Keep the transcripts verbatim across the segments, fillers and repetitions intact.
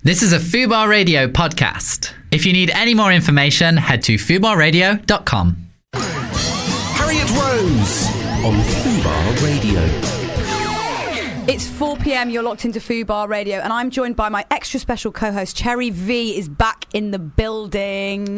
This is a Fubar Radio podcast. If you need any more information, head to fubar radio dot com. Harriet Rose on Fubar Radio. It's four p.m, you're locked into Fubar Radio, and I'm joined by my extra special co-host, Cherry V is back in the building.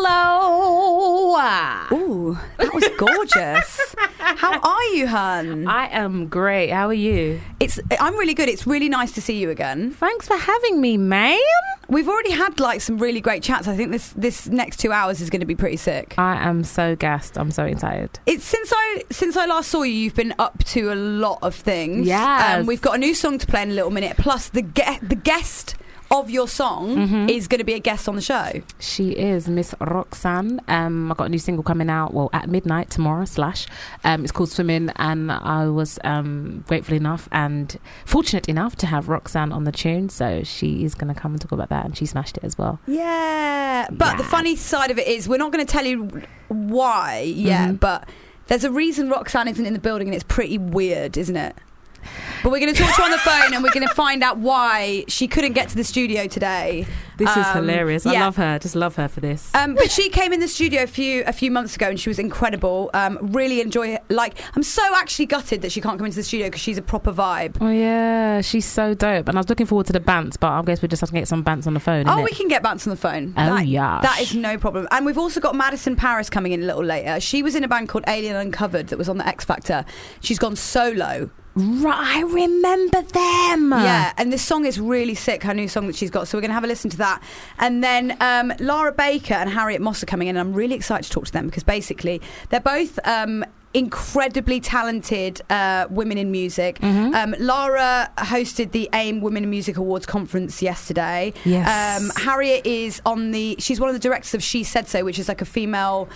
Hello! Ooh, that was gorgeous. How are you, hun? I am great. How are you? It's. I'm really good. It's really nice to see you again. Thanks for having me, ma'am. We've already had like some really great chats. I think this this next two hours is going to be pretty sick. I am so gassed. I'm so excited. It's since I since I last saw you, you've been up to a lot of things. Yes. Um, we've got a new song to play in a little minute. Plus, the ge- the guest of your song mm-hmm. is going to be a guest on the show. She is Miss Roxanne. Um, I got a new single coming out, well, at midnight tomorrow, slash. Um, it's called Swimming, and I was um, grateful enough and fortunate enough to have Roxanne on the tune, so she is going to come and talk about that, and she smashed it as well. Yeah, but yeah. The funny side of it is we're not going to tell you why yet, mm-hmm. but there's a reason Roxanne isn't in the building, and it's pretty weird, isn't it? But we're going to talk to her on the phone, and we're going to find out why she couldn't get to the studio today. This um, is hilarious. yeah. I love her. Just love her for this. Um, but she came in the studio a few a few months ago, and she was incredible. Um, really enjoy it. Like, I'm so actually gutted that she can't come into the studio because she's a proper vibe. Oh yeah, she's so dope. And I was looking forward to the bants, but I guess we just have to get some bants on the phone. Oh, innit? we can get bants on the phone. Oh that, yeah, that is no problem. And we've also got Madison Paris coming in a little later. She was in a band called Alien Uncovered that was on the X Factor. She's gone solo. Right, I remember them. Yeah, and this song is really sick, her new song that she's got, so we're going to have a listen to that. And then um, Lara Baker and Harriet Moss are coming in, and I'm really excited to talk to them because basically they're both um, incredibly talented uh, women in music. Mm-hmm. Um, Lara hosted the AIM Women in Music Awards conference yesterday. Yes. Um, Harriet is on the, she's one of the directors of She Said So, which is like a female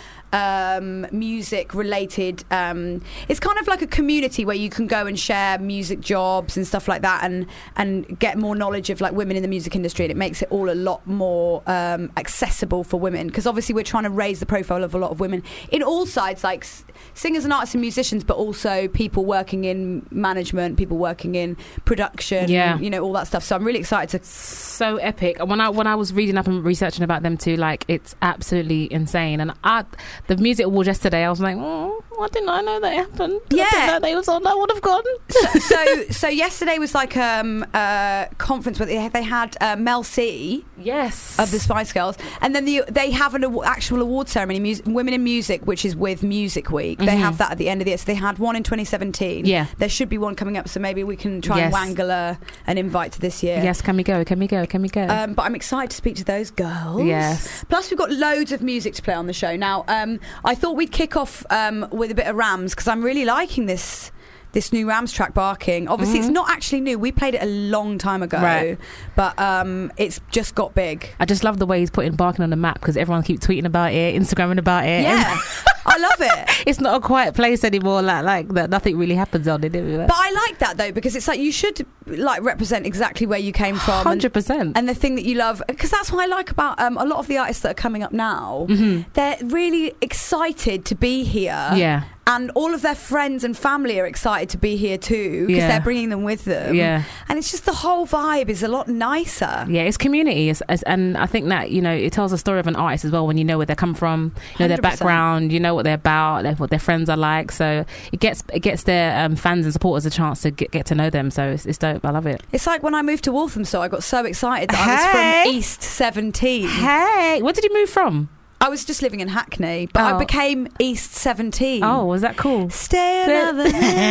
um music related um it's kind of like a community where you can go and share music jobs and stuff like that, and and get more knowledge of like women in the music industry, and it makes it all a lot more um accessible for women, because obviously we're trying to raise the profile of a lot of women in all sides, like s- singers and artists and musicians, but also people working in management, people working in production, yeah, you know, all that stuff. So I'm really excited to. So epic. When I when I was reading up and researching about them too, like, it's absolutely insane. And I the music awards yesterday, I was like, oh, why didn't I know that happened? Yeah, I didn't know they was on. I would have gone. so, so so yesterday was like um a conference where they, they had uh, Mel C, yes, of the Spice Girls, and then the, they have an aw- actual award ceremony, music, Women in Music, which is with Music Week. They mm-hmm. have that at the end of the year. So they had one in twenty seventeen. Yeah, there should be one coming up. So maybe we can try yes. and wangle a, an invite to this year. Yes, can we go? Can we go? Can we go? Um, but I'm excited to speak to those girls. Yes. Plus, we've got loads of music to play on the show now. Um, I thought we'd kick off um, with a bit of Rams, because I'm really liking this this new Rams track, Barking. Obviously, mm-hmm. it's not actually new. We played it a long time ago, right. but um, it's just got big. I just love the way he's putting Barking on the map, because everyone keeps tweeting about it, Instagramming about it. Yeah, I love it. It's not a quiet place anymore. Like like that, nothing really happens on it. But I like that though, because it's like you should like represent exactly where you came from, hundred percent, and, and the thing that you love. Because that's what I like about um, a lot of the artists that are coming up now. Mm-hmm. They're really excited to be here. Yeah. And all of their friends and family are excited to be here too, because yeah. they're bringing them with them. Yeah. And it's just the whole vibe is a lot nicer. Yeah, it's community. It's, it's, and I think that, you know, it tells a story of an artist as well when you know where they come from, you know, one hundred percent. their background, you know what they're about, what their friends are like. So it gets it gets their um, fans and supporters a chance to get, get to know them. So it's, it's dope. I love it. It's like when I moved to Walthamstow, I got so excited that hey. I was from East seventeen. Hey, where did you move from? I was just living in Hackney, but oh. I became East seventeen. Oh, was that cool? Stay another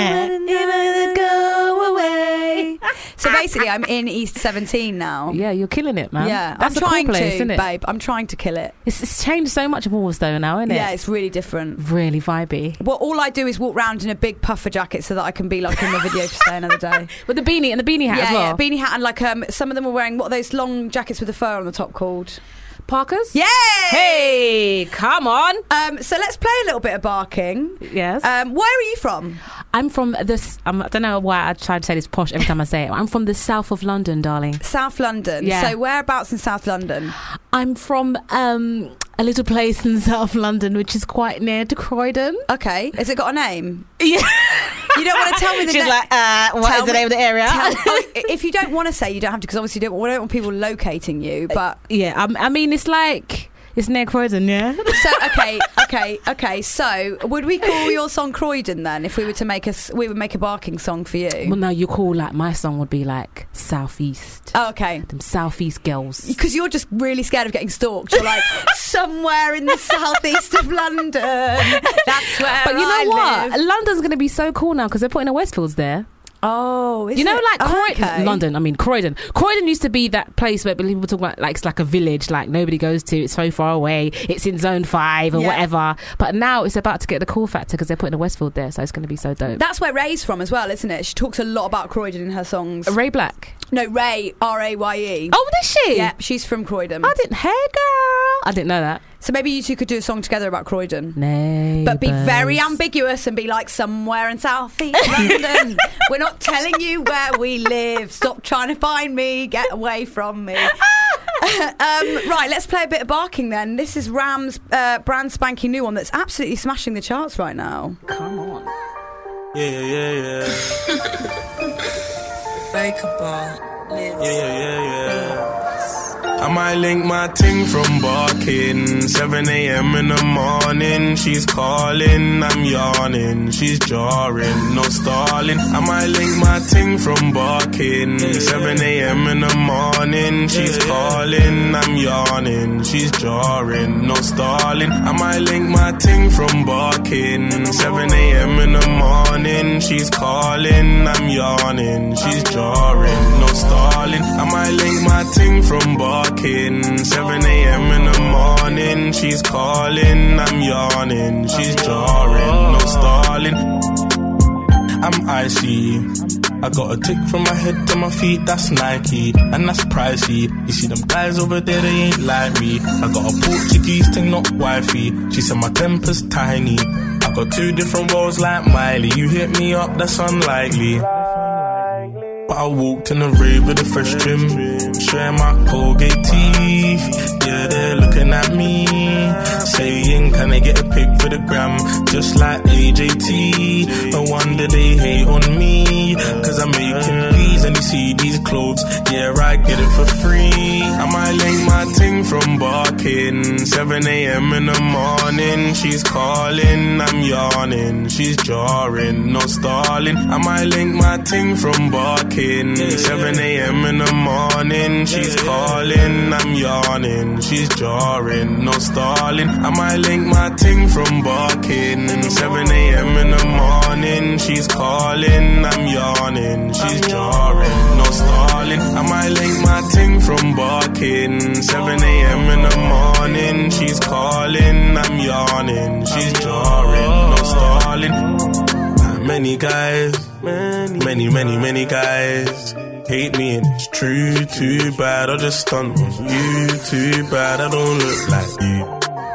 minute, go away. So basically, I'm in East seventeen now. Yeah, you're killing it, man. Yeah, That's I'm a trying cool place, to, isn't it? babe. I'm trying to kill it. It's, it's changed so much of Walthamstow now, isn't it? Yeah, it's really different. Really vibey. Well, all I do is walk around in a big puffer jacket so that I can be like in the video for Stay Another Day. With the beanie and the beanie hat yeah, as well. Yeah, beanie hat, and like um, some of them were wearing, what are those long jackets with the fur on the top called? Parkers? Yay! Hey, come on. Um, so let's play a little bit of Barking. Yes. Um, where are you from? I'm from this. Um, I don't know why I try to say this posh every time I say it. I'm from the south of London, darling. South London. Yeah. So whereabouts in South London? I'm from um, a little place in South London, which is quite near to Croydon. Okay, has it got a name? Yeah. You don't want to tell me the She's name? like, uh, what Tell is the me- name of the area? Tell- oh, if you don't want to say, you don't have to, because obviously you don't, we don't want people locating you. But yeah, um, I mean, it's like, it's near Croydon, yeah? so okay, okay, okay. So would we call your song Croydon then? If we were to make a, s- we would make a barking song for you. Well, no, you call, like, my song would be like Southeast. Oh, okay. Them Southeast girls. Because you're just really scared of getting stalked. You're like, somewhere in the southeast of London. That's where But you know I what? live. London's going to be so cool now because they're putting a Westfields there. Oh, is You know, it? like Oh, Croydon, okay. London. I mean, Croydon. Croydon used to be that place where people talk about like it's like a village, like nobody goes to. It's so far away. It's in Zone Five or Yeah. whatever. But now it's about to get the cool factor because they're putting a Westfield there, so it's going to be so dope. That's where Ray's from as well, isn't it? She talks a lot about Croydon in her songs. Ray Black. No, Ray, R A Y E. Oh, is she? Yeah, she's from Croydon. I didn't. Hey, girl. I didn't know that. So maybe you two could do a song together about Croydon. Neighbours. But be very ambiguous and be like somewhere in South East London. We're not telling you where we live. Stop trying to find me. Get away from me. um, right, let's play a bit of barking then. This is Ram's uh, brand spanking new one that's absolutely smashing the charts right now. Come on. Yeah, yeah, yeah, Breakable. yeah, yeah, yeah, yeah. I might link my ting from barking. seven a.m. in the morning. She's calling, I'm yawning. She's jarring, no stalling. I might link my ting from barking. seven a.m. in the morning. She's calling, I'm yawning. She's jarring, no stalling. I might link my ting from barking. seven a.m. in the morning. She's calling, I'm yawning. She's jarring, no stalling. I might link my ting from barking. seven a.m. in the morning. She's calling, I'm yawning. She's jarring, no stalling. I'm icy. I got a tick from my head to my feet, that's Nike, and that's pricey. You see them guys over there, they ain't like me. I got a Portuguese thing, not wifey. She said my temper's tiny. I got two different roles like Miley. You hit me up, that's unlikely. But I walked in the rave with a fresh trim, showing my Colgate teeth. Yeah, they're looking at me, saying, can I get a pic for the gram? Just like A J T. No wonder they hate on me, cause I'm making peas and you see these clothes. Yeah, I get it for free. I might link my ting from barking. seven a.m. in the morning. She's calling, I'm yawning. She's jarring, no stalling. I might link my ting from barking. seven a.m. in the morning. She's calling, I'm yawning. She's jarring, no stalling. I might link my ting from barking. seven a.m. in the morning. She's calling, I'm yawning. She's jarring, no stalling. I might link my ting from barking. seven a.m. in the morning. She's calling, I'm yawning. She's jarring, no stalling. Many guys, many, many, many, many guys hate me and it's true, too bad. I just stunt on you, too bad. I don't look like you.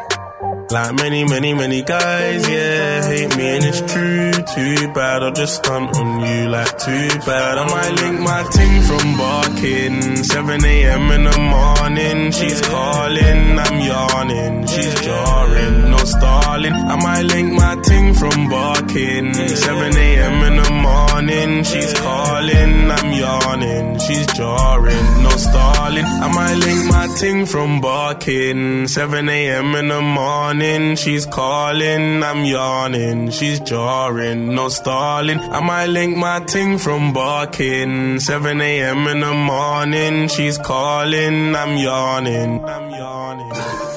Like many, many, many guys, yeah, hate me and it's true, too bad. I'll just stunt on you like too bad. I might link my ting from barking. seven a.m. in the morning. She's calling, I'm yawning. She's jarring, no stalling. I might link my ting from barking. seven a.m. in the morning. She's calling, I'm yawning. She's jarring, no stalling. I might link my ting from barking. seven a.m. in the morning. She's calling, I'm yawning. She's jarring, no stalling. I might link my ting from barking. seven a.m. in the morning. She's calling, I'm yawning. I'm yawning.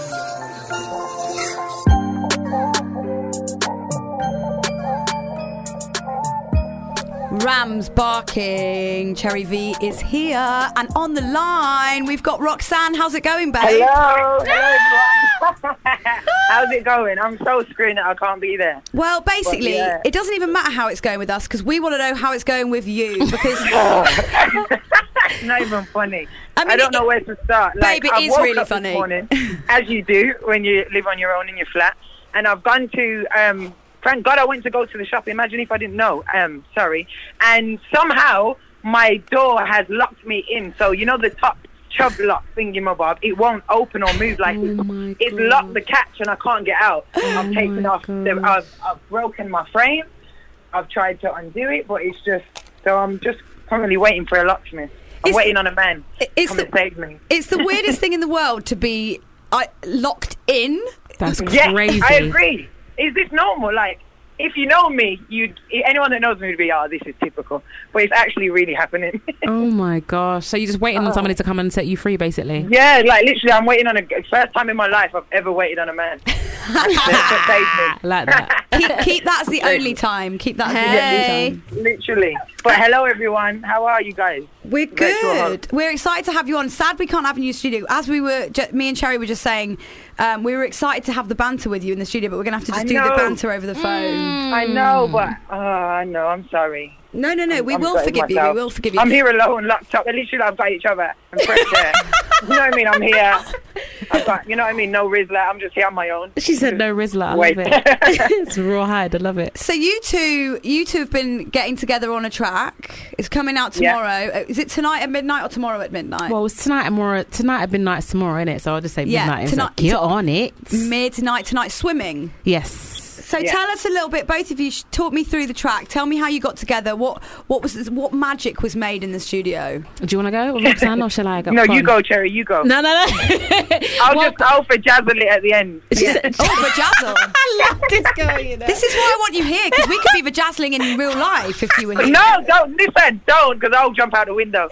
Rams barking. Cherry V is here, and on the line we've got Roxanne. How's it going, babe? Hello, hello everyone. How's it going? I'm so screwed that I can't be there. Well, basically, But, yeah. it doesn't even matter how it's going with us because we want to know how it's going with you. Because It's not even funny. I I, mean, don't it- know where to start. Like, Babe, it I is woke really up funny. This morning, as you do when you live on your own in your flat, and I've gone to. Um, thank God I went to go to the shop. Imagine if I didn't know. Um, sorry. And somehow my door has locked me in. So you know the top chub lock thingy-mabob, it won't open or move. Like, Oh it's, it's locked the catch and I can't get out. I've taken my off, the, I've, I've broken my frame. I've tried to undo it, but it's just, so I'm just currently waiting for a locksmith. I'm It's- waiting on a man to it's come the- and save me. It's the weirdest thing in the world to be I, locked in. That's Yeah, crazy. I agree. Is this normal? Like, if you know me, you anyone that knows me would be, oh, this is typical. But it's actually really happening. Oh my gosh! So you're just waiting on Oh. somebody to come and set you free, basically. Yeah, like literally, I'm waiting on a first time in my life I've ever waited on a man. to, to save me. Like that. Keep, keep that as the only time. Keep that as Hey. the only time. Literally. But hello, everyone. How are you guys? We're Virtual good. host. We're excited to have you on. Sad we can't have you in the studio. As we were, ju- me and Cherry were just saying, um, we were excited to have the banter with you in the studio, but we're going to have to just I do the know. banter over the phone. I know, but oh, I know. I'm sorry. No, no, no. We I'm will gutted forgive you. myself. We will forgive you. I'm here alone, locked up. At least we've got each other and fresh air. You know what I mean? I'm here. I've got, you know what I mean? No Rizzler. I'm just here on my own. She said no Rizzler. I Wait. love it. It's rawhide. I love it. So you two, you two have been getting together on a track. It's coming out Yeah. tomorrow. Uh, Is it tonight at midnight or tomorrow at midnight? Well, it's tonight and more. Tonight at midnight tomorrow, innit? So I'll just say Yeah, midnight. It's tonight- like, get on it. midnight tonight swimming. Yes. So Yeah. tell us a little bit. Both of you, sh- talk me through the track. Tell me how you got together. What what was this, what magic was made in the studio? Do you want to go, Roxanne, or shall I go? No, Go you on. go, Cherry. You go. No, no, no. I'll Well, just I'll for jazzle it at the end. She said, Oh, vajazzle. I love this girl, you know. This is why I want you here, because we could be vajazzling in real life if you were here. No, don't listen. Don't, because I'll jump out the window.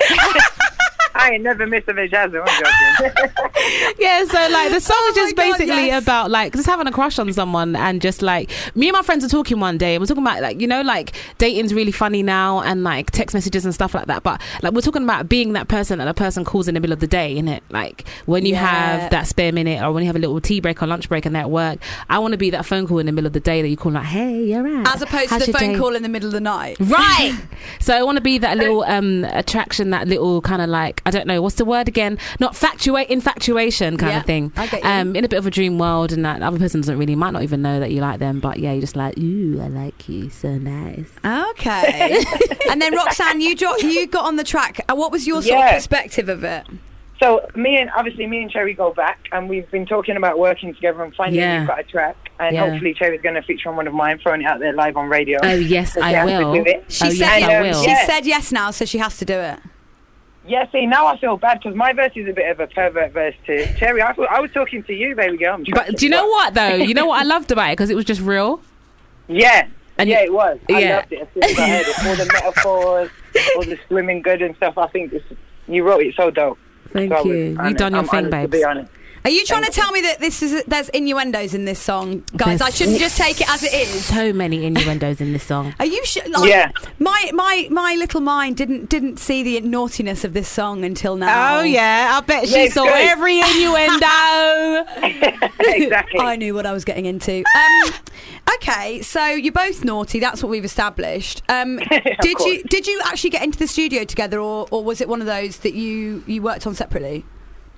I ain't never missed a vajazzle. I'm joking. Yeah, so like the song Oh is just my God, basically yes. about like just having a crush on someone, and just like me and my friends were talking one day and we're talking about like, you know, like dating's really funny now and like text messages and stuff like that, but like we're talking about being that person that a person calls in the middle of the day, innit? Like when you Yeah. have that spare minute or when you have a little tea break or lunch break and they're at work, I want to be that phone call in the middle of the day that you call like, hey, you're right, As opposed How's to the your phone day? call in the middle of the night. Right. So I want to be that little um attraction, that little kind of like, I don't know, what's the word again? Not factuate, infatuation kind Yeah, of thing. I get you. Um, in a bit of a dream world, and that other person doesn't really, might not even know that you like them, but yeah, you're just like, ooh, I like you, so nice. Okay. And then Roxanne, you jo- you got on the track. Uh, What was your sort Yeah. of perspective of it? So me and obviously me and Cherry go back, and we've been talking about working together, and finally Yeah. we've got a track, and Yeah. hopefully Cherry's going to feature on one of mine, throwing it out there live on radio. Oh yes, So she I has to will. do it. She oh said yes, I um, will. She Yeah. said yes now, so she has to do it. Yeah, see, now I feel bad because my verse is a bit of a pervert verse too. Cherry, I, thought, I was talking to you, baby girl. I'm But do you know what though? You know what I loved about it, because it was just real. Yeah, And yeah, you- it was. I yeah. loved it as soon as I heard it. All the metaphors, all the swimming good and stuff. I think this, you wrote it so dope. Thank So I was you. You've honest. done your I'm thing, honest, to babes. be honest. Are you trying to Thank tell me that this is there's innuendos in this song, guys? I There's shouldn't just take it as it is. So many innuendos in this song. Are you sure? Like, Yeah. My my my little mind didn't didn't see the naughtiness of this song until now. Oh yeah, I bet Yeah, she it's saw good. every innuendo. Exactly. I knew what I was getting into. Um, okay, so you're both naughty. That's what we've established. Um, did course. you did you actually get into the studio together, or, or was it one of those that you you worked on separately?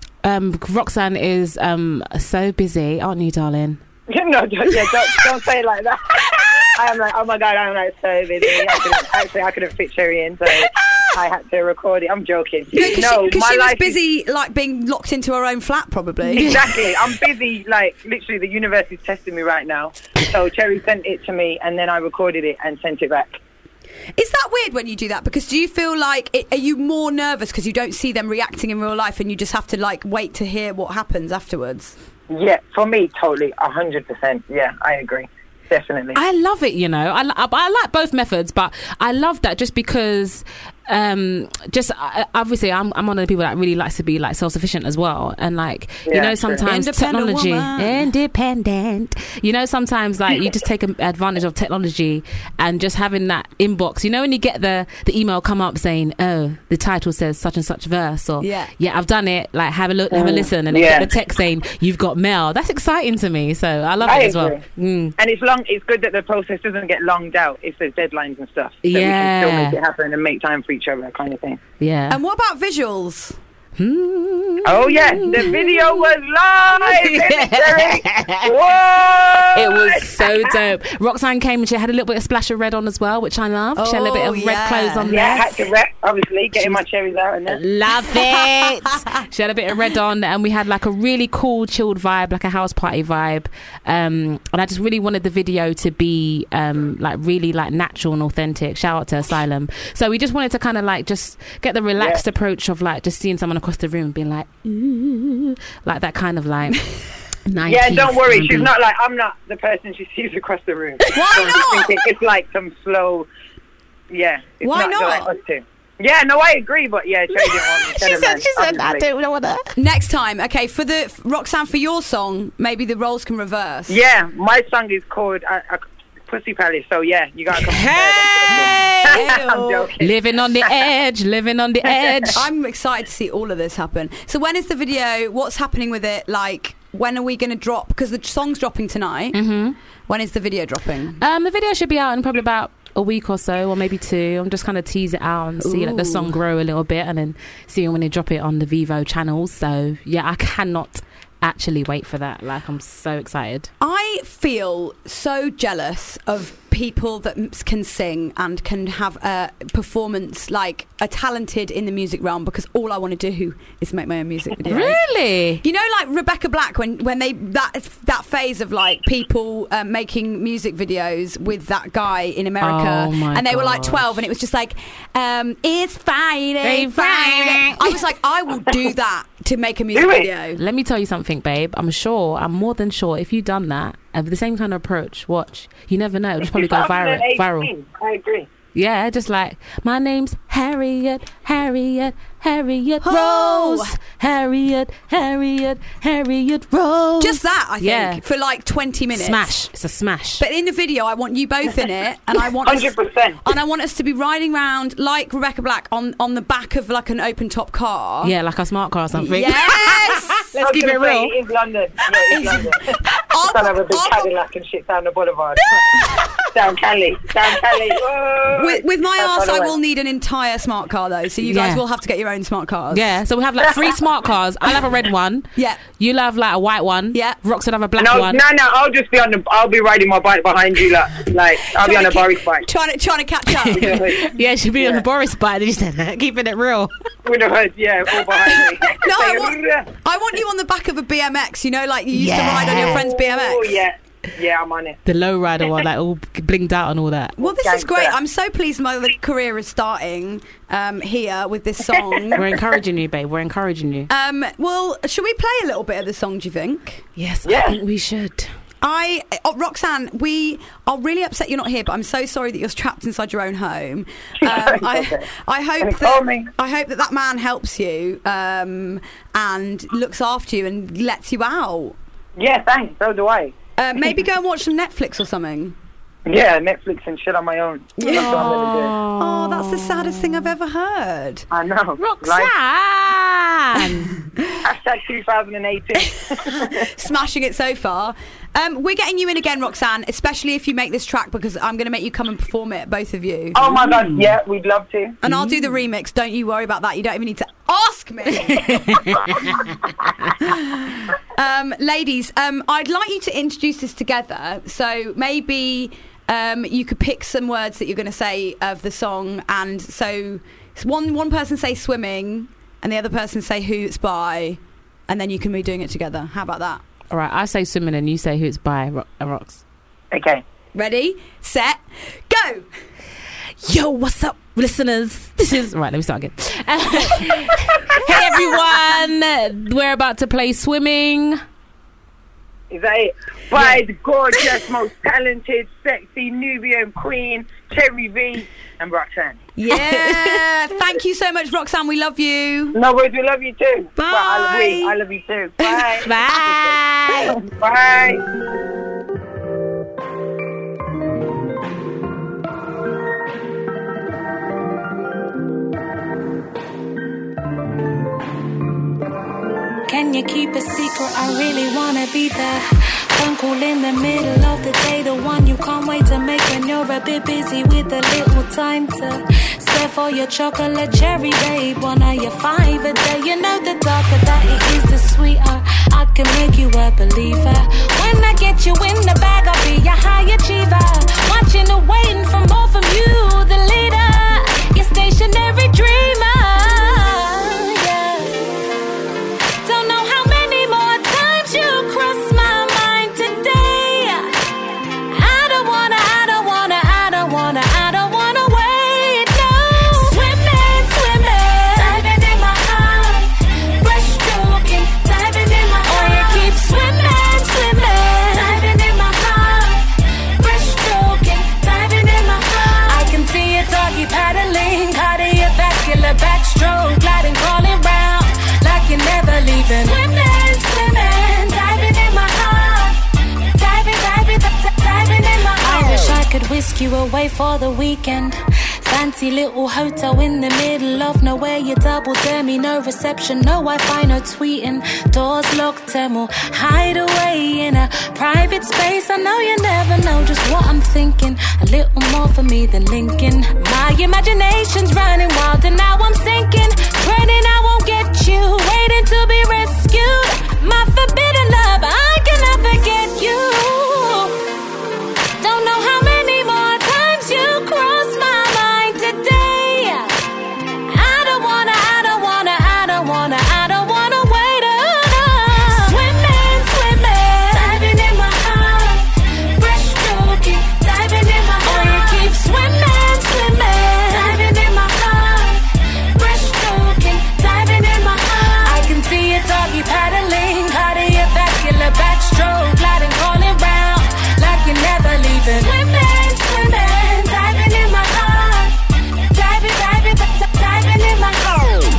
Um, Roxanne is um so busy, aren't you, darling? no, don't, yeah, don't, don't say it like that. I am like, oh my god, I'm like so busy. I couldn't, actually, I couldn't fit Cherry in, so I had to record it. I'm joking. Because no, she, 'cause my she was life is- busy, like being locked into her own flat, probably. Exactly. I'm busy, like, literally, the universe is testing me right now. So Cherry sent it to me, and then I recorded it and sent it back. Is that weird when you do that? Because do you feel like it, are you more nervous because you don't see them reacting in real life, and you just have to like wait to hear what happens afterwards? Yeah, for me, totally, one hundred percent. Yeah, I agree. Definitely. I love it, you know. I, li- I, I like both methods, but I love that just because, um, just uh, obviously, I'm I'm one of the people that really likes to be like self-sufficient as well, and like you Yeah, know, true. sometimes Independent technology, woman. independent. You know, sometimes like you just take a- advantage of technology and just having that inbox. You know, when you get the the email come up saying, "Oh, the title says such and such verse," or Yeah. yeah, I've done it. Like have a look, have a listen, and then yeah. you get the text saying you've got mail. That's exciting to me, so I love I it as well. agree. Mm. And it's long. It's good that the process doesn't get longed out if there's deadlines and stuff. So we can Yeah. still make it happen and make time for each other, kind of thing. Yeah. And what about visuals? Oh yeah, the video was live. Whoa! It was so dope. Roxanne came and she had a little bit of splash of red on as well, which I love. she had a little bit of Oh, red yeah. clothes on Yeah, I there. had to rep, obviously, getting my cherries out and that. Love it. She had a bit of red on, and we had like a really cool, chilled vibe, like a house party vibe. Um, and I just really wanted the video to be um, like really like natural and authentic. Shout out to Asylum. So we just wanted to kind of like just get the relaxed Yeah. approach of like just seeing someone across the room and being like, ooh, like that kind of like. Yeah, don't worry. nineties She's not like, I'm not the person she sees across the room. Why So I'm just not? thinking it's like some slow, yeah. It's Why not? not? Like us two. Yeah, no, I agree, but yeah, Trey didn't want me. She Said said, man, she said, I obviously. don't want to. Next time, okay, for the Roxanne, for your song, maybe the roles can reverse. Yeah, my song is called uh, uh, Pussy Palace, so yeah, you gotta come Hey! prepared. I'm joking. Living on the edge, living on the edge. I'm excited to see all of this happen. So when is the video? What's happening with it? Like, when are we going to drop? Because the song's dropping tonight. Mm-hmm. When is the video dropping? Um, the video should be out in probably about a week or so, or maybe two. I'm just kind of tease it out and see like the song grow a little bit, and then see when they drop it on the Vivo channels. So yeah, I cannot actually wait for that. Like, I'm so excited. I feel so jealous of people that m- can sing and can have a performance, like are talented in the music realm, because all I want to do is make my own music video. Really? You know, like Rebecca Black, when when they that that phase of like people uh, making music videos with that guy in America, Oh, my and they were like gosh. twelve, and it was just like, um, it's Friday, Hey, Friday. Friday. I was like, I will do that to make a music Do it. video. Let me tell you something, babe. I'm sure, I'm more than sure, if you done that and with the same kind of approach, watch, you never know, it'll just probably go viral. viral. I agree. Yeah, just like, my name's Harriet, Harriet, Harriet Oh. Rose, Harriet, Harriet, Harriet Rose. Just that, I think, Yeah. for like twenty minutes. Smash. It's a smash. But in the video, I want you both in it, and I want us, Hundred percent. and I want us to be riding around like Rebecca Black on on the back of like an open top car. Yeah, like a smart car or something. Yes. Let's keep it real. It is London. Yeah, it is London. I'll- Son of a big I'll- Cadillac and shit down the boulevard. down Cali. Down Cali. Whoa. With, with my That's ass, by I the way. will need an entire smart car though. So you guys Yeah. will have to get your own smart cars. Yeah, so we have like three smart cars. I'll have a red one. Yeah. You'll have like a white one. Yeah. Rox will have a black No, one. no, no. I'll just be on the. I'll be riding my bike behind you, like, like I'll be Trying on a to Boris keep- bike. Trying to trying to catch up. Yeah, she'll be on Yeah. the Boris bike. They just said, keeping it real. With the hood, yeah, all behind me. No, I want, I want you on the back of a B M X. You know, like you used to ride on your Yeah. friend's B M X. Oh yeah, yeah, I'm on it. The low rider one, like all blinged out and all that. Well, this is Gangster. great. I'm so pleased my career is starting um, here with this song. We're encouraging you, babe. We're encouraging you. Um, well, should we play a little bit of the song, do you think? Yes, Yeah. I think we should. I, oh, Roxanne, we are really upset you're not here, but I'm so sorry that you're trapped inside your own home. Um, I, Okay. I hope Can you call that me? I hope that that man helps you um, and looks after you and lets you out. Yeah, thanks. So do I. Uh, maybe go and watch some Netflix or something. Yeah, Netflix and shit on my own. That's what I'm gonna do. Oh, that's the saddest thing I've ever heard. I know. Roxanne! Hashtag twenty eighteen. Smashing it so far. Um, we're getting you in again, Roxanne, especially if you make this track, because I'm going to make you come and perform it, both of you. Oh my god, yeah, we'd love to. And I'll do the remix. Don't you worry about that. You don't even need to ask me. um, ladies, um, I'd like you to introduce this together. So maybe um, you could pick some words that you're going to say of the song. And so one one person say swimming and the other person say who it's by. And then you can be doing it together. How about that? All right, I say swimming and you say who it's by, Ro- uh, Rox. Okay. Ready, set, go. Yo, what's up, listeners? This is... Right, let me start again. Hey, everyone. We're about to play swimming. Is that it? By the gorgeous, most talented, sexy Nubian queen, Cherry V and Roxanne. Yeah. Thank you so much, Roxanne. We love you. No worries, we love you too. Bye. Well, I, love, we, I love you too. Bye. Bye. Bye. Can you keep a secret? I really wanna be there. Phone call in the middle of the day, the one you can't wait to make when you're a bit busy with a little time to spare for your chocolate cherry, babe. One of your five a day. You know the darker that it is, the sweeter I can make you a believer. When I get you in the bag, I'll be a high achiever. Watching and waiting for more from you, the leader, your stationary dreamer. Yeah. Don't know how many more times you cross my mind today. I don't wanna, I don't wanna, I don't wanna, I don't wanna wait. No. Swimming, swimming, diving in my heart, breaststroking, diving in my heart. Oh, you keep swimming, swimming, diving in my heart, breaststroking, diving in my heart. I can see your doggy paddling, cardiovascular backstroke, gliding, crawling round like you're never leaving. Swimming, swimming, diving in my heart, diving, diving, d- diving in my heart. I wish I could whisk you away for the weekend. Fancy little hotel in the middle of nowhere. You double dare me, no reception, no Wi-Fi, no tweeting. Doors locked and we'll hide away in a private space. I know you never know just what I'm thinking. A little more for me than Lincoln. My imagination's running wild and now I'm sinking. Dreading I won't get you, waiting to be rescued. My forbidden love, I cannot forget you. Don't know how many more times you cross my mind today. I don't wanna, I don't wanna, I don't wanna, I don't wanna wait. Oh, swimming, swimming, diving in my heart, breaststroking, diving in my heart. Oh, you keep swimming, swimming, diving in my heart, breaststroking, diving in my heart. I can see your doggy paddling, cardiovascular backstroke, gliding, crawling round like you're never leaving. Swimming, swimming, diving in my heart, diving, diving, d- d- diving in my heart.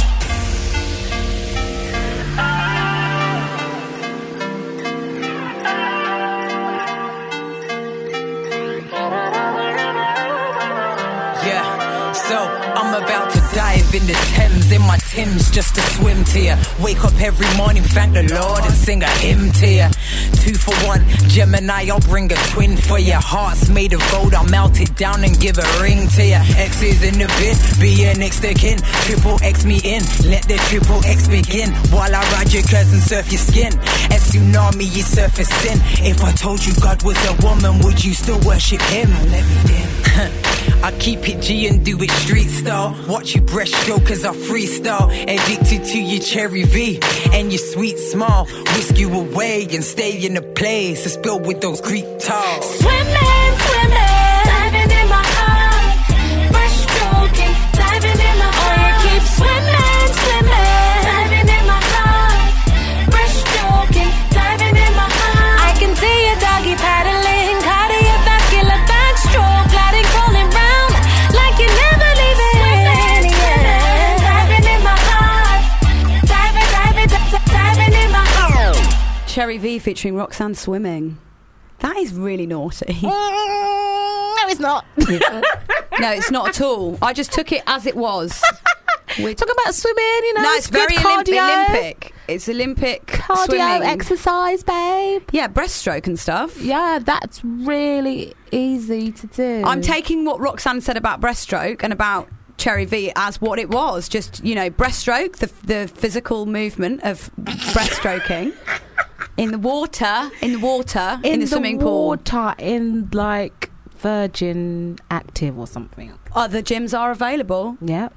Yeah, so I'm about to dive in the Thames in my Timbs just to swim to you. Wake up every morning, thank the Lord and sing a hymn to you. Two for one, Gemini, I'll bring a twin for you. Hearts made of gold, I'll melt it down and give a ring to you. X is in the bit, be your next of kin. Triple X me in, let the triple X begin. While I ride your curves and surf your skin. A tsunami, you surfacing. If I told you God was a woman, would you still worship him? Let me in. I keep it G and do it street style. Watch you breaststroke cause I freestyle. Addicted to your cherry V and your sweet smile. Whisk you away and stay in the place. To spill with those Greek tiles. Swimming, swimming, diving in my heart, breaststroking, diving in my heart. Oh, you keep swimming, swimming, diving in my heart, breaststroking, diving in my heart. I can see your doggy paddling, cardiovascular backstroke, gliding, crawling round like you're never leaving. Swimming, swimming, diving in my heart, diving, diving, d- diving in my heart. Cherry V featuring Roxanne Swimming. That is really naughty. No, it's not. No, it's not at all. I just took it as it was. We're talking about swimming, you know. No, it's good very Olymp- cardio. Olympic. It's Olympic Cardio swimming. exercise, babe. Yeah, breaststroke and stuff. Yeah, that's really easy to do. I'm taking what Roxanne said about breaststroke and about Cherry V as what it was. Just, you know, breaststroke, the, the physical movement of breaststroking. In the water, in the water, in, in the, the swimming pool. water, in like Virgin Active or something. Other gyms are available. Yeah.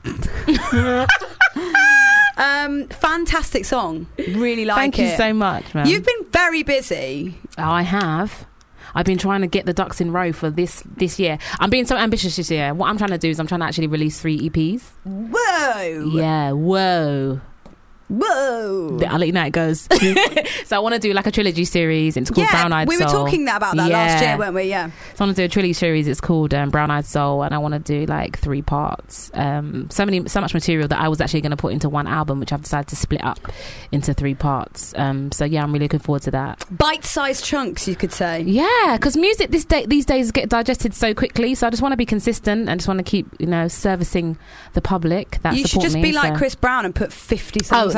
Um, fantastic song. Really like Thank it. you so much, man. You've been very busy. Oh, I have. I've been trying to get the ducks in row for this this year. I'm being so ambitious this year. What I'm trying to do is I'm trying to actually release three E Ps. Whoa. Yeah, whoa. Whoa. I'll let you know how it goes. So I want to do like a trilogy series. It's called yeah, Brown Eyed we Soul. were talking that about that yeah. last year, weren't we? Yeah. So I want to do a trilogy series. It's called um, Brown Eyed Soul, and I want to do like three parts. Um, so many, so much material that I was actually going to put into one album, which I've decided to split up into three parts. Um, so yeah, I'm really looking forward to that. Bite-sized chunks, you could say. Yeah, because music this day, these days get digested so quickly. So I just want to be consistent and just want to keep, you know, servicing the public that You should support just me, be like so. Chris Brown and put fifty songs Oh,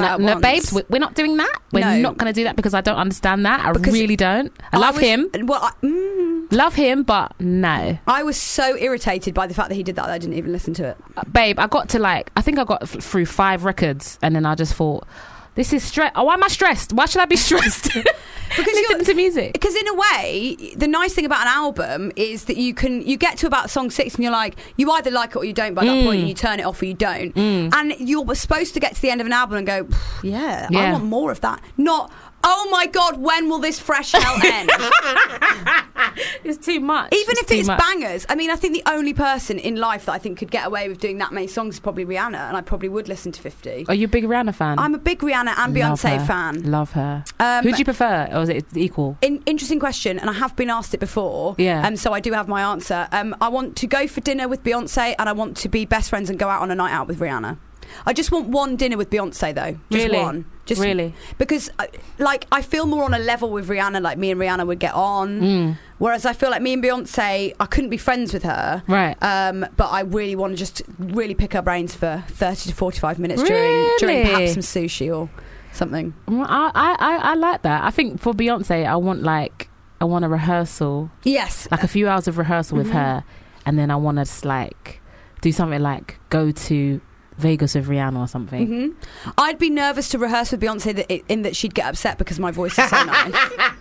out no, at babes, once. we- we're not doing that. We're No. not going to do that because I don't understand that. I Because really don't. I love was- him. Well, I, mm, Love him, but no. I was so irritated by the fact that he did that, that I didn't even listen to it. Uh, babe, I got to like, I think I got f- through five records and then I just thought, this is stress. Oh, why am I stressed? Why should I be stressed? Because listen you're- to music. Because in a way, the nice thing about an album is that you can you get to about song six and you're like, you either like it or you don't by that Mm. point, and you turn it off or you don't. And you're supposed to get to the end of an album and go, yeah, I Yeah. want more of that. Not, oh my God, when will this fresh hell end? It's too much. Even if too it's much. bangers. I mean, I think the only person in life that I think could get away with doing that many songs is probably Rihanna, and I probably would listen to fifty. Are you a big Rihanna fan? I'm a big Rihanna and Love Beyonce her. fan. Love her. Um, Who do you prefer? Or is it equal? In, interesting question, and I have been asked it before. Yeah. Um, so I do have my answer. Um, I want to go for dinner with Beyonce, and I want to be best friends and go out on a night out with Rihanna. I just want one dinner with Beyonce, though. Just Really? one. Just Really? Because, uh, like, I feel more on a level with Rihanna. Like, me and Rihanna would get on. Mm. Whereas I feel like me and Beyonce, I couldn't be friends with her. Right. Um, but I really want to just really pick her brains for thirty to forty-five minutes during Really? during perhaps some sushi or something. Well, I, I, I, I like that. I think for Beyonce, I want like I want a rehearsal, Yes. like a few hours of rehearsal with Mm-hmm. her, and then I want to just like do something like go to Vegas with Rihanna or something. hmm I'd be nervous to rehearse with Beyonce that in that she'd get upset because my voice is so nice.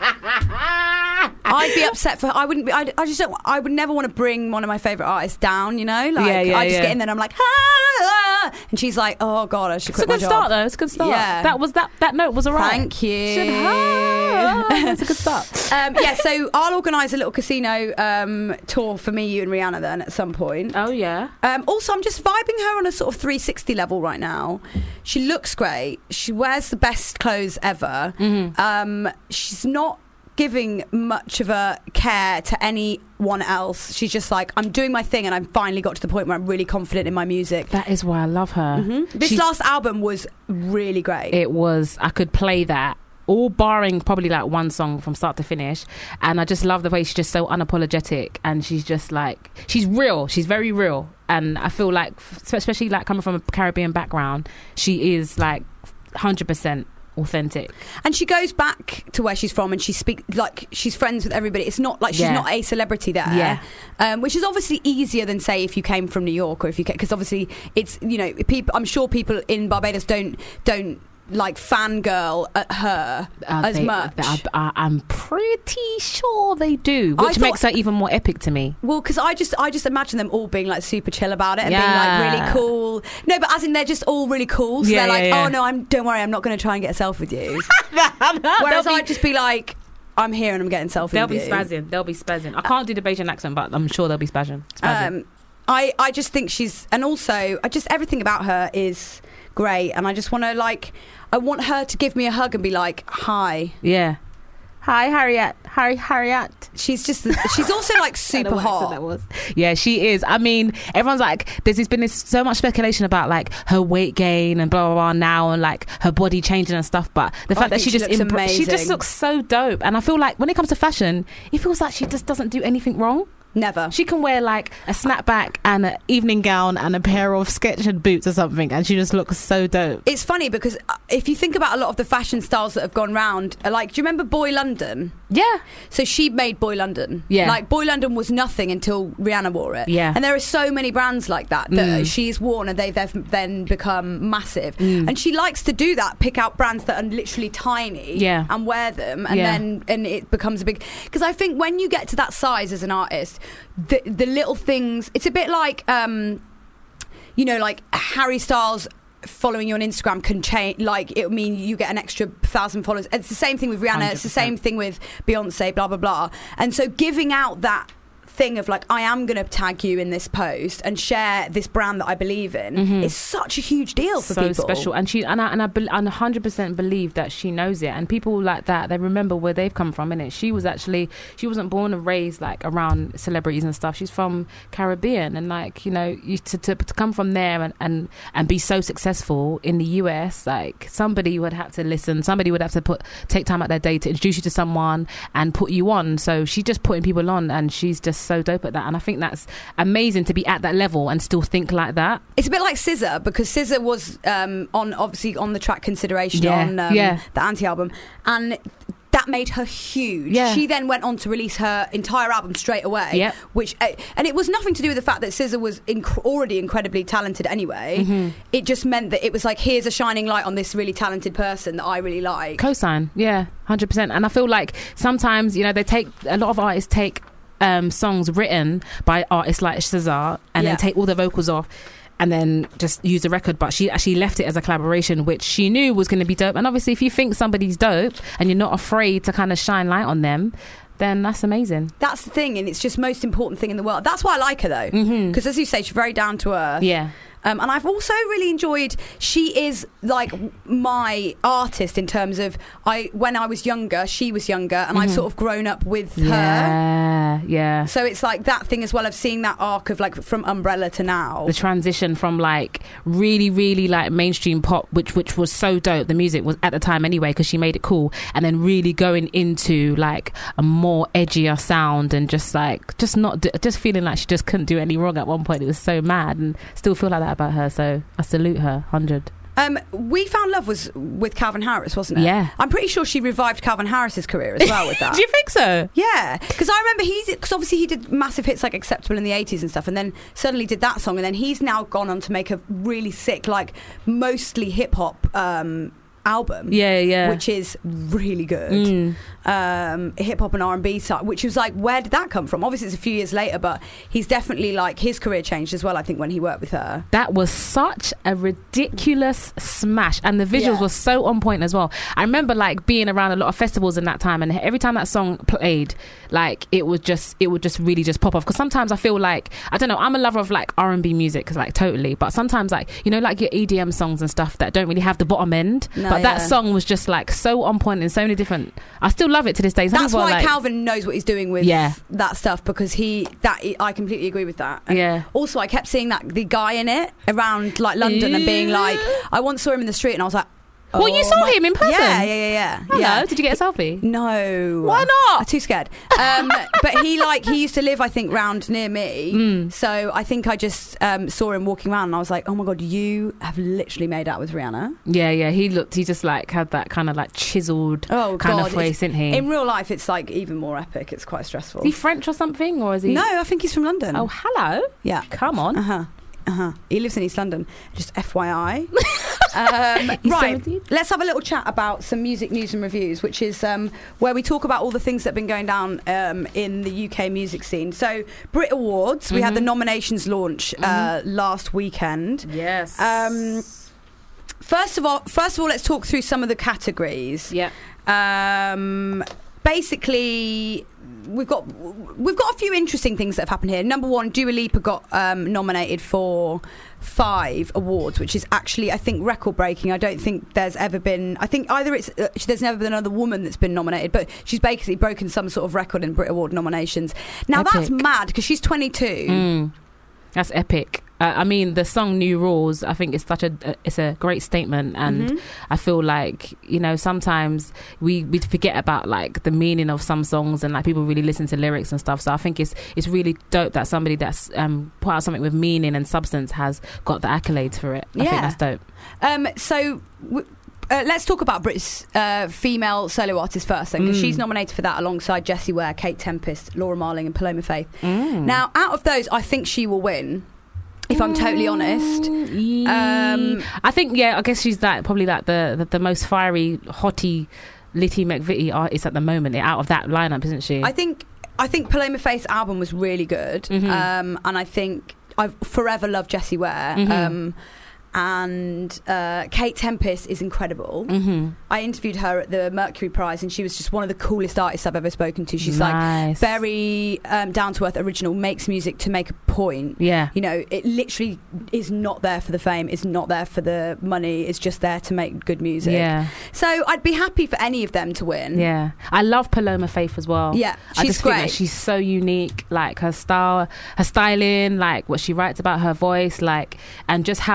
I'd be upset for her. I wouldn't be. I, I just don't. I would never want to bring one of my favorite artists down. You know, like Yeah, yeah, I just yeah. get in there and I'm like, ah, ah, and she's like, oh God, I should It's a quit my good job. start though. It's a good start. Yeah. That was that. That note was alright. Thank you. Should have. That's a good start. um, yeah, so I'll organise a little casino um, tour for me, you, and Rihanna then at some point. Oh yeah. Um, also, I'm just vibing her on a sort of three sixty level right now. She looks great. She wears the best clothes ever. Mm-hmm. Um, she's not giving much of a care to anyone else. She's just like, I'm doing my thing, and I've finally got to the point where I'm really confident in my music. That is why I love her. Mhm. This She's- last album was really great. It was. I could play that. All barring probably like one song from start to finish, and I just love the way she's just so unapologetic, and she's just like she's real. She's very real, and I feel like, especially like coming from a Caribbean background, she is like one hundred percent authentic. And she goes back to where she's from, and she speaks like she's friends with everybody. It's not like she's Yeah. not a celebrity there, Yeah. um, which is obviously easier than say if you came from New York or if you because obviously it's you know people. I'm sure people in Barbados don't don't like fangirl at her Uh, as they- much. I, I, I'm pretty sure they do, I which thought- makes her even more epic to me. Well, because I just I just imagine them all being like super chill about it and Yeah. being like really cool. No, but as in they're just all really cool. So Yeah, they're like, yeah, yeah. oh no, I'm don't worry, I'm not going to try and get a selfie with you. Whereas Whereas I'd just be like, I'm here and I'm getting selfie they'll with be you. spazzing. They'll be spazzing. I can't do the Bajan accent, but I'm sure they'll be spazzing. spazzing. Um, I, I just think she's, and also I just everything about her is great, and I just want to like, I want her to give me a hug and be like, hi. yeah. Hi, Harriet. Harry, Harriet. She's just, she's also like I don't know super what accent hot. that was. Yeah, she is. I mean, everyone's like, there's been this, so much speculation about like her weight gain and blah blah blah now, and like her body changing and stuff. But the Oh, fact I that think she she just looks embra- she just amazing. looks so dope, and I feel like when it comes to fashion, it feels like she just doesn't do anything wrong. Never. She can wear like a snapback and an evening gown and a pair of Skechers boots or something, and she just looks so dope. It's funny because uh, if you think about a lot of the fashion styles that have gone round, uh, like, do you remember Boy London? Yeah. So she made Boy London. Yeah. Like, Boy London was nothing until Rihanna wore it. Yeah. And there are so many brands like that that Mm. she's worn and they've, they've then become massive. Mm. And she likes to do that, pick out brands that are literally tiny Yeah. and wear them. And Yeah. then and it becomes a big... Because I think when you get to that size as an artist, the, the little things... It's a bit like, um, you know, like Harry Styles... following you on Instagram can change, like it would mean you get an extra thousand followers. It's the same thing with Rihanna. one hundred It's the percent. same thing with Beyonce, blah blah blah. And so giving out that thing of like, I am going to tag you in this post and share this brand that I believe in Mhm. is such a huge deal for so people. special, and she and I and I, be, I one hundred percent believe that she knows it, and people like that, they remember where they've come from. Innit? She was actually she wasn't born and raised like around celebrities and stuff. She's from Caribbean, and like, you know, you, to, to to come from there and, and and be so successful in the U S, like somebody would have to listen, somebody would have to put take time out their day to introduce you to someone and put you on. So she's just putting people on, and she's just so dope at that, and I think that's amazing to be at that level and still think like that. It's a bit like S Z A, because S Z A was um, on obviously on the track Consideration Yeah, on um, yeah. the Anti album, and that made her huge. Yeah. She then went on to release her entire album straight away. Yep. Which uh, and it was nothing to do with the fact that S Z A was inc- already incredibly talented anyway. Mm-hmm. It just meant that it was like, here's a shining light on this really talented person that I really like. Cosign, yeah, one hundred percent. And I feel like sometimes, you know, they take a lot of artists take um, songs written by artists like S Z A and Yeah. then take all the vocals off and then just use the record, but she actually left it as a collaboration, which she knew was going to be dope. And obviously, if you think somebody's dope and you're not afraid to kind of shine light on them, then that's amazing. That's the thing, and it's just most important thing in the world. That's why I like her though, because Mm-hmm. as you say, she's very down to earth. Yeah. Um, and I've also really enjoyed, she is like my artist in terms of, I when I was younger, she was younger, and I've sort of grown up with her. Yeah, yeah. So it's like that thing as well of seeing that arc of like from Umbrella to now. The transition from like really, really like mainstream pop, which which was so dope. The music was at the time anyway, because she made it cool, and then really going into like a more edgier sound and just like just not do, just feeling like she just couldn't do any wrong at one point. It was so mad, and still feel like that about her. So I salute her, one hundred. Um, We Found Love was with Calvin Harris, wasn't it? Yeah. I'm pretty sure she revived Calvin Harris's career as well with that. Do you think so? Yeah, because I remember he's because obviously he did massive hits like Acceptable in the eighties and stuff, and then suddenly did that song, and then he's now gone on to make a really sick, like mostly hip hop um, album. Yeah, yeah. which is really good. Mm. Um, hip hop and R and B side, which was like, where did that come from? Obviously, it's a few years later, but he's definitely like his career changed as well. I think when he worked with her. That was such a ridiculous smash, and the visuals Yeah. were so on point as well. I remember like being around a lot of festivals in that time, and every time that song played, like it would just it would just really just pop off. Because sometimes I feel like, I don't know, I'm a lover of like R and B music, cause like totally, but sometimes like, you know, like your E D M songs and stuff that don't really have the bottom end, No, but that yeah. song was just like so on point in so many different. I still love it to this day. Some That's people are why like, Calvin knows what he's doing with Yeah. that stuff, because he that I completely agree with that. And Yeah. Also, I kept seeing that the guy in it around like London and being like, I once saw him in the street and I was like, Well, you oh saw my- him in person? Yeah, yeah, yeah, yeah. Hello, yeah. did you get a selfie? No. Why not? I'm too scared. Um, but he like he used to live, I think, round near me. Mm. So I think I just um, saw him walking around, and I was like, "Oh my god, you have literally made out with Rihanna." Yeah, yeah. He looked. He just like had that kind of like chiseled Oh kind god, of face, it's- didn't he? In real life, it's like even more epic. It's quite stressful. Is he French or something, or is he? No, I think he's from London. Oh, hello. yeah. Come on. Uh huh. Uh huh. He lives in East London. Just F Y I. um, He's right. seventeen. Let's have a little chat about some music news and reviews, which is um, where we talk about all the things that have been going down um, in the U K music scene. So, Brit Awards. We had the nominations launch uh, last weekend. Yes. Um, first of all, first of all, let's talk through some of the categories. yeah. Um, basically, we've got we've got a few interesting things that have happened here. Number one, Dua Lipa got um, nominated for five awards, which is actually, I think, record breaking. I don't think there's ever been. I think either it's uh, there's never been another woman that's been nominated, but she's basically broken some sort of record in Brit Award nominations. Now Epic. that's mad because she's twenty-two. Mm. That's epic. Uh, I mean, the song "New Rules," I think it's such a it's a great statement, and Mhm. I feel like, you know, sometimes we we forget about like the meaning of some songs, and like people really listen to lyrics and stuff. So I think it's it's really dope that somebody that's um, put out something with meaning and substance has got the accolades for it. I Yeah. think that's dope. Um, so. W- Uh, let's talk about Brit's uh, female solo artist first, then, because Mm. she's nominated for that alongside Jessie Ware, Kate Tempest, Laura Marling, and Paloma Faith. Mm. Now, out of those, I think she will win. If I'm totally honest, Mm, Um, I think yeah. I guess she's like probably like the the, the most fiery, hottie, Litty McVitie artist at the moment out of that lineup, isn't she? I think I think Paloma Faith's album was really good, Mhm. um, and I think I've forever loved Jessie Ware. Mhm. Um, and uh, Kate Tempest is incredible. Mm-hmm. I interviewed her at the Mercury Prize, and she was just one of the coolest artists I've ever spoken to. She's Nice. like very um, down to earth, original, makes music to make a point. Yeah. You know, it literally is not there for the fame, it's not there for the money, it's just there to make good music. Yeah. So I'd be happy for any of them to win. Yeah, I love Paloma Faith as well. Yeah, I she's just think that great. she's so unique, like her style, her styling, like what she writes about, her voice, like, and just how she operates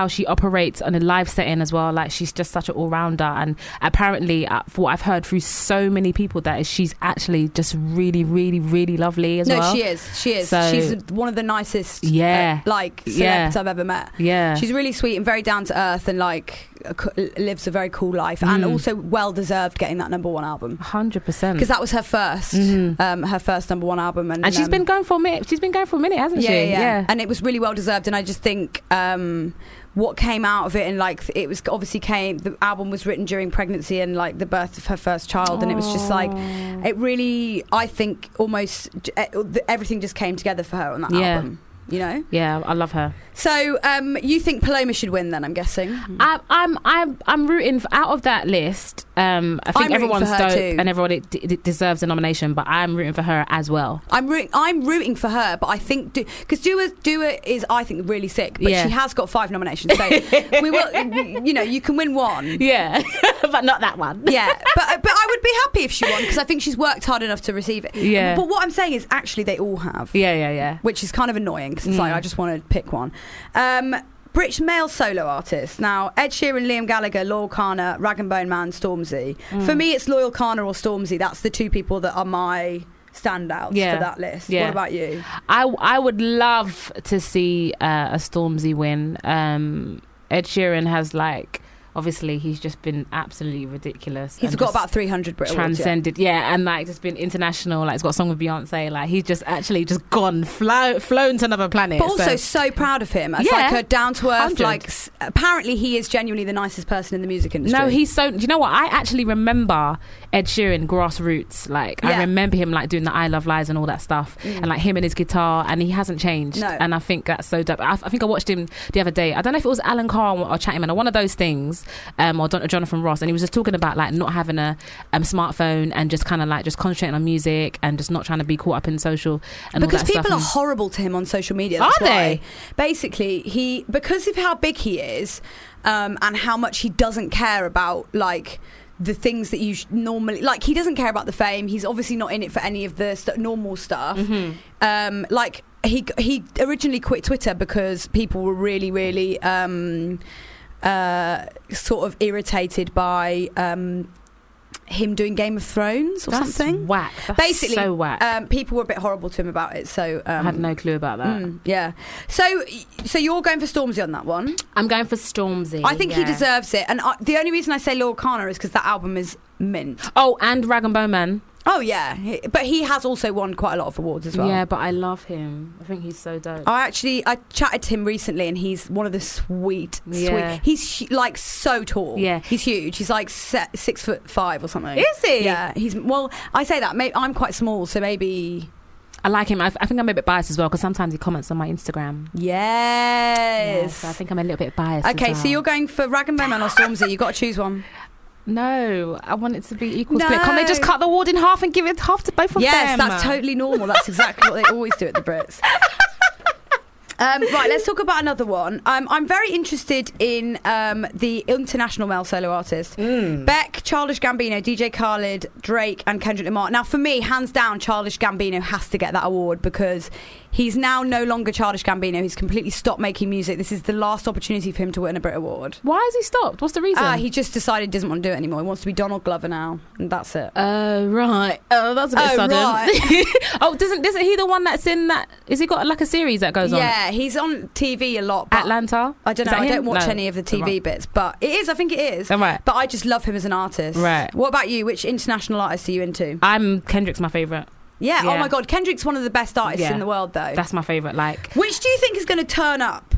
operates on a live setting as well. Like, she's just such an all-rounder, and apparently uh, for what I've heard through so many people, that is, she's actually just really really really lovely as no, well. she is she is So- she's one of the nicest Yeah. uh, like celebs Yeah. I've ever met. Yeah. She's really sweet and very down to earth, and like a co- lives a very cool life, and Mm. also well deserved getting that number one album, one hundred percent. because that was her first Mhm. um her first number one album, and, And she's um, been going for a minute. She's been going for a minute, hasn't yeah, she? yeah, yeah, and it was really well deserved. And I just think um, what came out of it, and like it was obviously came. The album was written during pregnancy and like the birth of her first child, and it was just like it really. I think almost j- everything just came together for her on that Yeah. album. You know. Yeah, I love her. So um, you think Paloma should win? Then I'm guessing. I, I'm I'm I'm rooting for, out of that list. Um, I I'm think rooting everyone's for her dope too. and everyone it, it deserves a nomination, but I'm rooting for her as well. I'm rooting, I'm rooting for her, but I think because Dua Dua is I think really sick, but Yeah. she has got five nominations. So we will, you know, you can win one. Yeah, but not that one. Yeah, but but I would be happy if she won, because I think she's worked hard enough to receive it. Yeah. But what I'm saying is actually they all have. Yeah, yeah, yeah. Which is kind of annoying, because it's Mm. like I just want to pick one. Um, British male solo artist. Now, Ed Sheeran, Liam Gallagher, Loyal Kana, Rag and Bone Man, Stormzy. Mm. For me, it's Loyal Kana or Stormzy. That's the two people that are my standouts Yeah. for that list. Yeah. What about you? I I would love to see uh, a Stormzy win. Um, Ed Sheeran has like. Obviously, he's just been absolutely ridiculous. He's and got just about three hundred Brit Awards, yeah. transcended, yeah. and like just been international. Like, he's got a song with Beyonce. Like, he's just actually just gone, flo- flown to another planet. But also so. so proud of him. It's Yeah. like a down to earth. one hundred. Like s- apparently he is genuinely the nicest person in the music industry. No, he's so. Do you know what? I actually remember Ed Sheeran grassroots. Like, Yeah. I remember him like doing the I Love Lies and all that stuff, Mm. and like him and his guitar, and he hasn't changed. No. And I think that's so dope. I, I think I watched him the other day. I don't know if it was Alan Carr or Chatman or one of those things, um, or Don- Jonathan Ross, and he was just talking about like not having a um, smartphone and just kind of like just concentrating on music and just not trying to be caught up in social and because all that people stuff. are And- horrible to him on social media. Are That's why. they? Basically, he because of how big he is, um, and how much he doesn't care about like the things that you sh- normally like. He doesn't care about the fame. He's obviously not in it for any of the st- normal stuff. Mhm. Um, like he he originally quit Twitter because people were really really um, uh, sort of irritated by. Um, him doing Game of Thrones or That's something. whack. That's Basically, so whack. Um, people were a bit horrible to him about it. So um, I had no clue about that. mm, yeah. So so you're going for Stormzy on that one. I'm going for Stormzy. I think he yeah. deserves it. And I, the only reason I say Loyal Kana is because that album is mint. Oh, and Rag and Bone Man. Oh yeah, He- but he has also won quite a lot of awards as well. Yeah, but I love him. I think he's so dope. I actually I chatted to him recently, and he's one of the sweet, Yeah. sweet. He's hu- like so tall. Yeah. he's huge. He's like se- six foot five or something. Is he? Yeah, he's well. I say that. Maybe I'm quite small, so maybe. I like him. I, I think I'm a bit biased as well because sometimes he comments on my Instagram. Yes. Yeah, so I think I'm a little bit biased. Okay, as so well. you're going for Rag and Bone Man or Stormzy. You got to choose one. No, I want it to be equal No. split. Can't they just cut the award in half and give it half to both of Yes, them? that's totally normal. That's exactly what they always do at the Brits. Um, right, let's talk about another one. Um, I'm very interested in um, the international male solo artist. Mm. Beck, Childish Gambino, D J Khaled, Drake and Kendrick Lamar. Now, for me, hands down, Childish Gambino has to get that award because he's now no longer Childish Gambino. He's completely stopped making music. This is the last opportunity for him to win a Brit Award. Why has he stopped? What's the reason? Uh, he just decided he doesn't want to do it anymore. He wants to be Donald Glover now, and that's it. Oh right. Oh, that's a bit Oh, sudden. right. Oh, doesn't isn't he the one that's in that? Is he got like a series that goes on? Yeah, he's on T V a lot. But Atlanta. I don't Is know. that I him? don't watch No. any of the T V Right. bits, but it is. I think it is. Oh, right. But I just love him as an artist. Right. What about you? Which international artist are you into? I'm Kendrick's my favorite. Yeah. Oh Yeah. my God, Kendrick's one of the best artists Yeah. in the world, though. That's my favorite. Like, Which do you think is going to turn up?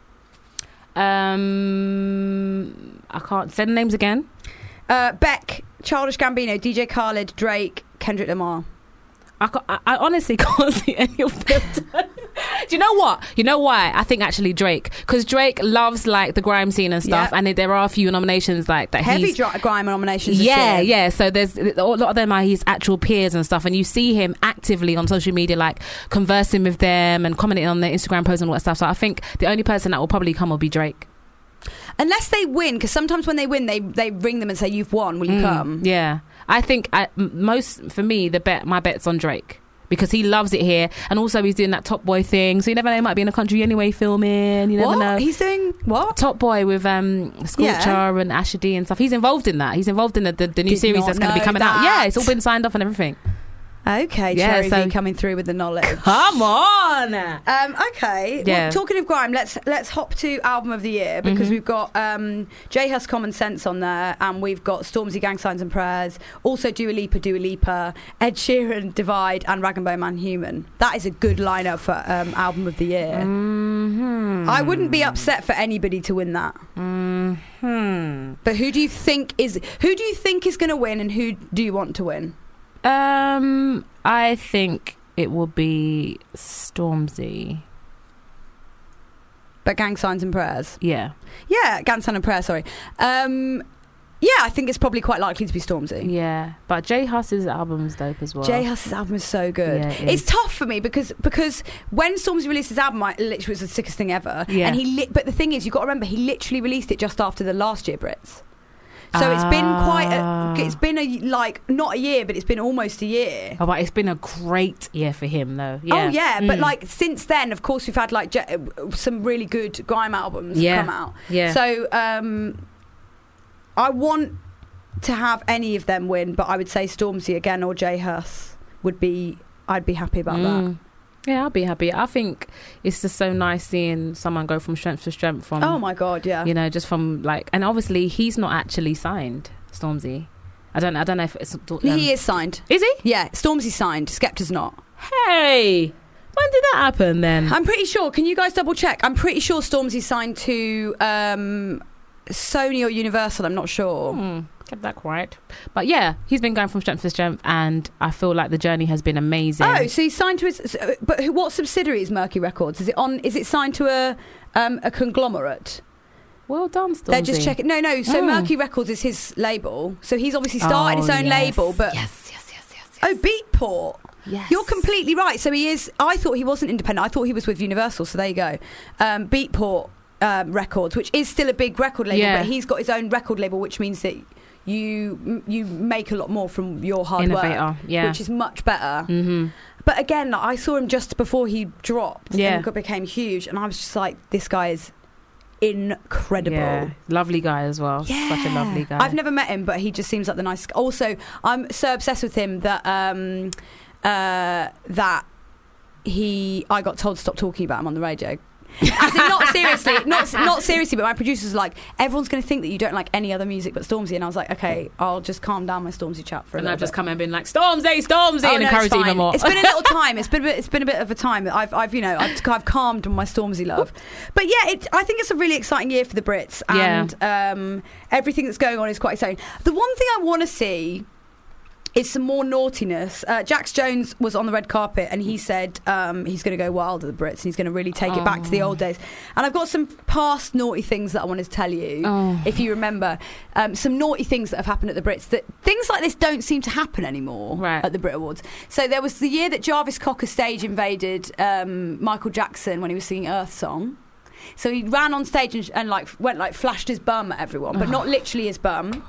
um, I can't say the names again. Uh, Beck, Childish Gambino, D J Khaled, Drake, Kendrick Lamar. I, ca- I, I honestly can't see any of them. Do you know what? You know why? I think actually Drake, because Drake loves like the grime scene and stuff, Yeah. and there are a few nominations like that. Heavy he's, dri- grime nominations. this yeah, year. yeah. So there's a lot of them are his actual peers and stuff, and you see him actively on social media, like conversing with them and commenting on their Instagram posts and all that stuff. So I think the only person that will probably come will be Drake. Unless they win, because sometimes when they win, they they ring them and say, "You've won. Will you Mm, come?" Yeah, I think I, m- most for me the bet my bet's on Drake because he loves it here, and also he's doing that Top Boy thing. So you never know, he might be in a country anyway filming. You never what? know. He's doing what? Top Boy with um, Scorcher Yeah. and Asher D and stuff. He's involved in that. He's involved in the, the, the new Did series not that's going to be know coming that. out. Yeah, it's all been signed off and everything. Okay, Yeah, Cherry so- V coming through with the knowledge. Come on. Um, okay. Yeah. Well, talking of grime, let's let's hop to album of the year because Mm-hmm. we've got um, J Hus Common Sense on there, and we've got Stormzy Gang Signs and Prayers, also Dua Lipa, Dua Lipa, Ed Sheeran, Divide, and Rag and Bone Man Human. That is a good lineup for um, album of the year. Mm-hmm. I wouldn't be upset for anybody to win that. Hmm. But who do you think is who do you think is going to win, and who do you want to win? Um, I think it will be Stormzy. But Gang Signs and Prayers. Yeah. Yeah, Gang Signs and Prayers. Sorry. Um, yeah, I think it's probably quite likely to be Stormzy. Yeah. But J Hus's album is dope as well. J Hus's album is so good. Yeah, it it's is. tough for me because because when Stormzy released his album, I literally was the sickest thing ever. Yeah. And he li- but the thing is, you've got to remember, he literally released it just after the last year Brits. So it's been quite Ah. a, it's been a like not a year, but it's been almost a year. Oh, but it's been a great year for him, though. Yeah. Oh yeah, but Mm. like since then, of course, we've had like Je- some really good grime albums Yeah. come out. Yeah. So um, I want to have any of them win, but I would say Stormzy again or J Hus would be. I'd be happy about that. Mm. Yeah, I'll be happy. I think it's just so nice seeing someone go from strength to strength. From Oh my god, yeah. you know, just from like, and obviously he's not actually signed, Stormzy. I don't. I don't know if it's. Um, he is signed. Is he? Yeah, Stormzy's signed. Skepta's not. Hey, when did that happen then? I'm pretty sure. Can you guys double check? I'm pretty sure Stormzy's signed to um, Sony or Universal. I'm not sure. Hmm, kept that quiet. But yeah, he's been going from strength to strength, and I feel like the journey has been amazing. Oh, so he's signed to his. so- But who, what subsidiary is Mercury Records? Is it on? Is it signed to a um, a conglomerate? Well done, Stormzy. They're just checking. No, no. So Oh. Mercury Records is his label. So he's obviously started Oh, his own yes. label. But yes, yes, yes, yes, yes. oh, Beatport. Yes. You're completely right. So he is. I thought he wasn't independent. I thought he was with Universal. So there you go. Um, Beatport um, Records, which is still a big record label, Yeah. but he's got his own record label, which means that you you make a lot more from your hard Innovator, work, yeah. which is much better. Mm-hmm. But again, like, I saw him just before he dropped Yeah. and got, became huge, and I was just like, this guy is incredible. Yeah, lovely guy as well. Such a lovely guy. I've never met him, but he just seems like the nicest. Also, I'm so obsessed with him that um, uh, that he I got told to stop talking about him on the radio. As in, not seriously, not not seriously, but my producers were like, everyone's going to think that you don't like any other music but Stormzy, and I was like, okay, I'll just calm down my Stormzy chat for a and little I've just bit. come and been like, Stormzy, Stormzy, Oh, and no, encourage it's it even fine. more. It's been a little time. It's been a bit, it's been a bit of a time. I've, I've you know, I've, I've calmed on my Stormzy love. But yeah, it, I think it's a really exciting year for the Brits, and um, everything that's going on is quite exciting. The one thing I want to see is some more naughtiness. Uh, Jax Jones was on the red carpet, and he said um, he's going to go wild at the Brits, and he's going to really take it back to the old days. And I've got some past naughty things that I wanted to tell you, Oh. if you remember, um, some naughty things that have happened at the Brits. That things like this don't seem to happen anymore Right. at the Brit Awards. So there was the year that Jarvis Cocker stage invaded um, Michael Jackson when he was singing Earth Song. So he ran on stage and, and like went like flashed his bum at everyone, but not literally his bum.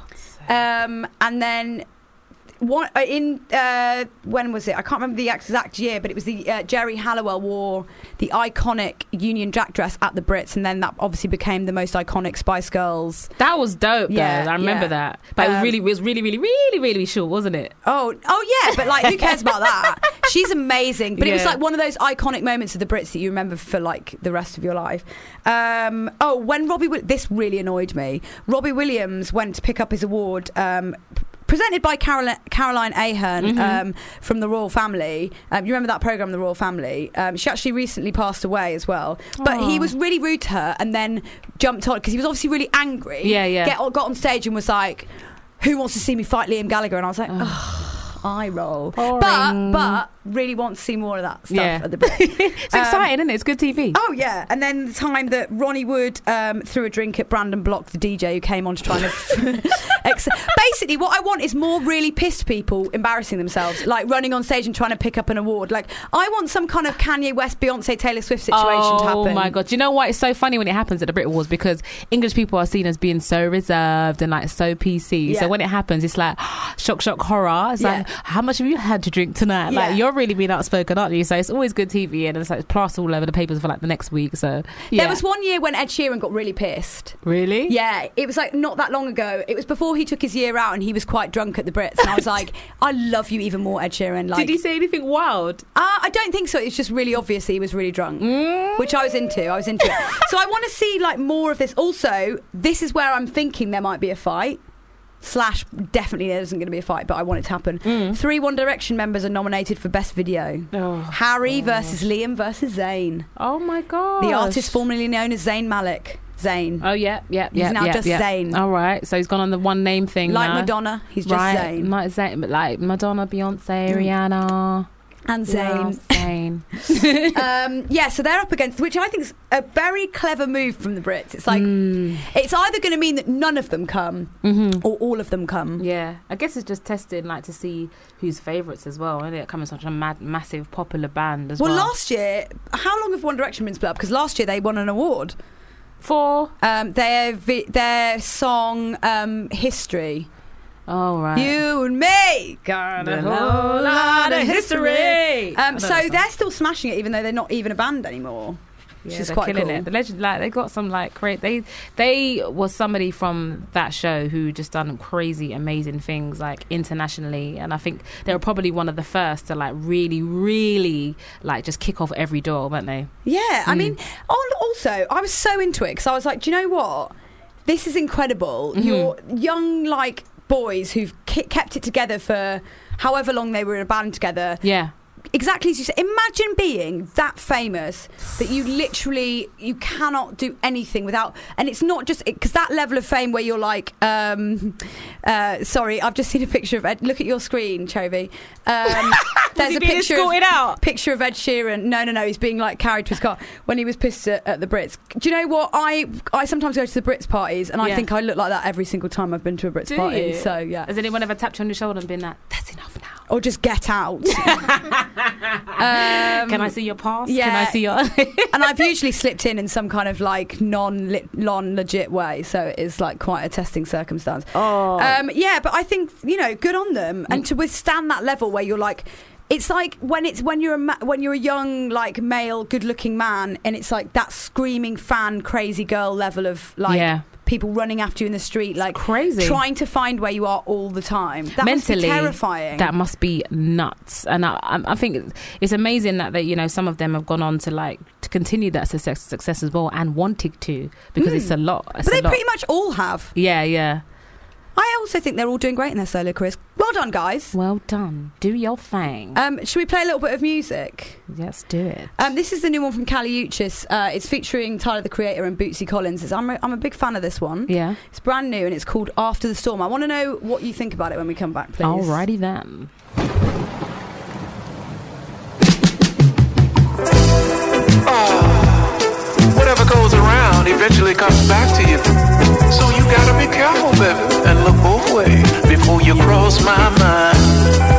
Um, and then. One, uh, in uh, when was it? I can't remember the exact year, but it was the uh, Jerry Halliwell wore the iconic Union Jack dress at the Brits, and then that obviously became the most iconic Spice Girls. That was dope, though. Yeah, I remember yeah. that. But it was Um, really, it was really, really, really, really short, wasn't it? Oh, oh yeah, but like, who cares about that? She's amazing, but it was Yeah. like one of those iconic moments of the Brits that you remember for like the rest of your life. Um, oh, when Robbie, Wi- this really annoyed me. Robbie Williams went to pick up his award. Um, Presented by Caroline, Caroline Ahern Mm-hmm. um, from the Royal Family. Um, you remember that programme, The Royal Family? Um, she actually recently passed away as well. But he Aw. was really rude to her and then jumped on, because he was obviously really angry. Yeah, yeah. Get, got on stage and was like, who wants to see me fight Liam Gallagher? And I was like, oh, eye roll. But, Boring. but really want to see more of that stuff Yeah. at the Brits. It's exciting, isn't it? It's good T V. Oh yeah, and then the time that Ronnie Wood um, threw a drink at Brandon Block, the D J who came on to try and ex- basically what I want is more really pissed people embarrassing themselves, like running on stage and trying to pick up an award. Like I want some kind of Kanye West, Beyonce, Taylor Swift situation oh to happen. my god! Do you know what? It's so funny when it happens at the Brit Awards, because English people are seen as being so reserved and like so P C. Yeah. So when it happens, it's like shock, shock, horror. It's Yeah. like, how much have you had to drink tonight? Yeah. Like you're really been outspoken, aren't you? So it's always good T V, and it's like plastered all over the papers for like the next week. So yeah. There was one year when Ed Sheeran got really pissed. Really? Yeah, it was like not that long ago. It was before he took his year out, and he was quite drunk at the Brits. And I was like, I love you even more, Ed Sheeran. Like, did he say anything wild? Uh, I don't think so. It's just really obvious that he was really drunk, mm. which I was into. I was into it. So I want to see like more of this. Also, this is where I'm thinking there might be a fight. Slash, definitely there isn't going to be a fight, but I want it to happen. Mm. Three One Direction members are nominated for Best Video. Oh, Harry gosh. versus Liam versus Zayn. Oh my god! The artist formerly known as Zayn Malik. Zayn. Oh yeah, yeah, yeah. He's now yeah, just yeah. Zayn. All right, so he's gone on the one name thing. Like now. Madonna, he's just right. Zayn. Like Zayn, but like Madonna, Beyonce, Mm. Rihanna. And Zayn. Zayn. um, yeah, so they're up against, which I think is a very clever move from the Brits. It's like, mm. it's either going to mean that none of them come mm-hmm. or all of them come. Yeah, I guess it's just testing, like, to see who's favourites as well. And it coming such a mad, massive, popular band as well. Well, last year, how long have One Direction been split up? Because last year they won an award for um, their vi- their song um, History. Oh, right. You and me got a whole lot of history. Um, so they're still smashing it, even though they're not even a band anymore. Which yeah, is they're quite killing cool. it. The legend, like they got some like great. They they was somebody from that show who just done crazy, amazing things like internationally, and I think they were probably one of the first to like really, really like just kick off every door, weren't they? Yeah, mm. I mean, also I was so into it because I was like, do you know what? This is incredible. Mm-hmm. You're young, like. Boys who've ki- kept it together for however long they were in a band together. Yeah. Exactly as you said. Imagine being that famous that you literally you cannot do anything without, and it's not just because that level of fame where you're like, um, uh, sorry, I've just seen a picture of Ed. Look at your screen, Cherry. Um, there's a picture of, out? picture of Ed Sheeran. No, no, no. He's being like carried to his car when he was pissed at, at the Brits. Do you know what? I I sometimes go to the Brits parties, and yeah. I think I look like that every single time I've been to a Brits do party. You? So yeah. Has anyone ever tapped you on your shoulder and been like, "That's enough now"? Or just get out. um, Can I see your pass? Yeah. Can I see your... And I've usually slipped in in some kind of like non non legit way, so it is like quite a testing circumstance. Oh, um, yeah, but I think you know, good on them, and to withstand that level where you're like. It's like when it's when you're a ma- when you're a young like male good-looking man, and it's like that screaming fan crazy girl level of like yeah. people running after you in the street, like crazy, trying to find where you are all the time. That mentally must be terrifying. That must be nuts. And I, I think it's amazing that, that you know some of them have gone on to like to continue that success, success as well, and wanted to because mm. it's a lot. It's but they a lot. pretty much all have. Yeah, yeah. I also think they're all doing great in their solo careers. Well done, guys. Well done. Do your thing. Um, should we play a little bit of music? Let's do it. Um, this is the new one from Kali Uchis. Uh, it's featuring Tyler, the Creator, and Bootsy Collins. It's, I'm, a, I'm a big fan of this one. Yeah. It's brand new, and it's called After the Storm. I want to know what you think about it when we come back, please. Alrighty then. Oh, whatever goes around eventually comes back to you. So you gotta be careful, baby, and look both ways before you cross my mind.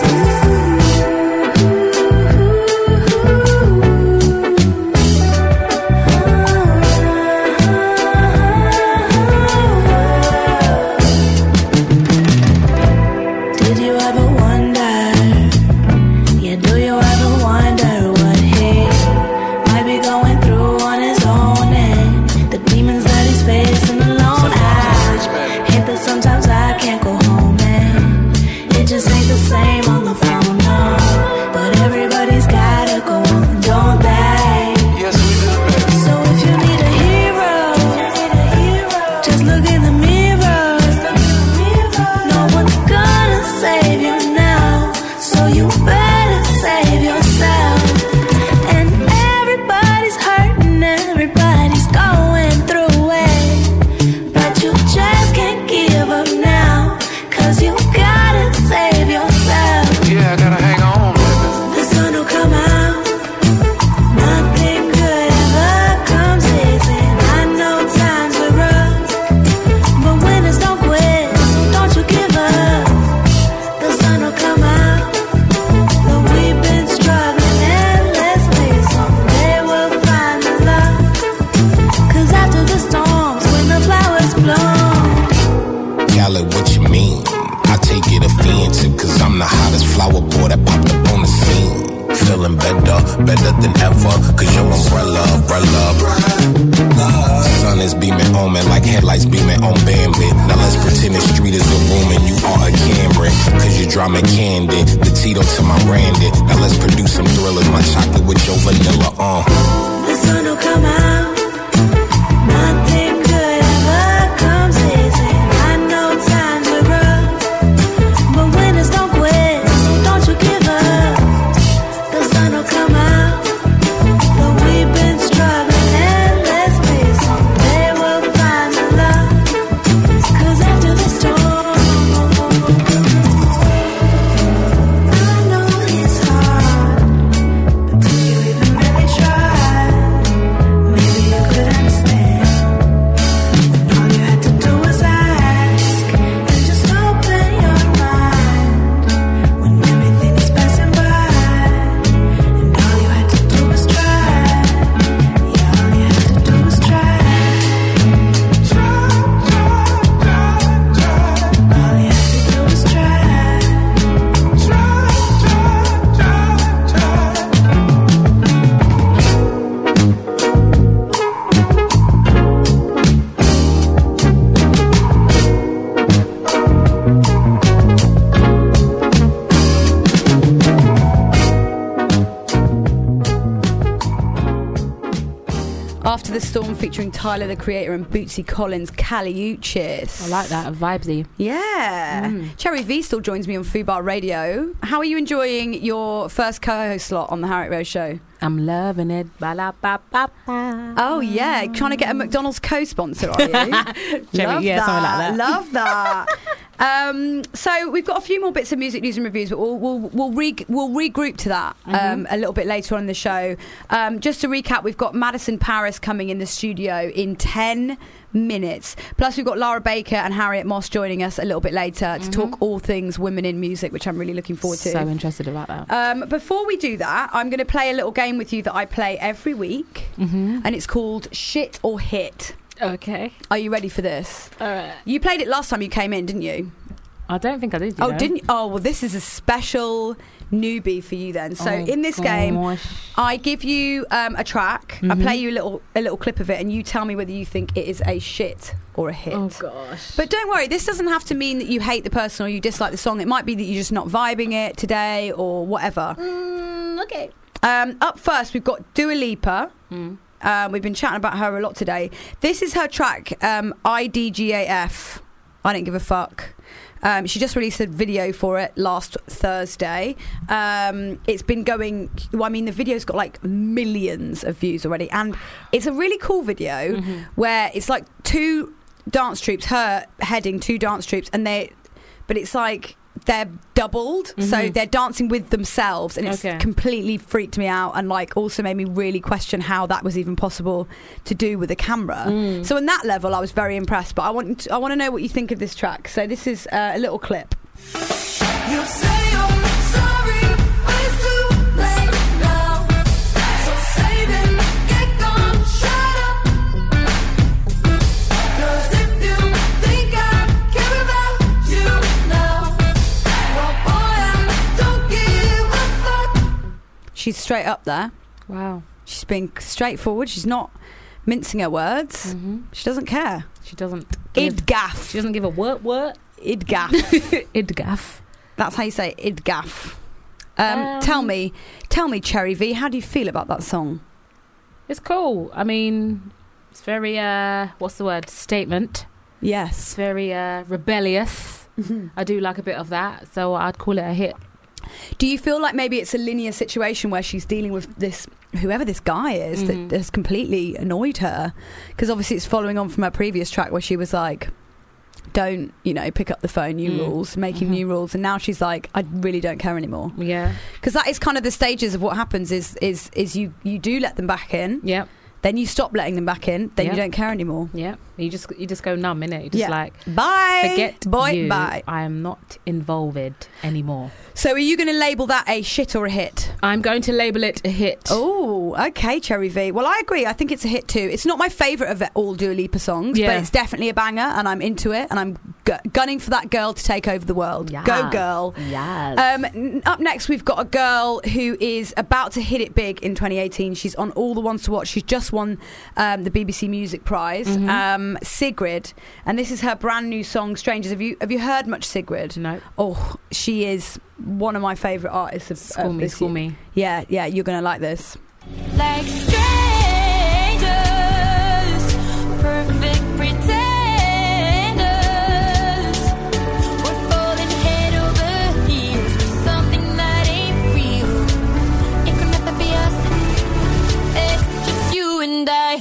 Did you ever wonder? Yeah, do you ever wonder what he might be going through on his own and the demons that he's facing alone? I hate that sometimes I can't go home and it just ain't the same on the phone, no. But everybody's gotta go on, don't they? Yes, we do, baby. So if you need a hero, just look in the mirror. No one's gonna save you now, so you better save yourself. And everybody's hurting, everybody's going through it, but you just can't give up now, cause you gotta save yourself. Yeah, I gotta hang on, baby. The sun will come out, nothing good ever comes easy. I know times are rough, but winners don't quit, so don't you give up. The sun will come out, but we've been struggling endlessly. Someday we'll find the love, cause after the storms, when the flowers bloom. Khaled, what you mean? I take it offensive, cause I'm the hottest flower boy that popped up on the scene. feeling better, better than ever. Cause your umbrella, umbrella, sun is beaming on me like headlights beaming on Bambi. Now let's pretend the street is a room and you are a Cameron. Cause you drama candy, the Tito to my Randy. Now let's produce some thrillers, my chocolate with your vanilla on. Uh. The sun will come out. Nothing good ever comes easy. I know times are rough, but winners don't quit, so don't you give up. The sun will come out, but we've been struggling endless ways. Someday we'll find the love, cause after the storm, I know it's hard, but do you even really try? Maybe you could understand. And all you had to do was ask, and just open your mind when everything is passing by. And all you had to do was try. Yeah, all you had to do was try. Try, try, try, try. All you had to do was try. Try, try, try, try. After the Storm featuring Tyler the Creator and Bootsy Collins, Caliuchis. I like that, vibesy. Yeah. Mm. Cherry V still joins me on Fubar Radio. How are you enjoying your first co-host slot on the Harriet Rose Show? I'm loving it. Ba-la-ba-ba-ba. Oh yeah, trying to get a McDonald's co-sponsor, are you? Cherry, Love yeah, that. something like that. Love that. Um, so we've got a few more bits of music news and reviews, but we'll we'll we'll, re- we'll regroup to that um, Mhm. a little bit later on in the show. Um, just to recap, we've got Madison Paris coming in the studio in ten minutes. Plus, we've got Lara Baker and Harriet Moss joining us a little bit later to Mhm. talk all things women in music, which I'm really looking forward to. So interested about that. Um, before we do that, I'm going to play a little game with you that I play every week, Mhm. and it's called Shit or Hit. Okay. Are you ready for this? All right. You played it last time you came in, didn't you? I don't think I did. You Oh, know. didn't you? Oh, well, this is a special newbie for you then. So Oh, in this game, gosh. I give you um, a track. I Mhm. play you a little a little clip of it, and you tell me whether you think it is a shit or a hit. Oh gosh. But don't worry, this doesn't have to mean that you hate the person or you dislike the song. It might be that you're just not vibing it today or whatever. Mm, okay. Um, up first, we've got Dua Lipa. Mm. Um, we've been chatting about her a lot today. This is her track, um, I D G A F. I don't give a fuck. Um, she just released a video for it last Thursday. Um, it's been going, well, I mean, the video's got like millions of views already. And it's a really cool video Mhm. where it's like two dance troupes, her heading two dance troupes, and they, but it's like they're doubled. So Mhm. they're dancing with themselves, and it's Okay. completely freaked me out and like also made me really question how that was even possible to do with a camera. Mm. So on that level, I was very impressed. But I want to, I want to know what you think of this track. So this is uh, a little clip. You say I'm sorry, but it's too late now. So save it, get gone, shut up. 'Cause if you think I care about you now, well, boy, I don't give a fuck. She's straight up there. Wow. She's being straightforward. She's not mincing her words. Mhm. She doesn't care. She doesn't. Give, Idgaff. she doesn't give a word. Word. Idgaff. Idgaff. That's how you say it, idgaff. Um, Um, tell me, tell me, Cherry V, how do you feel about that song? It's cool. I mean, it's very. Uh, what's the word? Statement. It's Yes. very uh, rebellious. I do like a bit of that, so I'd call it a hit. Do you feel like maybe it's a linear situation where she's dealing with this, whoever this guy is, Mhm. that has completely annoyed her? Because obviously it's following on from her previous track where she was like, don't, you know, pick up the phone, new Mm. rules, making Mhm. new rules. And now she's like, I really don't care anymore. Yeah. Because that is kind of the stages of what happens is is is you, you do let them back in, Yep. then you stop letting them back in, then Yeah. you don't care anymore. Yep. You just you just go numb, innit? You just Yeah. like Bye. forget Boy, you. bye. I am not involved anymore. So are you going to label that a shit or a hit? I'm going to label it a hit. Oh, okay, Cherry V. Well, I agree. I think it's a hit too. It's not my favourite of all Dua Lipa songs, Yeah. but it's definitely a banger, and I'm into it, and I'm gu- gunning for that girl to take over the world. Yes. Go girl. Yes. Um, n- up next, we've got a girl who is about to hit it big in twenty eighteen. She's on all the ones to watch. She's just won um, the B B C Music Prize. Mm-hmm. Um, Sigrid, and this is her brand new song, "Strangers." Have you have you heard much Sigrid? No. Oh, she is one of my favourite artists of, School of me, this school year. me. Yeah, yeah, you're gonna like this. Like strangers, perfect pretenders. We're falling head over heels for something that ain't real. It could never be us. It's just you and I.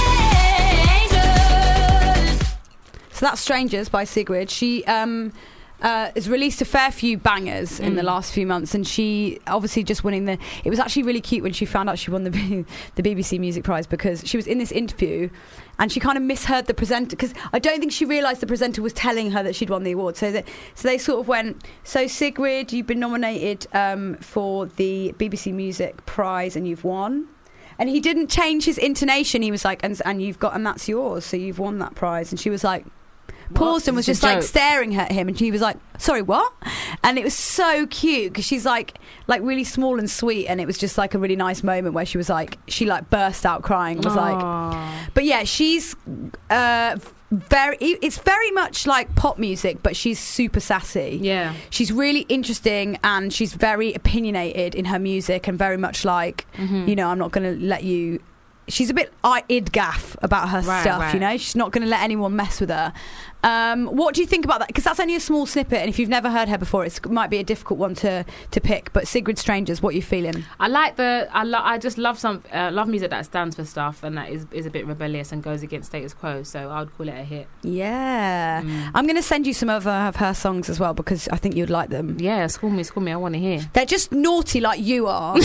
Strangers. So that's "Strangers" by Sigrid. She um, uh, has released a fair few bangers in the last few months, and she obviously just winning the. It was actually really cute when she found out she won the B- the B B C Music Prize, because she was in this interview, and she kind of misheard the presenter, because I don't think she realised the presenter was telling her that she'd won the award. So that so they sort of went, "So Sigrid, you've been nominated um, for the B B C Music Prize, and you've won." And he didn't change his intonation. He was like, and, and you've got, and that's yours, so you've won that prize. And she was like, paused and was It's a just like joke. staring at him, and she was like, sorry, what? And it was so cute, because she's like like really small and sweet, and it was just like a really nice moment where she was like, she like burst out crying and was Aww. like, but yeah, she's uh very it's very much like pop music, but she's super sassy. Yeah. She's really interesting, and she's very opinionated in her music, and very much like, Mm-hmm. you know, I'm not going to let you. She's a bit I id gaff about her Right, stuff, right. you know. She's not going to let anyone mess with her. Um, what do you think about that? Because that's only a small snippet, and if you've never heard her before, it's, it might be a difficult one to to pick. But Sigrid Strangers, what are you feeling? I like the. I lo- I just love some. Uh, love music that stands for stuff and that is is a bit rebellious and goes against status quo. So I would call it a hit. Yeah, Mm. I'm going to send you some other of her songs as well, because I think you'd like them. Yeah, school me, school me. I want to hear. They're just naughty like you are.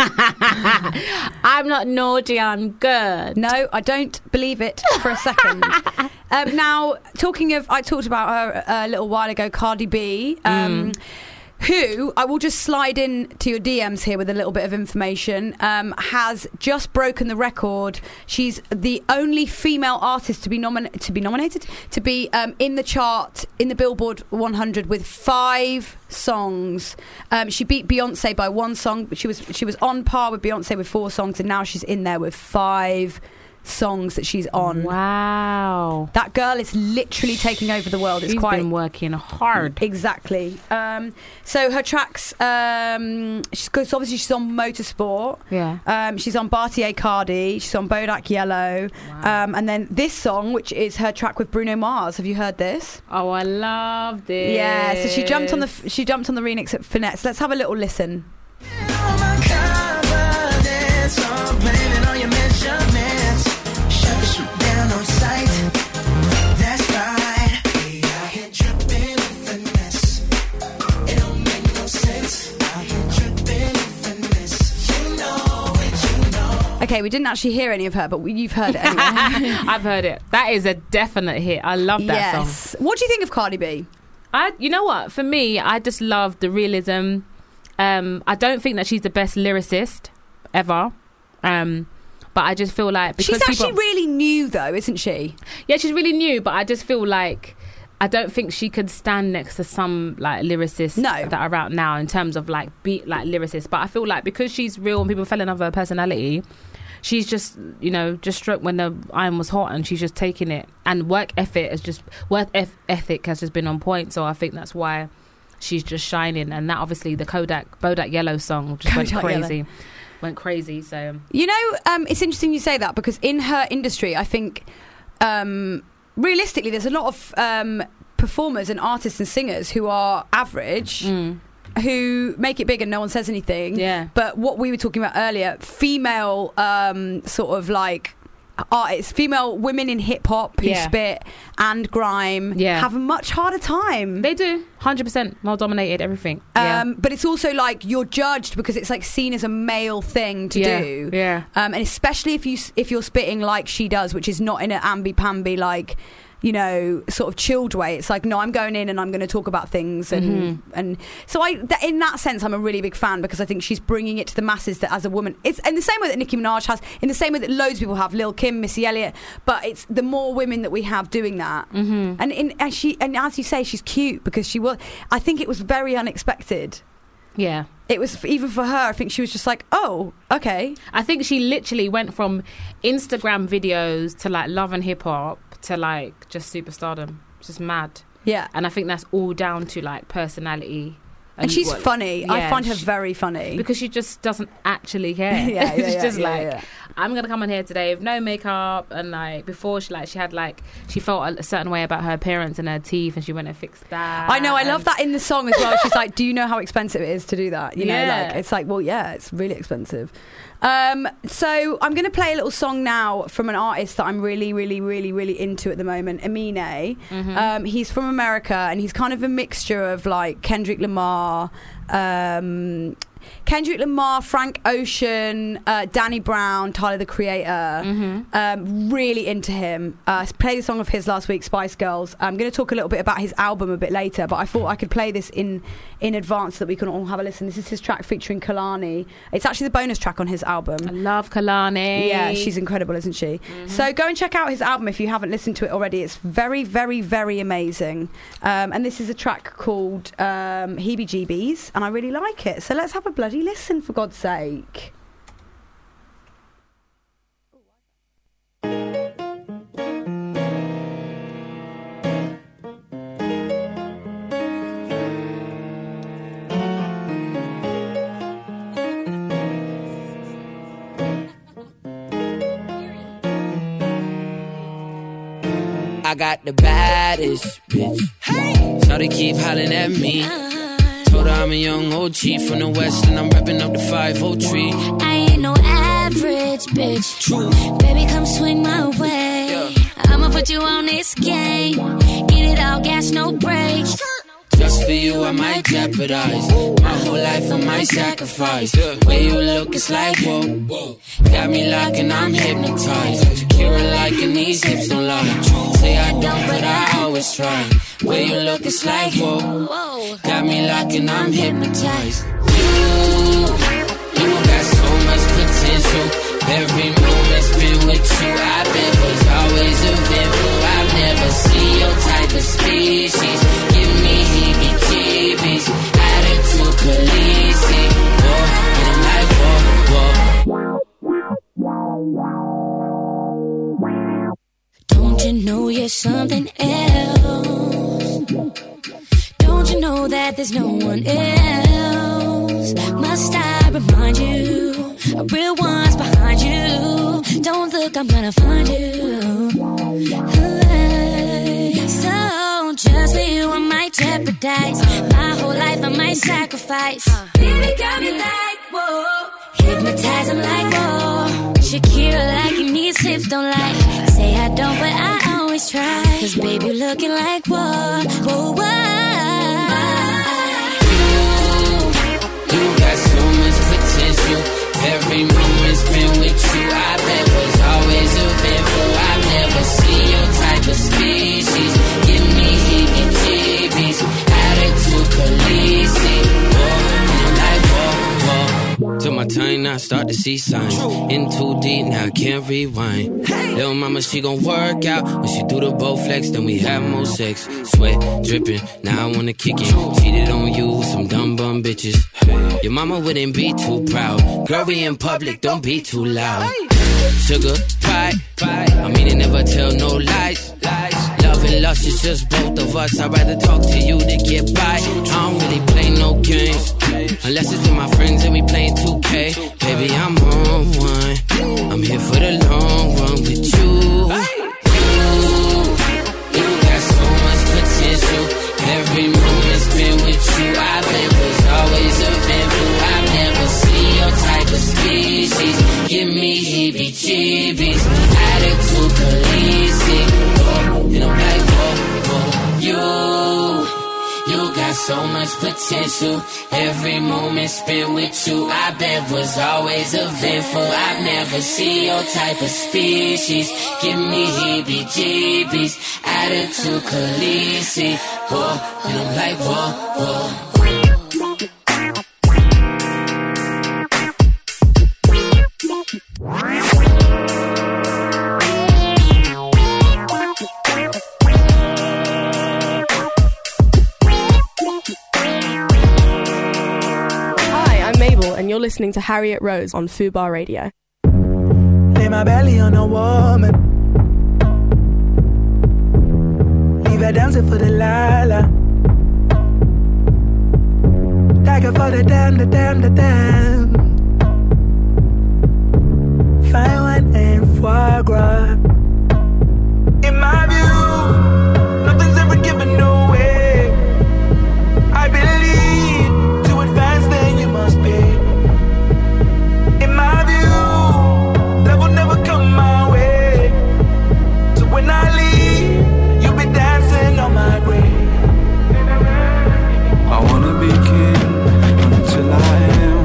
I'm not naughty. I'm good. No, I don't believe it for a second. um, now, talking of, I talked about her a little while ago, Cardi B, um, who, I will just slide in to your D Ms here with a little bit of information, um, has just broken the record. She's the only female artist to be, nomin- to be nominated, to be um, in the chart, in the Billboard one hundred with five songs. Um, she beat Beyonce by one song, but she was she was on par with Beyonce with four songs, and now she's in there with five songs that she's on. Wow. That girl is literally taking over the world. It's She's quite been working hard. exactly. Um, so her tracks, um, she's, cause obviously she's on Motorsport. Yeah. Um, she's on Bartier Cardi. She's on Bodak Yellow. Wow. Um, and then this song, which is her track with Bruno Mars. Have you heard this? Oh, I love this. Yeah. So she jumped on the f- she jumped on the remix at Finesse. Let's have a little listen. Okay, we didn't actually hear any of her, but we, you've heard it anyway. I've heard it. That is a definite hit. I love that song. Yes. What do you think of Cardi B? I, you know what? For me, I just love the realism. Um, I don't think that she's the best lyricist ever. Um, but I just feel like because She's actually people, really new, though, isn't she? yeah, she's really new. But I just feel like I don't think she could stand next to some like lyricists No. that are out now in terms of like beat like lyricists. But I feel like because she's real and people fell in love with her personality, she's just, you know, just struck when the iron was hot, and she's just taking it. And work ethic has just work eth- ethic has just been on point. So I think that's why she's just shining. And that obviously the Kodak Bodak Yellow song just went Kodak crazy, Yellow. went crazy. So You know, um, it's interesting you say that, because in her industry, I think um, realistically, there's a lot of um, performers and artists and singers who are average. mm, Who make it big and no one says anything. Yeah. But what we were talking about earlier, female um, sort of like artists, female women in hip hop who Yeah. spit and grime Yeah. have a much harder time. they do one hundred percent male dominated everything. Yeah. Um, but it's also like you're judged because it's like seen as a male thing to Yeah, do. yeah. Um, and especially if you if you're spitting like she does, which is not in an amby pamby like, you know, sort of chilled way. It's like, no, I'm going in and I'm going to talk about things. And Mm-hmm. and so I, th- in that sense, I'm a really big fan because I think she's bringing it to the masses that as a woman, it's in the same way that Nicki Minaj has, in the same way that loads of people have, Lil' Kim, Missy Elliott, but it's the more women that we have doing that. Mm-hmm. And, in, and, she, and as you say, she's cute because she was, I think it was very unexpected. Yeah. It was, even for her, I think she was just like, oh, okay. I think she literally went from Instagram videos to like Love and Hip Hop to like just superstardom. It's just mad. Yeah. And I think that's all down to like personality. And, and she's what, funny. yeah, I find her she, very funny. Because she just doesn't actually care. yeah, yeah, She's yeah, just yeah, like, yeah. I'm going to come on here today with no makeup. And like before she like, she had like, she felt a certain way about her appearance and her teeth and she went and fixed that. I know, I and love that in the song as well. She's like, do you know how expensive it is to do that? You know, Yeah. like, it's like, well, yeah, it's really expensive. Um, so I'm going to play a little song now from an artist that I'm really, really, really, really into at the moment, Emine. Mm-hmm. Um, he's from America and he's kind of a mixture of like Kendrick Lamar, um, Kendrick Lamar, Frank Ocean, uh, Danny Brown, Tyler the Creator. Mm-hmm. Um, really into him. Uh, played a song of his last week, Spice Girls. I'm going to talk a little bit about his album a bit later, but I thought I could play this in in advance so that we can all have a listen. This is his track featuring Kalani. It's actually the bonus track on his album. I love Kalani. Yeah, she's incredible, isn't she? Mm-hmm. So go and check out his album if you haven't listened to it already. It's very, very, very amazing. Um, and this is a track called um, Heebie Jeebies, and I really like it. So let's have a bloody listen, for God's sake. I got the baddest bitch. Hey. So they keep hollering at me. Told her I'm a young O G from the West and I'm repping up the five oh three. I ain't no average bitch. True. Baby, come swing my way. Yeah. I'ma put you on this game. Get it all, gas, no brakes. Just for you, I might jeopardize my whole life, I might sacrifice. Way you look, it's like whoa. Got me locked and I'm hypnotized. Shakira like and these hips don't lie. Say I don't, but I always try. Way you look, it's like whoa. Got me locked and I'm hypnotized. You, you got so much potential. Every moment spent with you, I bet was always eventful. I've never seen your type of species. Give me heebie-jeebies, attitude Khaleesi. Whoa, and I'm like, whoa, whoa. Don't you know you're something else? Don't you know that there's no one else? Must I remind you, a real one's behind you. Don't look, I'm gonna find you. So just for you, I might jeopardize my whole life, I might sacrifice. Baby got me like whoa, hypnotize, I'm like whoa. Shakira like you need hips, don't lie. Say I don't, but I always try. Cause baby, you looking like whoa, whoa, whoa. You got so much potential. Every moment spent with you, I bet was always eventful. I've never seen your type of species. Give me heebie-jeebies, attitude Khaleesi. Whoa, and I'm like whoa, whoa. Till my time now, start to see signs. In too deep, now I can't rewind. Little mama, she gon' work out. When she do the bow flex, then we have more sex. Sweat dripping, now I wanna kick it. Cheated on you with some dumb bum bitches. Your mama wouldn't be too proud. Girl, we in public, don't be too loud. Sugar, pie, pie. I mean, they never tell no lies. lies. Love and lust is just both of us. I'd rather talk to you to get by. I don't really play no games. Unless it's with my friends and we playing two K. Baby, I'm on one. I'm here for the long run with you. You, you got so much potential. Every moment spent with you, I bet was always eventful. I've never seen your type of species. Give me heebie-jeebies, attitude Khaleesi. Oh, and I'm like, whoa, whoa. You, you got so much potential. Every moment spent with you, I bet was always eventful. I've never seen your type of species. Give me heebie-jeebies. Attitude Khaleesi. Whoa, and I'm like, whoa, whoa. And you're listening to Harriet Rose on Fubar Radio. Lay my belly on a woman. Leave her dancing for the Lala. Tiger for the damn, the damn, the damn. Fine wine and foie gras. In my view, nothing's ever given away. I believe to advance, then you must pay. When I leave, you'll be dancing on my grave. I wanna be king until I am.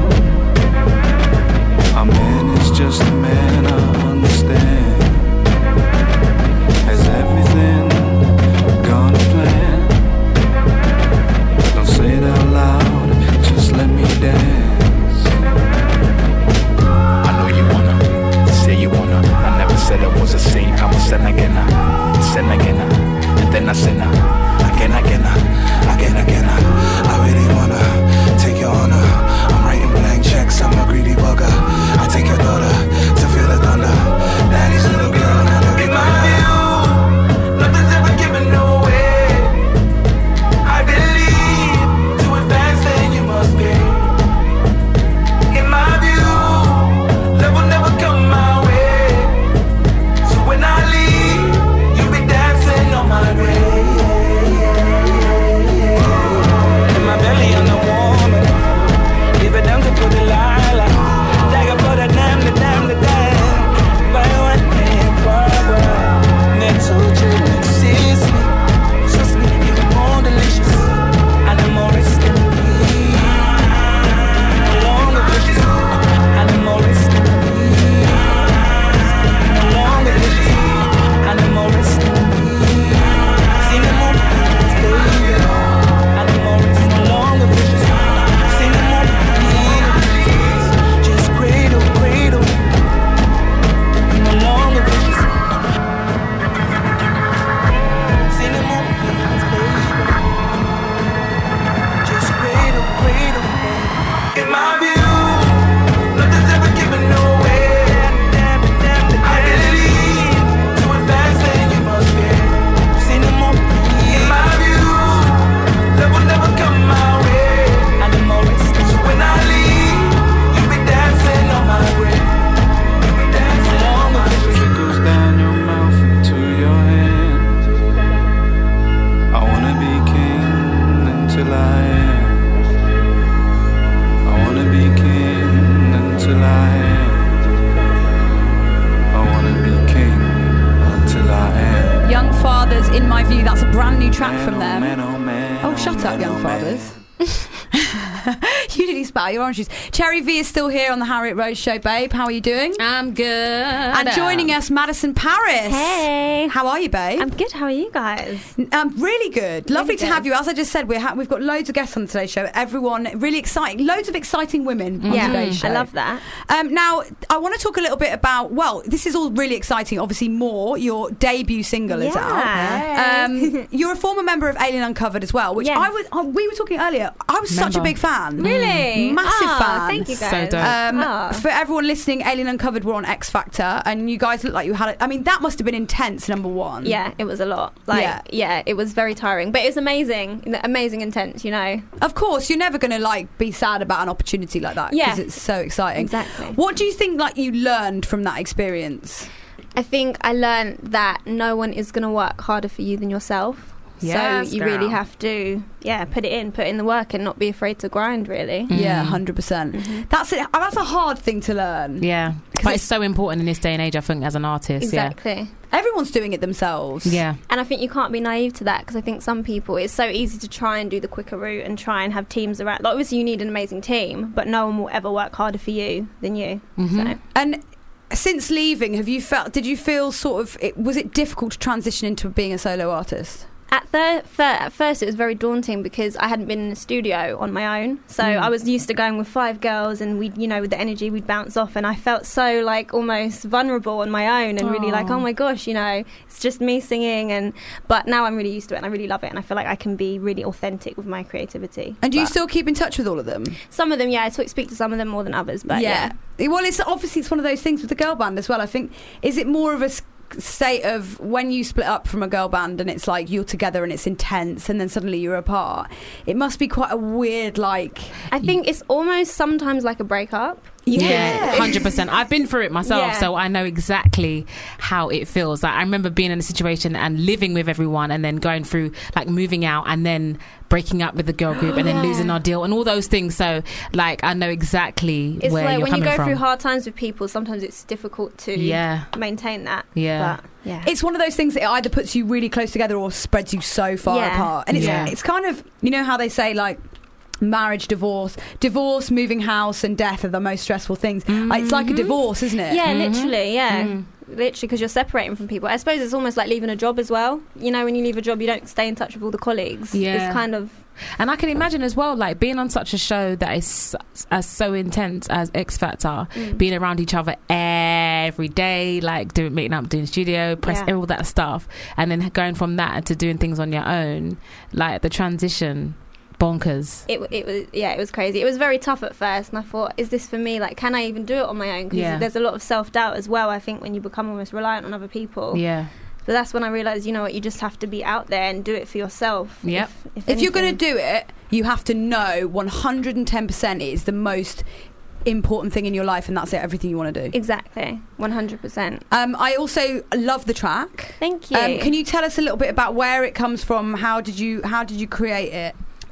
A man is just a man, I understand. Has everything gone to plan? Don't say it out loud, just let me dance. I know you wanna, say you wanna. I never said I was a saint, I'm a sin again. Sin again, and then I sin again, again, again, again. I really wanna take your honor. I'm writing blank checks, I'm a greedy bugger. I take your daughter to feel the thunder. Daddy's little girl, not a in my view, nothing's ever given away. I believe to advance, then you must pay. In my view, love will never come my way. So when I leave, on my way. In my belly on the woman. Leave it down to put the lala. Dagger for the damn, the damn, the damn. Buy one and forever. Next told you to assist me. Trust me, even more delicious. And the more it's than me. No longer vicious. And the more it's than me. No longer vicious. And the more it's than me. Your oranges. Cherry V is still here on the Harriet Rose Show, babe. How are you doing? I'm good. And joining us, Madison Paris. Hey. How are you, babe? I'm good. How are you guys? Um, really good. Lovely really to good. have you. As I just said, we're ha- we've got loads of guests on today's show. Everyone really exciting. Loads of exciting women on yeah, today's show. I love that. Um, now, I want to talk a little bit about, well, this is all really exciting. Obviously, More, your debut single is yeah. out. Um, you're a former member of Alien Uncovered as well, which yes. I was. Uh, we were talking earlier. I was Member. such a big fan. Really? Massive oh, fan. Thank you guys. So dope. Um, oh. For everyone listening, Alien Uncovered were on X Factor, and you guys look like you had it. I mean, that must have been intense. Number one. Yeah, it was a lot. Like, Yeah. yeah, it was very tiring, but it was amazing, amazing intense. You know. Of course, you're never going to like be sad about an opportunity like that because Yeah. it's so exciting. Exactly. What do you think like you learned from that experience? I think I learned that no one is going to work harder for you than yourself. Yes, so you girl. really have to, yeah, put it in, put in the work, and not be afraid to grind. Really. Yeah, hundred percent. That's it. That's a hard thing to learn. Yeah, But it's so important in this day and age, I think, as an artist. Exactly. Yeah. Everyone's doing it themselves. Yeah. And I think you can't be naive to that, because I think some people, it's so easy to try and do the quicker route and try and have teams around. Like, obviously you need an amazing team, but no one will ever work harder for you than you. Mm-hmm. So. And since leaving, have you felt, did you feel sort of, it, was it difficult to transition into being a solo artist? At, the, fir- at first it was very daunting because I hadn't been in a studio on my own, so Mm. I was used to going with five girls, and we, you know, with the energy we'd bounce off, and I felt so like almost vulnerable on my own, and really like, Aw. oh my gosh, you know, it's just me singing. And but now I'm really used to it and I really love it, and I feel like I can be really authentic with my creativity. And do you But still keep in touch with all of them? some of them, yeah, I sort of speak to some of them more than others, but yeah, Well, it's obviously it's one of those things with the girl band as well. I think, is it more of a s- state of when you split up from a girl band and it's like you're together and it's intense, and then suddenly you're apart? It must be quite a weird, like. I think it's almost sometimes like a breakup. Yeah, one hundred percent. I've been through it myself, Yeah. so I know exactly how it feels. Like, I remember being in a situation and living with everyone, and then going through, like, moving out and then breaking up with the girl group and then Yeah. losing our deal and all those things. So, like, I know exactly It's where like you're when you coming go from. through hard times with people, sometimes it's difficult to Yeah. maintain that. Yeah. But, yeah. It's one of those things that either puts you really close together or spreads you so far Yeah. apart. And it's Yeah. it's kind of, you know how they say, like, marriage, divorce, divorce, moving house, and death are the most stressful things. Like, it's like a divorce, isn't it? Yeah, literally, yeah. Mm. Literally, because you're separating from people. I suppose it's almost like leaving a job as well. You know, when you leave a job, you don't stay in touch with all the colleagues. Yeah. It's kind of... And I can imagine as well, like, being on such a show that is as so intense as X Factor, Mm. being around each other every day, like doing meeting up, doing studio, press, Yeah. all that stuff, and then going from that to doing things on your own, like the transition, bonkers. It, it was yeah it was crazy. It was very tough at first, and I thought, is this for me? Like, can I even do it on my own? Because Yeah. there's a lot of self-doubt as well, I think, when you become almost reliant on other people. Yeah. But that's when I realised, you know what, you just have to be out there and do it for yourself. Yep. If, If you're going to anything. do it, you have to know one hundred ten percent it is the most important thing in your life, and that's it, everything you want to do. Exactly, one hundred percent. Um, I also love the track. Thank you. Um, can you tell us a little bit about where it comes from? How did you How did you create it?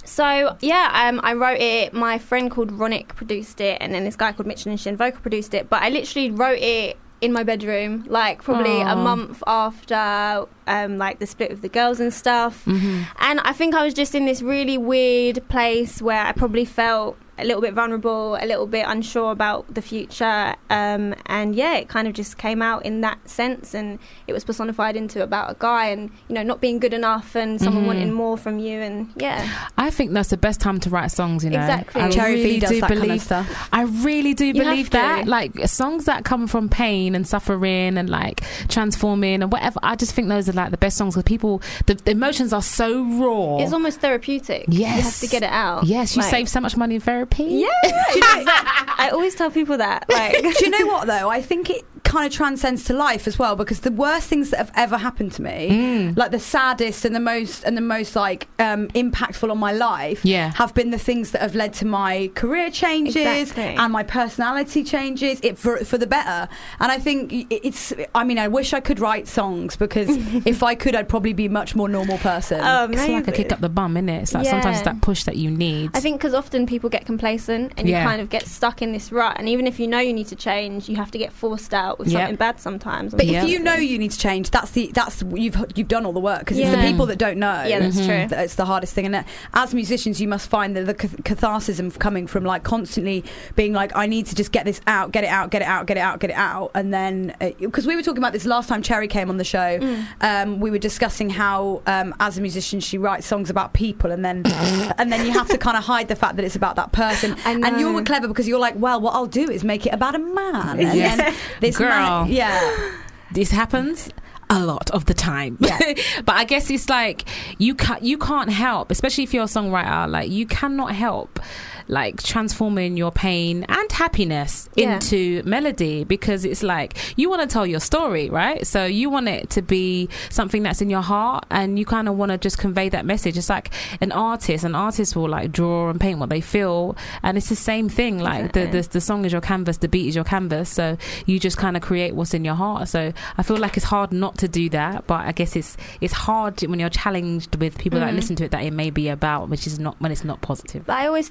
So yeah, um, I wrote it. My friend called Ronick produced it, and then this guy called Mitchell and Shin vocal produced it. But I literally wrote it in my bedroom, like probably a Aw. month after um, like the split with the girls and stuff. Mm-hmm. And I think I was just in this really weird place where I probably felt a little bit vulnerable, a little bit unsure about the future, um, and yeah, it kind of just came out in that sense, and it was personified into about a guy and, you know, not being good enough and someone Mhm. wanting more from you, and yeah. I think that's the best time to write songs, you know. Exactly. I Cherry really Fee does do that kind of believe stuff. I really do You believe have to. that. Like, songs that come from pain and suffering and like transforming and whatever. I just think those are like the best songs, because people, the, the emotions are so raw. It's almost therapeutic. Yes. You have to get it out. Yes, you Like- save so much money in therapy. Yeah. Do you know, I always tell people that. Like, Do you know what, though? I think it kind of transcends to life as well, because the worst things that have ever happened to me, Mm. like the saddest and the most and the most like um, impactful on my life, Yeah. have been the things that have led to my career changes Exactly. and my personality changes, it for for the better. And I think it- it's. I mean, I wish I could write songs, because if I could, I'd probably be a much more normal person. um, It's like a maybe. kick up the bum, isn't it? It's like sometimes it's Yeah. that push that you need. I think because often people get complacent and Yeah. you kind of get stuck in this rut, and even if you know you need to change, you have to get forced out with Yep. something bad sometimes. But Yeah. if you know you need to change, that's the that's you've you've done all the work, because it's the Yeah. people that don't know. Yeah, that's Mhm. true. that it's the hardest thing. And uh, as musicians, you must find that the cath- catharsism coming from like constantly being like, I need to just get this out, get it out, get it out, get it out, get it out, and then because we were talking about this last time Cherry came on the show, Mm. um, we were discussing how um, as a musician she writes songs about people, and then and then you have to kind of hide the fact that it's about that person. I know. And you were clever, because you're like, well, what I'll do is make it about a man. And Yes. then this Girl. man, yeah. This happens a lot of the time. Yeah. But I guess it's like you can't you can't help, especially if you're a songwriter, like you cannot help like transforming your pain and happiness Yeah. into melody, because it's like you want to tell your story, right? So you want it to be something that's in your heart, and you kind of want to just convey that message. It's like an artist an artist will like draw and paint what they feel, and it's the same thing. Like the, Exactly. the the song is your canvas, the beat is your canvas, so you just kind of create what's in your heart. So I feel like it's hard not to do that, but I guess it's it's hard when you're challenged with people that Mhm. listen to it that it may be about, which is not when it's not positive. But I always think as well,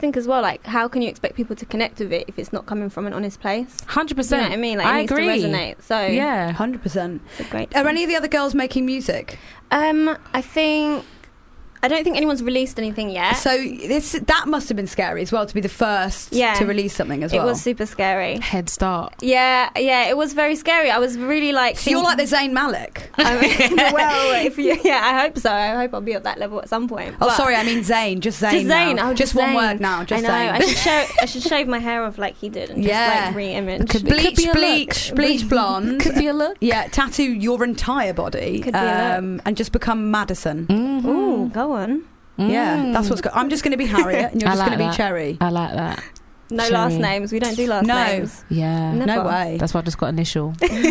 like, how can you expect people to connect with it if it's not coming from an honest place? one hundred percent. You know what I mean? Like, I it needs agree. to resonate. So Yeah. one hundred percent. it's a great. Are any of the other girls making music? Um, I think I don't think anyone's released anything yet. So this that must have been scary as well to be the first Yeah. to release something as it well. was super scary. Head start. Yeah, yeah, it was very scary. I was really like. So you're think- like the Zayn Malik. I mean, well, if you, yeah, I hope so. I hope I'll be at that level at some point. Oh, But- sorry, I mean Zayn. Just Zayn. Just Zayn. now. Oh, just just one Zayn. word now. Just I know. Zayn. I should shave. I should shave my hair off like he did and Yeah. just like re-image. Could be- bleach, be a bleach, look. bleach blonde. Could be a look. Yeah, tattoo your entire body, Could be a um, and just become Madison. Mm-hmm. Ooh, go on. Yeah, that's what's. Go- I'm just going to be Harriet, and you're I just like going to be that. Cherry. I like that. No Cherry. last names. We don't do last No. names. Yeah. Never. No way. That's why I just got initial.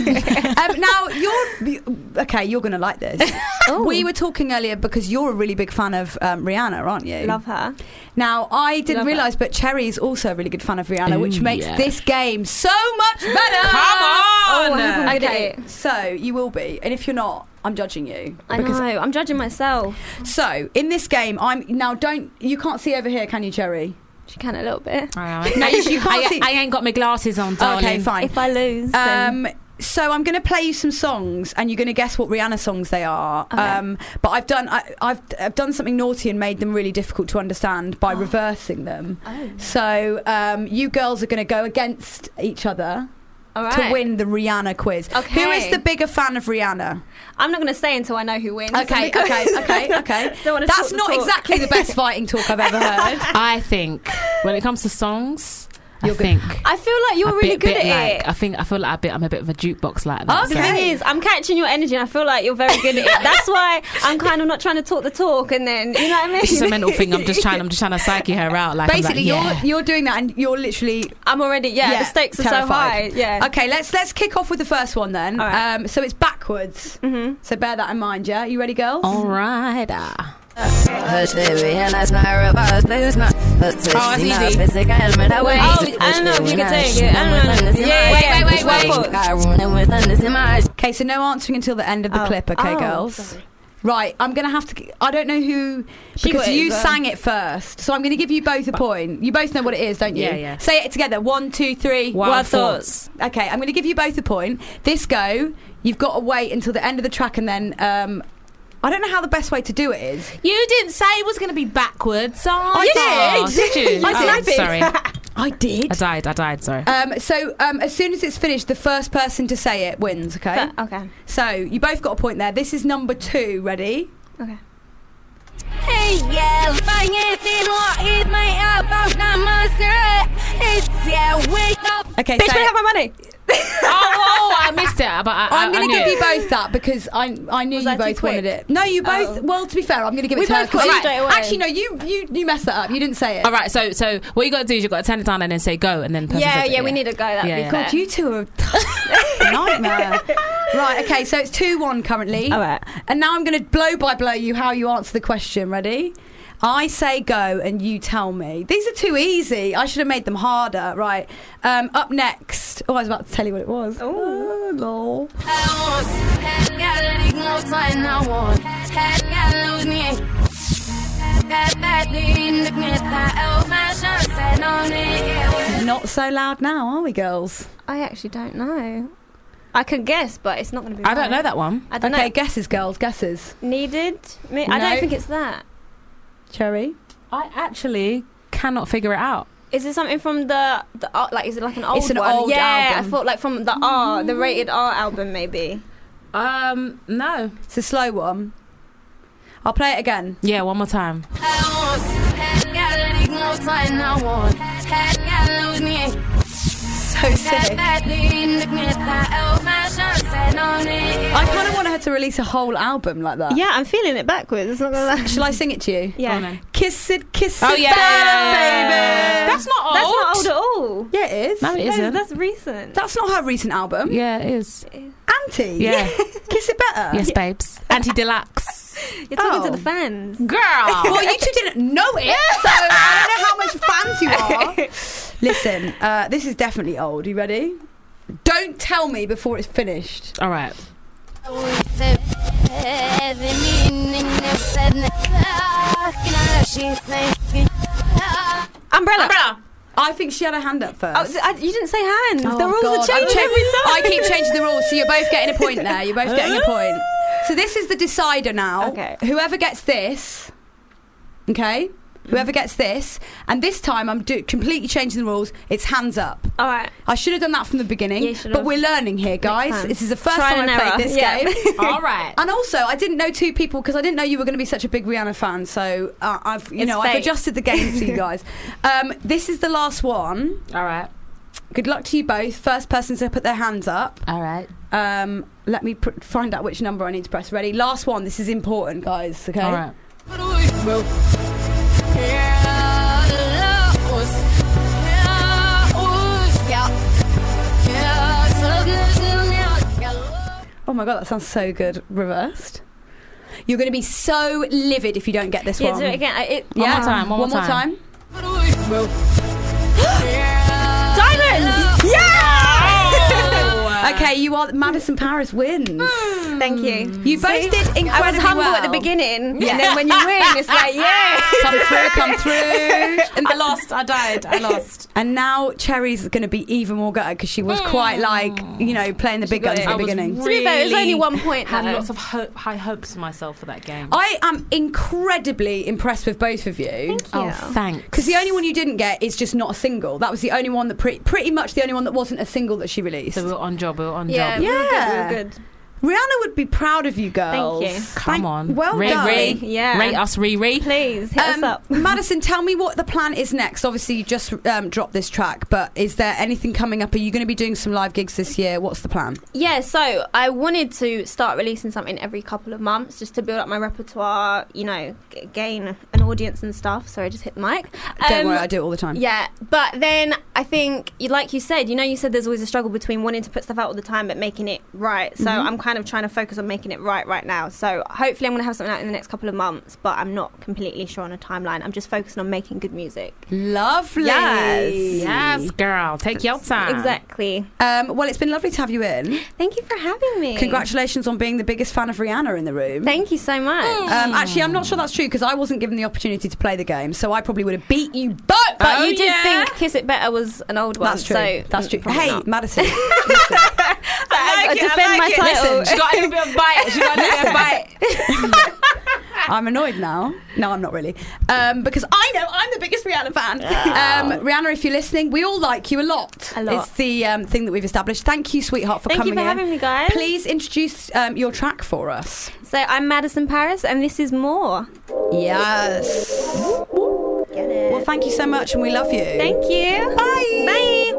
um, now you're okay. You're going to like this. We were talking earlier because you're a really big fan of um, Rihanna, aren't you? Love her. Now I didn't Love her. realise, but Cherry is also a really good fan of Rihanna, Ooh, which makes yeah. this game so much better. Come on! Oh, I hope I'm good at Okay, it. so you will be, and if you're not, I'm judging you. I know. I'm judging myself. So in this game, I'm now. Don't you can't see over here, can you, Cherry? She can a little bit. I, No, you, you can't I, see. I ain't got my glasses on, darling. Okay, fine. If I lose, then Um, so I'm going to play you some songs, and you're going to guess what Rihanna songs they are. Okay. Um, but I've done I, I've I've done something naughty and made them really difficult to understand by reversing them. Oh. So um, you girls are going to go against each other all to right. win the Rihanna quiz. Okay. Who is the bigger fan of Rihanna? I'm not going to say until I know who wins. Okay, because- okay, okay, okay. Don't wanna That's talk the not talk. exactly the best fighting talk I've ever heard. I think when it comes to songs, I You're good. think I feel like you're a really bit, good bit at like, it. I think I feel like a bit. I'm a bit of a jukebox like that. The so- thing is, I'm catching your energy, and I feel like you're very good at it. That's why I'm kind of not trying to talk the talk, and then you know what I mean. It's just a mental thing. I'm just trying. I'm just trying to psyche her out. Like I'm Basically, like, yeah. you're you're doing that, and you're literally I'm already yeah. Yeah, the stakes are terrified. so high. Yeah. Okay, let's let's kick off with the first one then. All right. Um, so it's backwards. Mm-hmm. So bear that in mind. Yeah, you ready, girls? All right. ah. Hush, baby, and I smile about this. Not Oh, it's easy. physical element. I Wait, wait. oh, I don't know if you can take it. I don't know. Yeah, yeah, wait, wait, wait, wait. I ruin it with this in my eyes. Okay, so no answering until the end of the Oh. clip. Okay, Oh, girls. sorry. Right, I'm gonna have to. I don't know who She because got it you as well. sang it first, so I'm gonna give you both a point. You both know what it is, don't you? Yeah, yeah. Say it together. One, two, three. Wild Wild thoughts. thoughts. Okay, I'm gonna give you both a point. This go. You've got to wait until the end of the track, and then um, I don't know how the best way to do it is. You didn't say it was going to be backwards. Oh, I did. did. Did you? I Oh, did. sorry. I did. I died. I died. Sorry. Um, so um, as soon as it's finished, the first person to say it wins. Okay. Okay. So you both got a point there. This is number two. Ready? Okay. Hey, yeah, my anything or eat my album, not my syrup. It's yeah, wake up. Okay. Bitch, so better have my money. oh, oh, I missed it. But I, I'm I, going I to knew give it. you both that because I I knew Was you I too both quick? wanted it. No, you both. Oh. Well, to be fair, I'm going to give We it to her. both got 'cause it you- straight away. Actually, no, you you you messed that up. You didn't say it. All right. So, so what you got to do is you got to turn it down and then say go, and then the person Yeah, says it, yeah, we need to go. That'd Yeah, be yeah. fair. God, you two are a nightmare. Right. Okay. So it's two one currently. All right. And now I'm going to blow by blow you how you answer the question. Ready? I say go and you tell me. These are too easy. I should have made them harder. Right. Um, up next. Oh, I was about to tell you what it was. Oh, lol. Not so loud now, are we, girls? I actually don't know. I could guess, but it's not going to be. I don't right. know that one. I don't Okay, know. guesses, girls. Guesses. Needed. Me- I No. don't think it's that. Cherry. I actually cannot figure it out. Is it something from the the art? Like, is it like an old It's an one? old yeah, album. I thought like from the R, the rated R album, maybe. Um, no. It's a slow one. I'll play it again. Yeah, one more time. So sick. I kind of want her to release a whole album like that. Yeah, I'm feeling it backwards. It's not gonna lie. Shall I sing it to you? Yeah. Go on then. Kiss it, kiss Oh, it, yeah. baby. That's not old. That's not old at all. Yeah, it is. No, it No, isn't. that's recent. That's not her recent album. Yeah, it is. Auntie. Yeah. Kiss it better. Yes, babes. Anti deluxe. You're talking Oh. to the fans. Girl. Well, you two didn't know it, so I don't know how much fans you are. Listen, uh, this is definitely old. You ready? Don't tell me before it's finished. All right. Umbrella. Umbrella. I think she had her hand up first. Oh, I, you didn't say hands. Oh, the rules God. are changing I, every time. I keep changing the rules, so you're both getting a point there. You're both getting a point. So this is the decider now. Okay. Whoever gets this, okay? Whoever gets this, and this time I'm do- completely changing the rules. It's hands up. All right. I should have done that from the beginning, Yeah, you should but have. we're learning here, guys. time. This is the first Trial time and I played error. this Yeah. game. All right. And also, I didn't know two people because I didn't know you were going to be such a big Rihanna fan. So uh, I've, you It's know, I've fate. adjusted the game for you guys. Um, this is the last one. All right. Good luck to you both. First person to put their hands up. All right. Um, let me pr- find out which number I need to press. Ready? Last one. This is important, guys. Okay. All right. Oh my god, that sounds so good. Reversed. You're going to be so livid if you don't get this Yeah, one. do it again. I- It, One more time, one more more time. time. Diamonds! Yeah! Okay, you are. Madison Paris wins. Thank you. You both See? did incredibly I was humble well at the beginning, and then when you win, it's like, yeah. Come through, come through. And I lost. I died. I lost. And now Cherry's going to be even more gutted because she was quite like, you know, playing the big got guns it. at I the was beginning. To be fair, it was only one point, Had though. lots of ho- high hopes for myself for that game. I am incredibly impressed with both of you. Thank you. Oh, thanks. Because the only one you didn't get is just not a single. That was the only one that pre- pretty much the only one that wasn't a single that she released. So we were on job. We were on Yeah, job. we were good, we Yeah. were good. Rihanna would be proud of you girls. Thank you. Come Thank- on. Well Ray, done. Ray. Yeah. Rate us, Riri. Please, hit us Um, up. Madison, tell me what the plan is next. Obviously, you just um, dropped this track, but is there anything coming up? Are you going to be doing some live gigs this year? What's the plan? Yeah, so I wanted to start releasing something every couple of months just to build up my repertoire, you know, g- gain an audience and stuff. Sorry, I just hit the mic. Don't Um, worry, I do it all the time. Yeah, but then I think, you- like you said, you know, you said there's always a struggle between wanting to put stuff out all the time but making it right. So Mhm. I'm kind of trying to focus on making it right right now. So hopefully I'm going to have something out in the next couple of months, but I'm not completely sure on a timeline. I'm just focusing on making good music. Lovely. Yes. Yes, girl. Take your time. Exactly. Um, well, it's been lovely to have you in. Thank you for having me. Congratulations on being the biggest fan of Rihanna in the room. Thank you so much. Um, actually, I'm not sure that's true because I wasn't given the opportunity to play the game, so I probably would have beat you both. But Oh, you did yeah. think Kiss It Better was an old one. That's true. So That's true. probably Hey, not. Madison. listen. I, I defend my title. Listen. She got a little bit of bite. She got a little bit of bite. I'm annoyed now. No, I'm not really. Um, because I know I'm the biggest Rihanna fan. Um, Rihanna, if you're listening, we all like you a lot. A lot. It's the um, thing that we've established. Thank you, sweetheart, for Thank you coming for in. having me, guys. Please introduce um, your track for us. So I'm Madison Paris, and this is More. Yes. Get it. Well, thank you so much, and we love you. Thank you. Bye. Bye.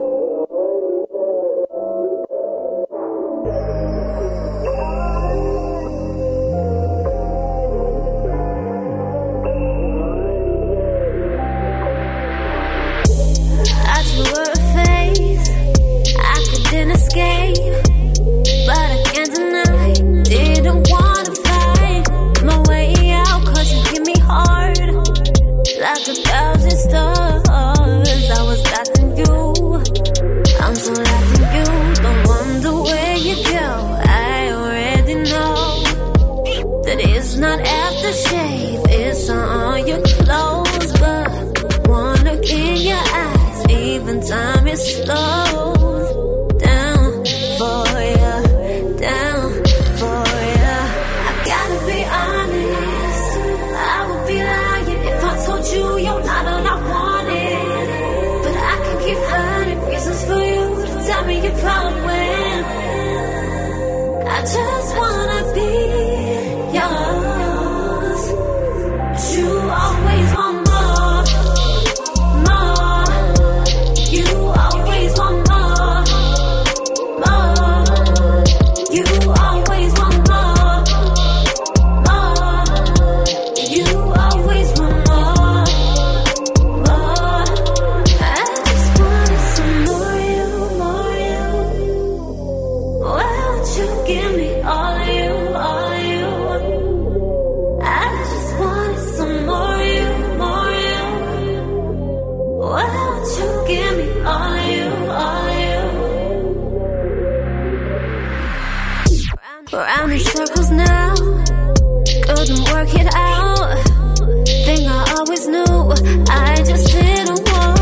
I drew her face, I couldn't escape, but I can't deny. Didn't wanna fight my way out, cause you hit me hard, like a thousand stars. I was laughing you, I'm so laughing you. Don't wonder where you go, I already know that it's not aftershave, it's on your clothes, but one look in your eyes, even time is slows down for ya, down for ya. I gotta be honest, I would be lying if I told you you're not all I wanted. But I can keep finding reasons for you to tell me you're proud when I just wanna be yours. But you always want more, more. You always want more, more. You always want more, more. You always want more, more. I just wanted some more you, more you. Why don't you give me all of you, all of you? I just wanted some more you, more you. Why don't you give me all of you, all of you? Round in circles now, couldn't work it out. Thing I always knew, I just didn't want.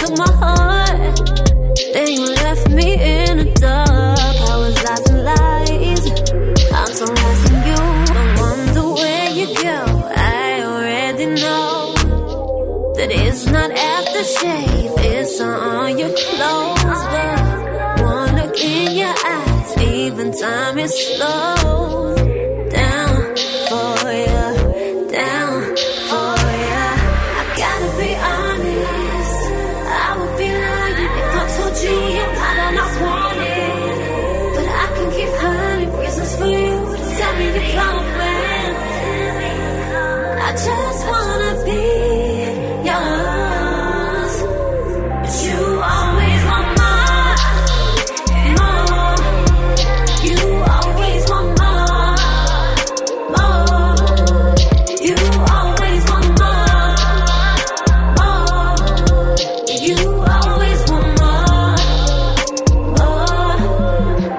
took my heart. Then you left me in the dark. I was lost in lies. I'm so lost in you. I wonder where you go. I already know that it's not aftershave, it's on your clothes. But one look in your eyes, even time is slow down for you, down for you. I gotta be honest, I would be lying if I told you I do not want it. But I can keep finding reasons for you to tell me you're coming. I just wanna be yours, but you always want more, more. You always want more, more. You always want more, more. You always want more, more.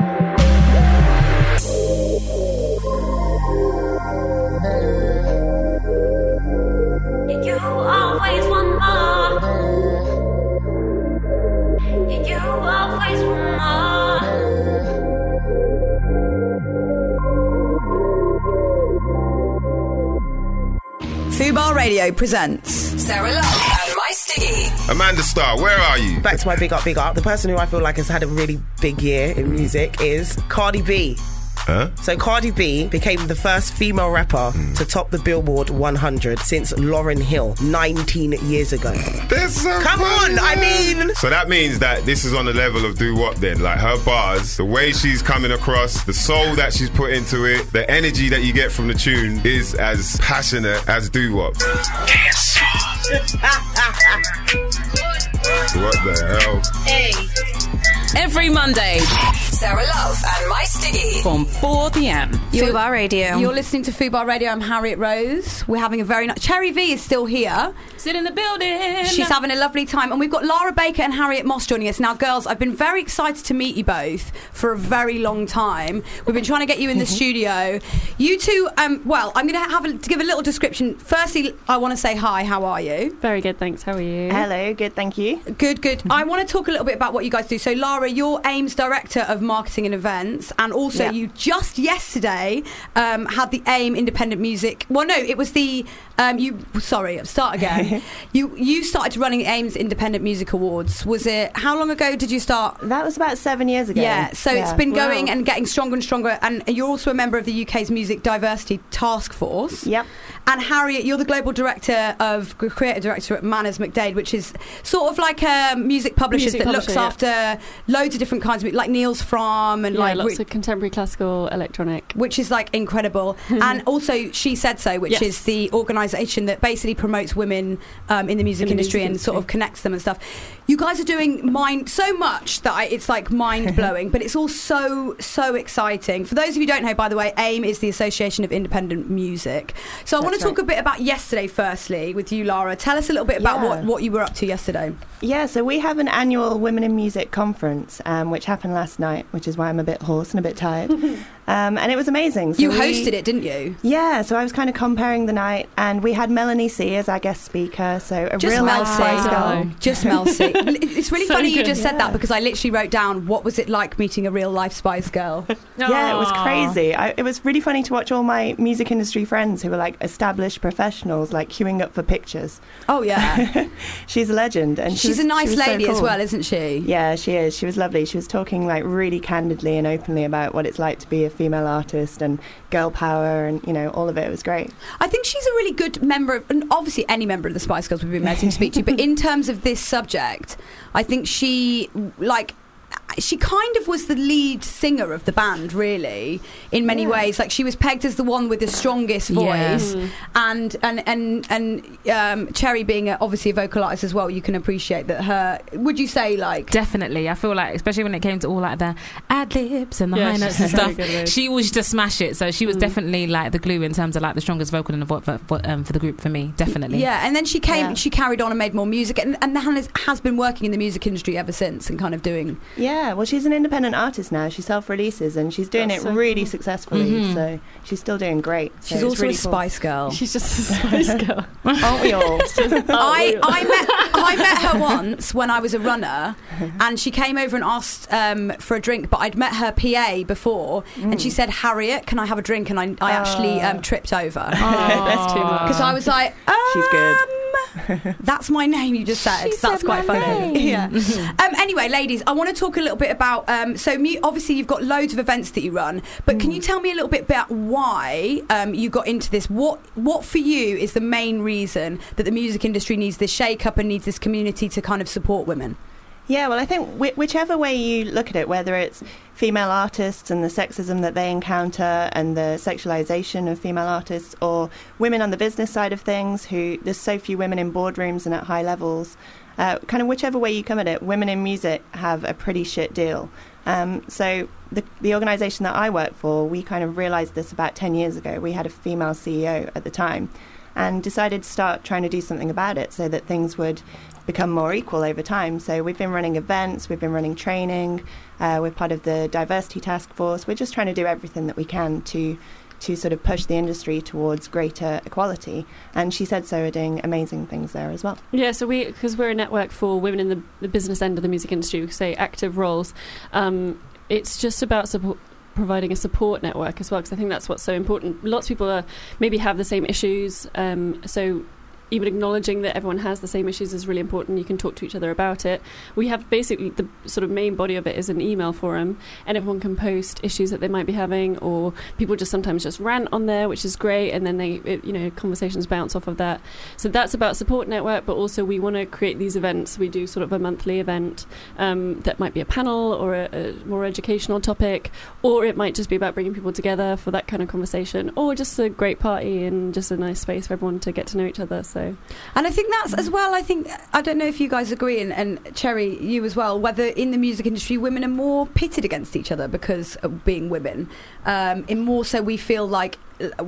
You always want more. You always want Fubar Radio presents Sarah Love and My Stiggy. Amanda Starr, where are you? Back to my big up, big up. The person who I feel like has had a really big year in music is Cardi B. Huh? So Cardi B became the first female rapper mm. to top the Billboard one hundred since Lauryn Hill nineteen years ago. That's so Come funny, on, I man. mean... So that means that this is on the level of Do What then? Like her bars, the way she's coming across, the soul that she's put into it, the energy that you get from the tune is as passionate as Do What. What the hell? Hey. Every Monday, Sarah Love and My Stiggy from four p.m. Fubar Radio. You're listening to Fubar Radio. I'm Harriet Rose. We're having a very nice... Cherry V is still here. Sit in the building. She's having a lovely time. And we've got Lara Baker and Harriet Moss joining us. Now, girls, I've been very excited to meet you both for a very long time. We've been trying to get you in the studio. You two, um, well, I'm going to have a, to give a little description. Firstly, I want to say hi. How are you? Very good, thanks. How are you? Hello, good, thank you. Good, good. I want to talk a little bit about what you guys do. So, Lara, you're AIM's Director of Marketing and Events, and also Yeah. you just yesterday um, had the AIM Independent Music... Well, no, it was the... Um, you Sorry, start again. you you started running AIM's Independent Music Awards. Was it... How long ago did you start? That was about seven years ago. Yeah, so Yeah. it's been Wow. going and getting stronger and stronger, and you're also a member of the U K's Music Diversity Task Force. Yep. And Harriet, you're the Global Director of... Creative Director at Manners McDade, which is sort of like a music publisher Music that publisher, looks yeah. after loads of different kinds of music, like Niels Fromm and Yeah, like... lots re- of contemporary classical, electronic. which is like incredible. And also She Said So, which Yes. is the organisation that basically promotes women um, in the music In the industry music and sort of industry. connects them and stuff. You guys are doing mind so much that I, it's like mind blowing, but it's all so so exciting. For those of you who don't know, by the way, AIM is the Association of Independent Music. So I want to That's talk a bit about yesterday. Firstly, with you, Lara, tell us a little bit about Yeah. what what you were up to yesterday. Yeah, so we have an annual Women in Music conference, um, which happened last night, which is why I'm a bit hoarse and a bit tired. um, and it was amazing. So You we- hosted it, didn't you? Yeah, so I was kind of comparing the night, and we had Melanie C as our guest speaker, so a Just real Mel life C. Spice Girl. Just Mel C. It's really So funny you good, just said yeah. that, because I literally wrote down, what was it like meeting a real life Spice Girl? Yeah, it was Aw. crazy. I, it was really funny to watch all my music industry friends who were like established professionals, like queuing up for pictures. Oh yeah, she's a legend, and she She's was- a nice she was so lady as cool. well, isn't she? Yeah, she is. She was lovely. She was talking like really candidly and openly about what it's like to be a female artist and girl power, and you know, all of it. It was great. I think she's a really good member of, and obviously any member of the Spice Girls would be amazing to speak to, but in terms of this subject, I think she, like, she kind of was the lead singer of the band, really, in many Yeah. ways. Like, she was pegged as the one with the strongest Yeah. voice, Mm. and and and and um, Cherry being a, obviously a vocal artist as well, you can appreciate that her. Would you say, like, Definitely, I feel like, especially when it came to all like the ad libs and the Yeah, high notes she's and very stuff, good with it. she was just smash it. So she was definitely like the glue in terms of like the strongest vocal in the vo- vo- vo- um, for the group for me. Definitely, yeah, and then she came, Yeah. she carried on and made more music, and, and has, has been working in the music industry ever since, and kind of doing. Yeah, well, she's an independent artist now. She self-releases, and she's doing That's it so really cool. successfully. Mhm. So she's still doing great. So She's it's also really a cool. Spice Girl. She's just a Spice Girl. Aren't we all? I, I met I met her once when I was a runner, and she came over and asked um, for a drink, but I'd met her P A before, mm. and she said, "Harriet, can I have a drink?" And I, I oh. actually um, tripped over. Oh. That's too much. Because I was like, um, she's good. That's my name. You just said. She That's said quite my funny. name. Yeah. um, anyway, ladies, I want to talk a little bit about. Um, so, mu- obviously, you've got loads of events that you run, but mm. can you tell me a little bit about why um, you got into this? What What for you is the main reason that the music industry needs this shake-up and needs this community to kind of support women? Yeah, well, I think wh- whichever way you look at it, whether it's female artists and the sexism that they encounter and the sexualization of female artists, or women on the business side of things, who there's so few women in boardrooms and at high levels, uh, kind of whichever way you come at it, women in music have a pretty shit deal. Um, so the, the organisation that I work for, we kind of realised this about ten years ago. We had a female C E O at the time and decided to start trying to do something about it so that things would become more equal over time. So we've been running events, we've been running training, uh, we're part of the diversity task force. We're just trying to do everything that we can to to sort of push the industry towards greater equality. And She Said So are doing amazing things there as well. Yeah, so we, because we're a network for women in the, the business end of the music industry, we say active roles, um, it's just about support, providing a support network as well, because I think that's what's so important. Lots of people are, maybe have the same issues, um, so even acknowledging that everyone has the same issues is really important. You can talk to each other about it. We have basically the sort of main body of it is an email forum, and everyone can post issues that they might be having, or people just sometimes just rant on there, which is great, and then they, it, you know, conversations bounce off of that. So that's about support network, but also we want to create these events. We do sort of a monthly event um, that might be a panel or a, a more educational topic, or it might just be about bringing people together for that kind of conversation, or just a great party and just a nice space for everyone to get to know each other. So, and I think that's as well, I think, I don't know if you guys agree, and, and Cherry, you as well, whether in the music industry women are more pitted against each other because of being women, um, in more so we feel like,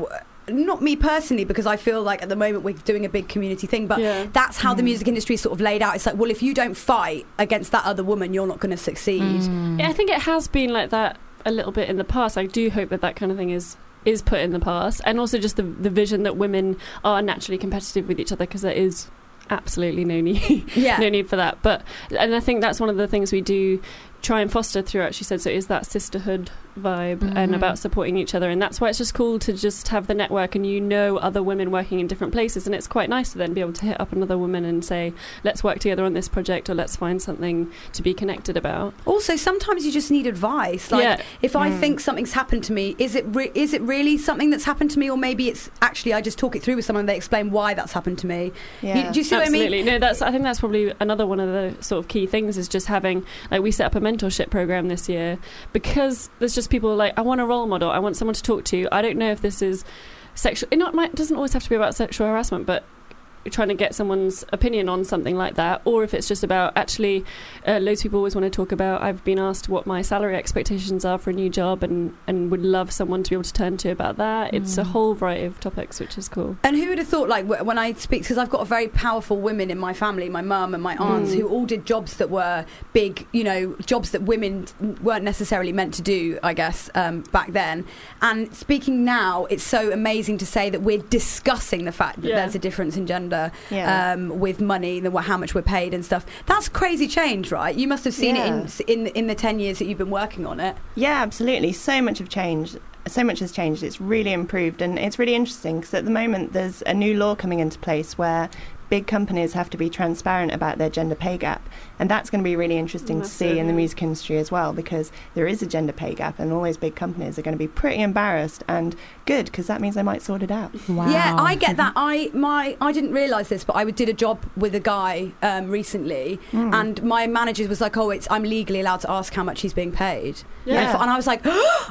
not me personally, because I feel like at the moment we're doing a big community thing, but yeah. that's how mm. the music industry is sort of laid out. It's like, well, if you don't fight against that other woman, you're not going to succeed. Mm. Yeah, I think it has been like that a little bit in the past. I do hope that that kind of thing is is put in the past, and also just the the vision that women are naturally competitive with each other, because there is absolutely no need yeah. no need for that. But and I think that's one of the things we do try and foster throughout She Said So, is that sisterhood vibe mm-hmm. and about supporting each other, and that's why it's just cool to just have the network and you know other women working in different places, and it's quite nice to then be able to hit up another woman and say, let's work together on this project, or let's find something to be connected about. Also, sometimes you just need advice, like yeah. if I mm. think something's happened to me, is it re- is it really something that's happened to me, or maybe it's actually I just talk it through with someone and they explain why that's happened to me. Yeah. You, do you see Absolutely. what I mean? No, that's I think that's probably another one of the sort of key things, is just having, like, we set up a mentorship program this year because there's just people like, I want a role model, I want someone to talk to. I don't know if this is sexual, it not might, doesn't always have to be about sexual harassment, but trying to get someone's opinion on something like that, or if it's just about actually uh, loads of people always want to talk about, I've been asked what my salary expectations are for a new job, and and would love someone to be able to turn to about that. mm. It's a whole variety of topics, which is cool. And who would have thought, like, when I speak, because I've got a very powerful women in my family, my mum and my aunts, Mm. who all did jobs that were big, you know, jobs that women weren't necessarily meant to do, I guess, um, back then. And speaking now, it's so amazing to say that we're discussing the fact that Yeah. there's a difference in gender. Yeah. Um, with money, the, how much we're paid and stuff. That's crazy change, right? You must have seen Yeah. it in, in in the ten years that you've been working on it. Yeah, absolutely. So much have changed. So much has changed. It's really improved, and it's really interesting because at the moment there's a new law coming into place where big companies have to be transparent about their gender pay gap, and that's going to be really interesting to see in the music industry as well, because there is a gender pay gap, and all those big companies are going to be pretty embarrassed, and good, because that means they might sort it out. Wow. Yeah, I get that. I my I didn't realise this, but I did a job with a guy um, recently, Mm. and my manager was like, "Oh, it's I'm legally allowed to ask how much he's being paid." Yeah. and, and I was like,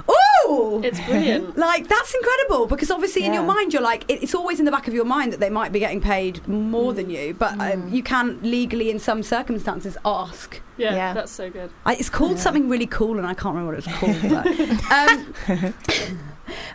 "Oh, It's brilliant. Like, that's incredible," because obviously in Yeah. your mind you're like, it, it's always in the back of your mind that they might be getting paid more than you, but um, you can legally in some circumstances ask. Yeah, Yeah. that's so good. I, it's called Yeah. something really cool, and I can't remember what it's called. But, um,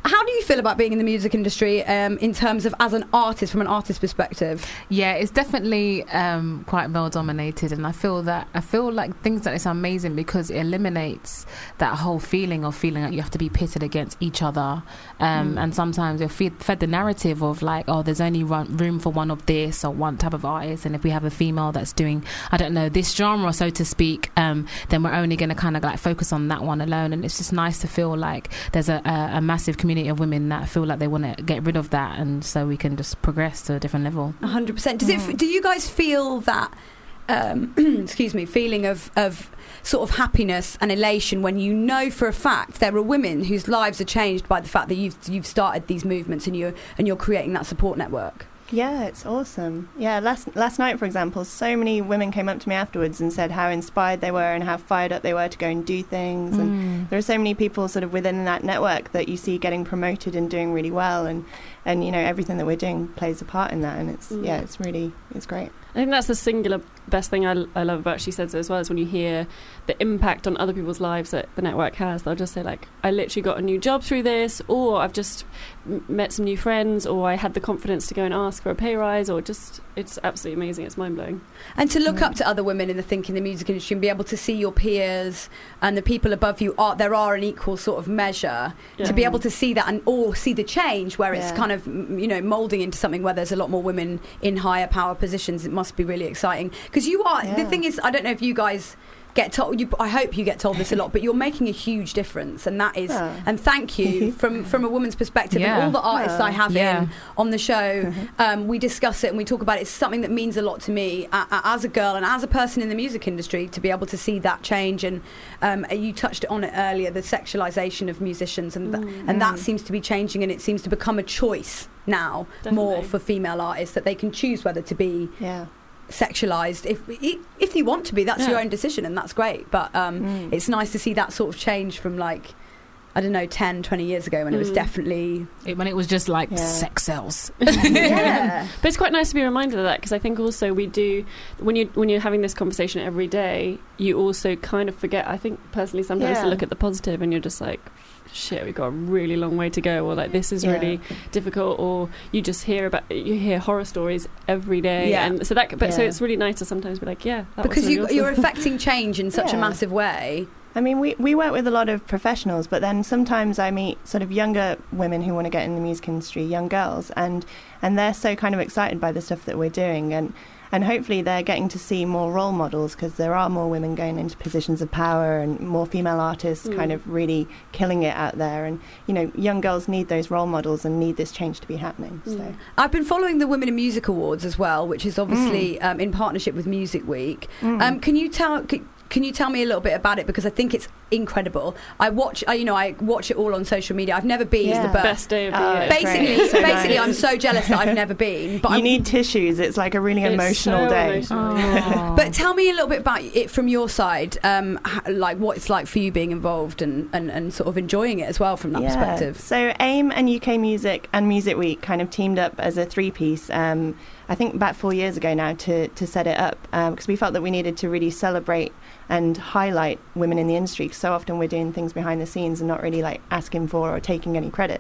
How do you feel about being in the music industry um, in terms of as an artist, from an artist perspective? Yeah, it's definitely um, quite male dominated, and I feel that I feel like things like this are amazing because it eliminates that whole feeling of feeling like you have to be pitted against each other, um, Mm. and sometimes you're fed, fed the narrative of like, oh, there's only run, room for one of this or one type of artist, and if we have a female that's doing, I don't know, this genre, so to speak, um, then we're only going to kind of like focus on that one alone. And it's just nice to feel like there's a, a, a massive community of women that feel like they want to get rid of that, and so we can just progress to a different level. one hundred percent. Does it? Do you guys feel that? Um, excuse me, feeling of of sort of happiness and elation when you know for a fact there are women whose lives are changed by the fact that you've you've started these movements and you and you're creating that support network? Yeah, it's awesome. Yeah, last last night, for example, so many women came up to me afterwards and said how inspired they were and how fired up they were to go and do things. Mm. And there are so many people sort of within that network that you see getting promoted and doing really well, and and you know everything that we're doing plays a part in that. And it's Mm. yeah, it's really it's great. I think that's the singular best thing I, I love about She Said So as well, is when you hear the impact on other people's lives that the network has. They'll just say like, I literally got a new job through this, or I've just m- met some new friends, or I had the confidence to go and ask for a pay rise, or just, it's absolutely amazing. It's mind-blowing. And to look up to other women in the think in the music industry and be able to see your peers and the people above you are there are an equal sort of measure, Yeah. to be able to see that and or see the change where it's Yeah. kind of m- you know moulding into something where there's a lot more women in higher power positions. It must be really exciting because you are the Yeah. thing is I don't know if you guys get told you, I hope you get told this a lot, but you're making a huge difference, and that is Yeah. and thank you from from a woman's perspective. Yeah. And all the artists Yeah. I have Yeah. in on the show, um, we discuss it and we talk about it. It's something that means a lot to me a- a- as a girl and as a person in the music industry, to be able to see that change. And um, you touched on it earlier, the sexualization of musicians, and th- Mm. and that Mm. seems to be changing, and it seems to become a choice now more Definitely. for female artists, that they can choose whether to be Yeah. sexualized if if you want to be. That's Yeah. your own decision, and that's great. But um, Mm. it's nice to see that sort of change from like I don't know ten, twenty years ago when it was Mm. definitely It, when it was just like Yeah. sex sells. yeah. But it's quite nice to be reminded of that, because I think also we do, when you when you're having this conversation every day, you also kind of forget. I think personally sometimes Yeah. to look at the positive, and you're just like, shit, we've got a really long way to go, or like this is Yeah. really difficult, or you just hear about you hear horror stories every day, Yeah. and so that. But so Yeah. it's really nice to sometimes be like, yeah, that because was really you awesome. you're affecting change in such a Yeah. massive way. I mean, we, we work with a lot of professionals, but then sometimes I meet sort of younger women who want to get in the music industry, young girls, and and they're so kind of excited by the stuff that we're doing, and and hopefully they're getting to see more role models, because there are more women going into positions of power and more female artists Mm. kind of really killing it out there, and you know, young girls need those role models and need this change to be happening. So. Mm. I've been following the Women in Music Awards as well, which is obviously um, in partnership with Music Week. Mm. Um, can you tell? C- Can you tell me a little bit about it, because I think it's incredible. I watch, I, you know, I watch it all on social media. I've never been, Yeah. but Best day of the Oh, year. it's basically, great. It's so basically, nice. I'm so jealous that I've never been. But you I, need tissues. It's like a really It's emotional so day. emotional. Oh. But tell me a little bit about it from your side, um, h- like what it's like for you being involved and, and, and sort of enjoying it as well from that Yeah. perspective. So AIM and U K Music and Music Week kind of teamed up as a three-piece, um, I think about four years ago now, to, to set it up, because we felt that we needed to really celebrate and highlight women in the industry, 'cause so often we're doing things behind the scenes and not really like asking for or taking any credit.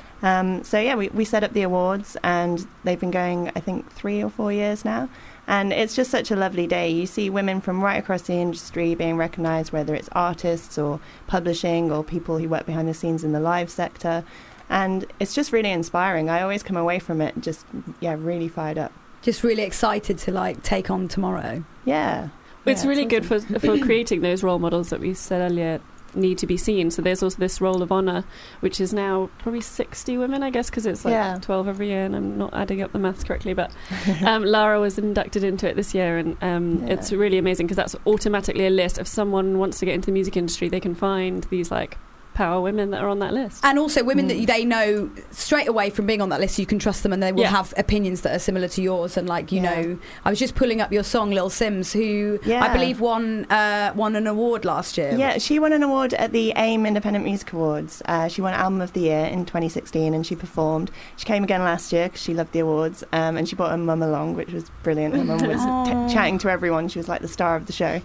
Um, so yeah, we, we set up the awards, and they've been going, I think, three or four years now. And it's just such a lovely day. You see women from right across the industry being recognised, whether it's artists or publishing or people who work behind the scenes in the live sector. And it's just really inspiring. I always come away from it just, yeah, really fired up. Just really excited to like take on tomorrow. Yeah. It's Yeah, really good awesome. for for creating those role models that we said earlier need to be seen. So there's also this Roll of Honour, which is now probably sixty women, I guess, because it's like Yeah. twelve every year, and I'm not adding up the maths correctly, but um, Lara was inducted into it this year, and um, Yeah. it's really amazing, because that's automatically a list. If someone wants to get into the music industry, they can find these like power women that are on that list. And also women Mm. that they know straight away from being on that list, you can trust them, and they will Yeah. have opinions that are similar to yours. And like, you Yeah. know, I was just pulling up your song Lil Sims, who Yeah. I believe won uh, won an award last year. Yeah, she won an award at the AIM Independent Music Awards. Uh, she won Album of the Year in twenty sixteen, and she performed. She came again last year because she loved the awards, um, and she brought her mum along, which was brilliant. Her mum was Aw. t- chatting to everyone. She was like the star of the show.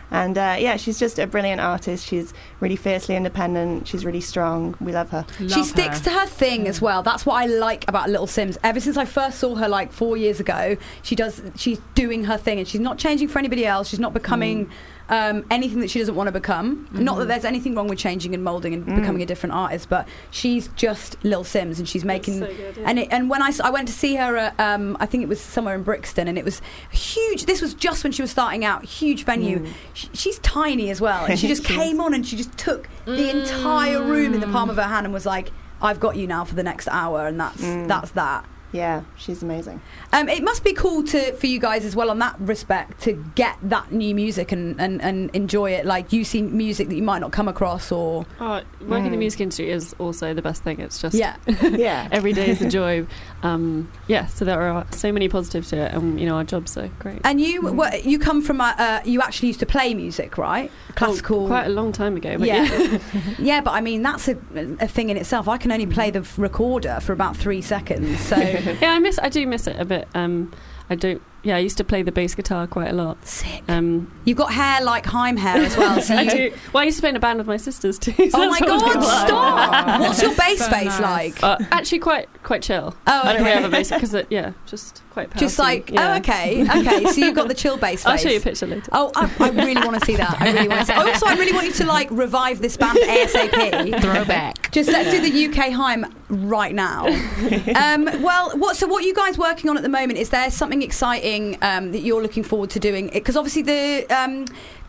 And uh, yeah, she's just a brilliant artist. She's really fiercely independent. She's really strong. We love her. She sticks to her thing as well. That's what I like about Little Sims. Ever since I first saw her like four years ago, she does. She's doing her thing, and she's not changing for anybody else. She's not becoming Mm. um, anything that she doesn't want to become. Mhm. Not that there's anything wrong with changing and molding and Mm. becoming a different artist, but she's just Little Sims, and she's making. so good, yeah. And it, and when I, s- I went to see her, at, um, I think it was somewhere in Brixton, and it was huge. This was just when she was starting out, huge venue. Mm. Sh she's tiny as well, and she just She is. came on and she just took the entire room in the palm of her hand and was like, "I've got you now for the next hour," and that's Mm. that's that. Yeah, she's amazing. Um, it must be cool to for you guys as well on that respect to get that new music and, and, and enjoy it. Like you see music that you might not come across, or Oh, working in the Mm. music industry is also the best thing. It's just Yeah. Yeah. every day is a joy. Um, yeah, so there are so many positives to it, and you know our job's so great. and you what, you come from a, uh, you actually used to play music, right? Classical. Oh, quite a long time ago, but yeah, yeah. yeah, but I mean that's a, a thing in itself. I can only play the f- recorder for about three seconds, so yeah, I miss. I do miss it a bit. Um, I don't. Yeah, I used to play the bass guitar quite a lot. Sick. Um, you've got hair like Haim hair as well. So I you, do. Well, I used to play in a band with my sisters too. so oh my that's probably god, why. stop! What's your bass So face nice. like? Uh, actually, quite quite chill. Oh, I don't really okay. have a bass because yeah, just quite. Just powerful. like, yeah. oh, okay, okay. So you've got the chill bass face. I'll show you a picture later. Oh, I, I really want to see that. I really want to see. Also, I really want you to like revive this band ASAP. Throwback. Just let's do the U K Haim right now. Um, well, what? So what are you guys working on at the moment? Is there something exciting um, that you're looking forward to doing? Because obviously the. Um,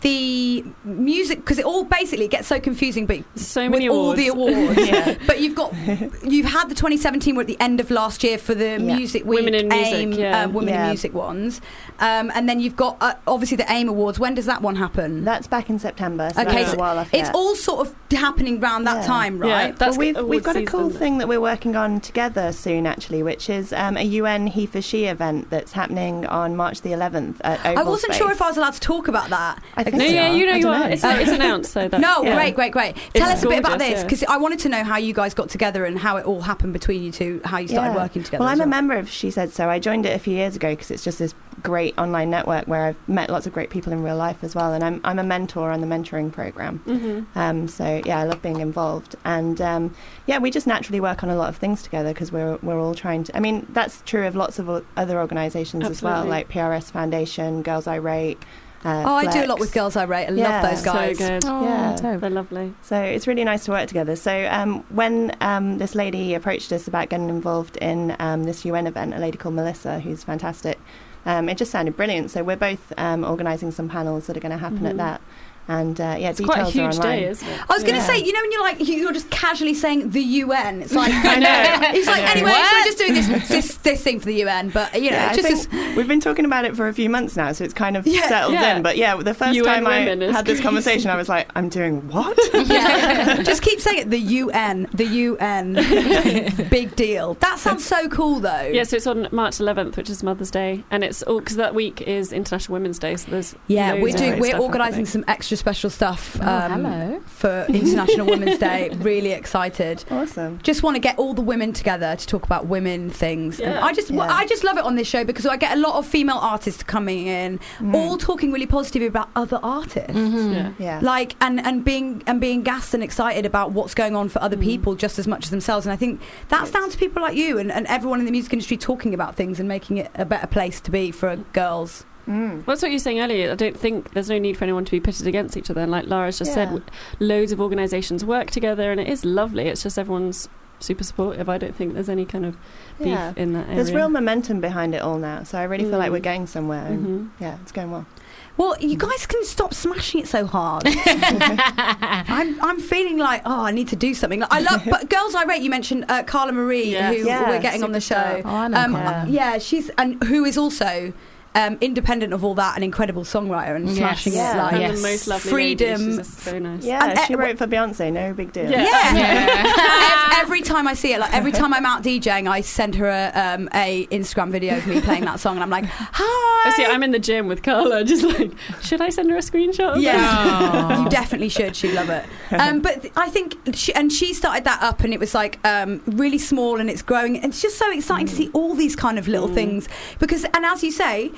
the music, because it all basically gets so confusing, but so many with all awards. the awards. Yeah. But you've got, you've had the twenty seventeen. We're at the end of last year for the Yeah. Music Week, Women in Music, AIM, yeah. uh, Women Yeah. in Music ones, um, and then you've got uh, obviously the AIM Awards. When does that one happen? That's back in September. So Okay, that's so a while off it's yet. all sort of happening around that Yeah. time, Yeah, right? that's well, we've, award we've got a cool season. thing that we're working on together soon, actually, which is um, a U N He for She event that's happening on March the eleventh at Oval I wasn't sure Space. if I was allowed to talk about that. I think No, so. yeah, you know I you don't are. know. It's, it's announced, so that's No, yeah. great, great, great. It's Tell us a bit about gorgeous, this, yeah. because I wanted to know how you guys got together and how it all happened between you two, how you started Yeah. working together. Well, as I'm a member of She Said So. I joined it a few years ago because it's just this great online network where I've met lots of great people in real life as well, and I'm I'm a mentor on the mentoring program. Mm-hmm. Um, so yeah, I love being involved, and um, yeah, we just naturally work on a lot of things together because we're we're all trying to. I mean, that's true of lots of o- other organisations as well, Absolutely. like P R S Foundation, Girls I Rate. Uh, Oh, I do a Flex. lot with Girls I Rate. I Yeah. love those guys. So good. Oh, Yeah. dope. They're lovely. So it's really nice to work together. So um, when um, this lady approached us about getting involved in um, this U N event, a lady called Melissa, who's fantastic, um, it just sounded brilliant. So we're both um, organising some panels that are going to happen at Mhm. that. And uh, yeah, It's details quite a are huge online. day, isn't it? I was going to Yeah. say, you know, when you're like, you- you're just casually saying the U N. It's like, I know. It's like, I know. anyway, so What? we're just doing this, this, this thing for the U N, but you know, Yeah, I it's just think as, we've been talking about it for a few months now, so it's kind of Yeah. settled Yeah. in. But yeah, the first U N time I women is had this crazy. conversation, I was like, I'm doing what? yeah. Just keep saying it. The U N, the U N, big deal. That sounds so cool, though. Yeah, so it's on March eleventh, which is Mother's Day, and it's all because that week is International Women's Day. So there's Yeah, loads we're of doing. great We're stuff organising happening. some extra special stuff. Oh, um, hello. For International Women's Day. Really excited. Awesome. Just want to get all the women together to talk about women things. And Yeah. I just, Yeah. I just love it on this show because I get a lot of female artists coming in, Mm. all talking really positively about other artists. Yeah. Yeah. Like and, and being and being gassed and excited about what's going on for other Mm. people just as much as themselves. And I think that's down to people like you and, and everyone in the music industry talking about things and making it a better place to be for girls. Mm. Well, that's what you were saying earlier. I don't think there's no need for anyone to be pitted against each other. And like Lara's just said, Yeah. w- loads of organisations work together, and it is lovely. It's just everyone's super supportive. I don't think there's any kind of beef Yeah. in that area. There's real momentum behind it all now, so I really feel like Mm. we're getting somewhere. And Mhm. yeah, it's going well. Well, you guys can stop smashing it so hard. I'm, I'm feeling like, oh, I need to do something. Like, I love, but Girls I Rate. You mentioned uh, Carla Marie, Yes. who Yeah, we're getting on the superstar. show. Oh, I know Um, Carla. yeah, she's and who is also. Um, independent of all that, an incredible songwriter and Yes. smashing Yeah. it like and Yes. the most lovely freedom. lady. She's just so nice. Yeah, And, uh, she wrote for Beyonce. No big deal. Yeah. Yeah. Yeah. Ev- every time I see it, like every time I'm out DJing, I send her a, um, a Instagram video of me playing that song, and I'm like, "Hi." I see. I'm in the gym with Carla, just like, should I send her a screenshot? of Yeah, Oh. you definitely should. She'd love it. Um, but th- I think, she, and she started that up, and it was like um, really small, and it's growing. And it's just so exciting to see all these kind of little Mm. things because, and as you say,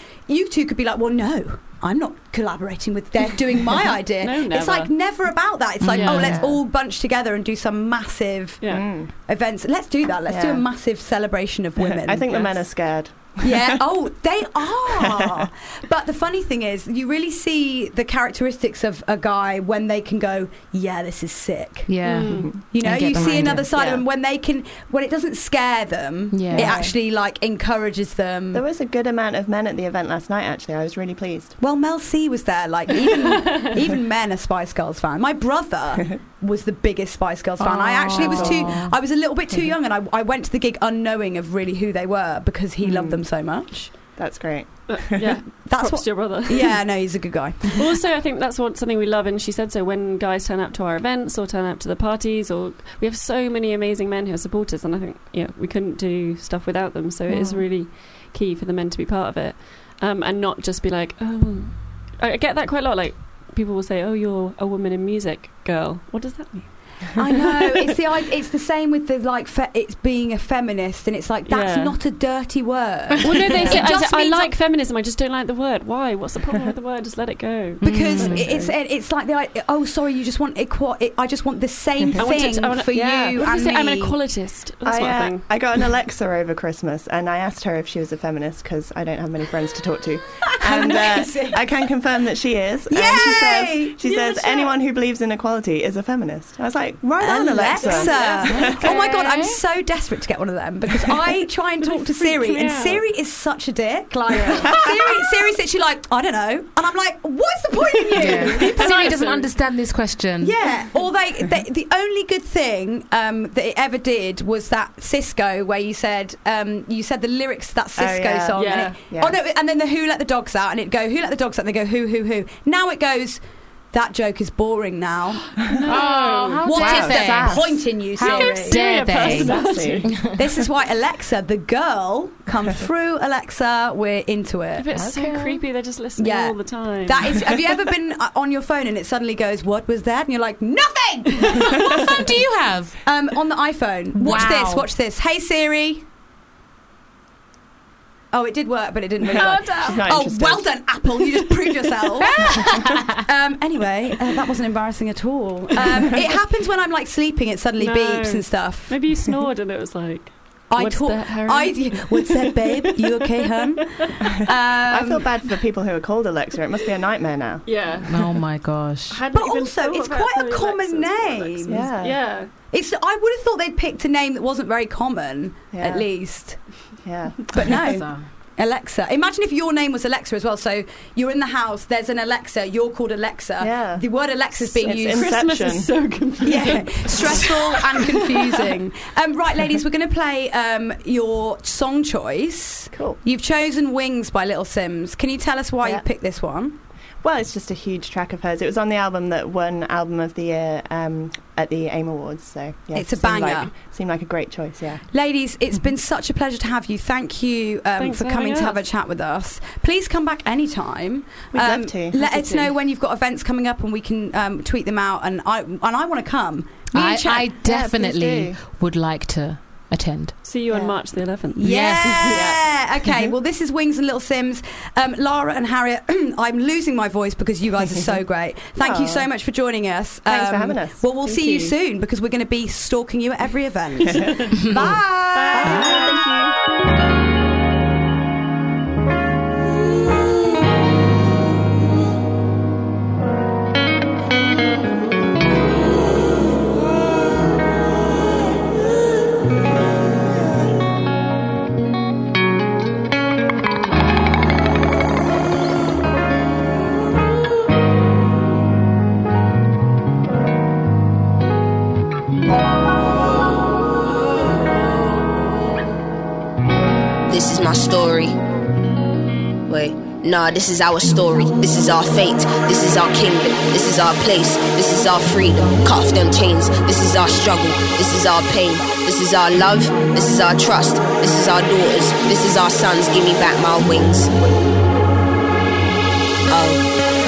you two could be like, well, no, I'm not collaborating with, they're doing my idea. No, It's never. like never about that. It's like, Yeah. oh, let's Yeah. all bunch together and do some massive Yeah. Mm. events. Let's do that. Let's do Yeah. a massive celebration of women. I think the men Yes. are scared. Yeah. Oh, they are. But the funny thing is, you really see the characteristics of a guy when they can go, yeah, this is sick. Yeah. Mm. You know, And get you see behind another it. side Yeah. of them when they can, when it doesn't scare them, Yeah. it actually like encourages them. There was a good amount of men at the event last night, actually. I was really pleased. Well, Mel C was there. Like even even men are Spice Girls fan. My brother was the biggest Spice Girls fan. I actually was too. I was a little bit too young, and I, I went to the gig unknowing of really who they were because he loved them so much. That's great. But, yeah, That's props what. to your brother. Yeah, no, he's a good guy. Also, I think that's what something we love, and she said so. When guys turn up to our events or turn up to the parties, or we have so many amazing men who are supporters, and I think yeah, we couldn't do stuff without them. So it is Mm. really key for the men to be part of it, um, and not just be like, oh, I get that quite a lot. Like people will say, oh, you're a woman in music, girl. What does that mean? I know it's the i- it's the same with the like fe- it's being a feminist, and it's like that's Yeah. not a dirty word. Well, no, they say, It I, just say, I means like feminism. I just don't like the word. Why? What's the problem with the word? Just let it go. because Mm. it's it's like the i- oh sorry, you just want equal. It, I just want the same I want it thing to- I want it- for yeah. you What if and you say, me. I'm an equalitist. That's I, not a uh, thing. I got an Alexa over Christmas, and I asked her if she was a feminist because I don't have many friends to talk to. And uh, Amazing. I can confirm that she is. And Yay! she says, she Yeah, says sure. anyone who believes in equality is a feminist. I was like, right on, Alexa. Alexa. Yeah. Oh my god, I'm so desperate to get one of them because I try and talk to Siri, me and out. Siri is such a dick. Like Siri, Siri's literally like, I don't know, and I'm like, what's the point in you? Siri doesn't understand this question. Yeah, or they, they the only good thing um, that it ever did was that Cisco, where you said um, you said the lyrics to that Cisco yeah. song, Yeah. and, it, Yeah. oh no, and then the Who Let the Dogs Out, and it'd go Who Let the Dogs Out, and they go Who Who Who. Now it goes. That joke is boring now. Oh, how What dare is they? the point in you, How Siri? dare they? Sassy. This is why Alexa, the girl, come through. Alexa, we're into it. But it's so creepy. They're just listening Yeah. all the time. That is. Have you ever been uh, on your phone and it suddenly goes, "What was that?" And you're like, "Nothing." What phone do you have? Um, on the iPhone. Watch Wow. this. Watch this. Hey Siri. Oh, it did work, but it didn't really Oh, work. damn. She's not Oh, interested. well done, Apple. You just proved yourself. um, anyway, uh, that wasn't embarrassing at all. Um, it happens when I'm like sleeping. It suddenly No. beeps and stuff. Maybe you snored and it was like, I what's talk. that, Harry? I. What's that, babe? You okay, hun? Um, I feel bad for the people who are called Alexa. It must be a nightmare now. yeah. Oh my gosh. I hadn't But even also, thought it's about quite a the common Alexas, name. Alexas. Yeah. Yeah. It's. I would have thought they'd picked a name that wasn't very common, Yeah. at least. Yeah. But no. Alexa. Alexa. Imagine if your name was Alexa as well. So you're in the house, there's an Alexa, you're called Alexa. Yeah. The word Alexa is being It's used. Inception. Christmas is so confusing. Yeah, stressful and confusing. Um, right, ladies, we're going to play um, your song choice. Cool. You've chosen Wings by Little Sims. Can you tell us why Yeah. you picked this one? Well, it's just a huge track of hers. It was on the album that won Album of the Year um, at the AIM Awards. So yeah, It's a seemed banger. Like, seemed like a great choice. Yeah. Ladies, it's been such a pleasure to have you. Thank you um, Thanks for for coming having to have a us. chat with us. Please come back anytime. We'd love to. Let Happy us to. know when you've got events coming up, and we can um, tweet them out. And I and I want to come. Me and I, Chet- I definitely do. would like to attend. See you on Yeah. March the eleventh. Yeah. Okay. Well, this is Wings and Little Sims. Um, Lara and Harriet, I'm losing my voice because you guys are so great. Thank you Aw. so much for joining us. Thanks for Um, having us. Well, we'll Thank see you you. soon because we're going to be stalking you at every event. Bye. Bye. Thank you. This is my story. Wait, nah, this is our story. This is our fate. This is our kingdom. This is our place. This is our freedom. Cut off them chains. This is our struggle. This is our pain. This is our love. This is our trust. This is our daughters. This is our sons. Give me back my wings. Oh.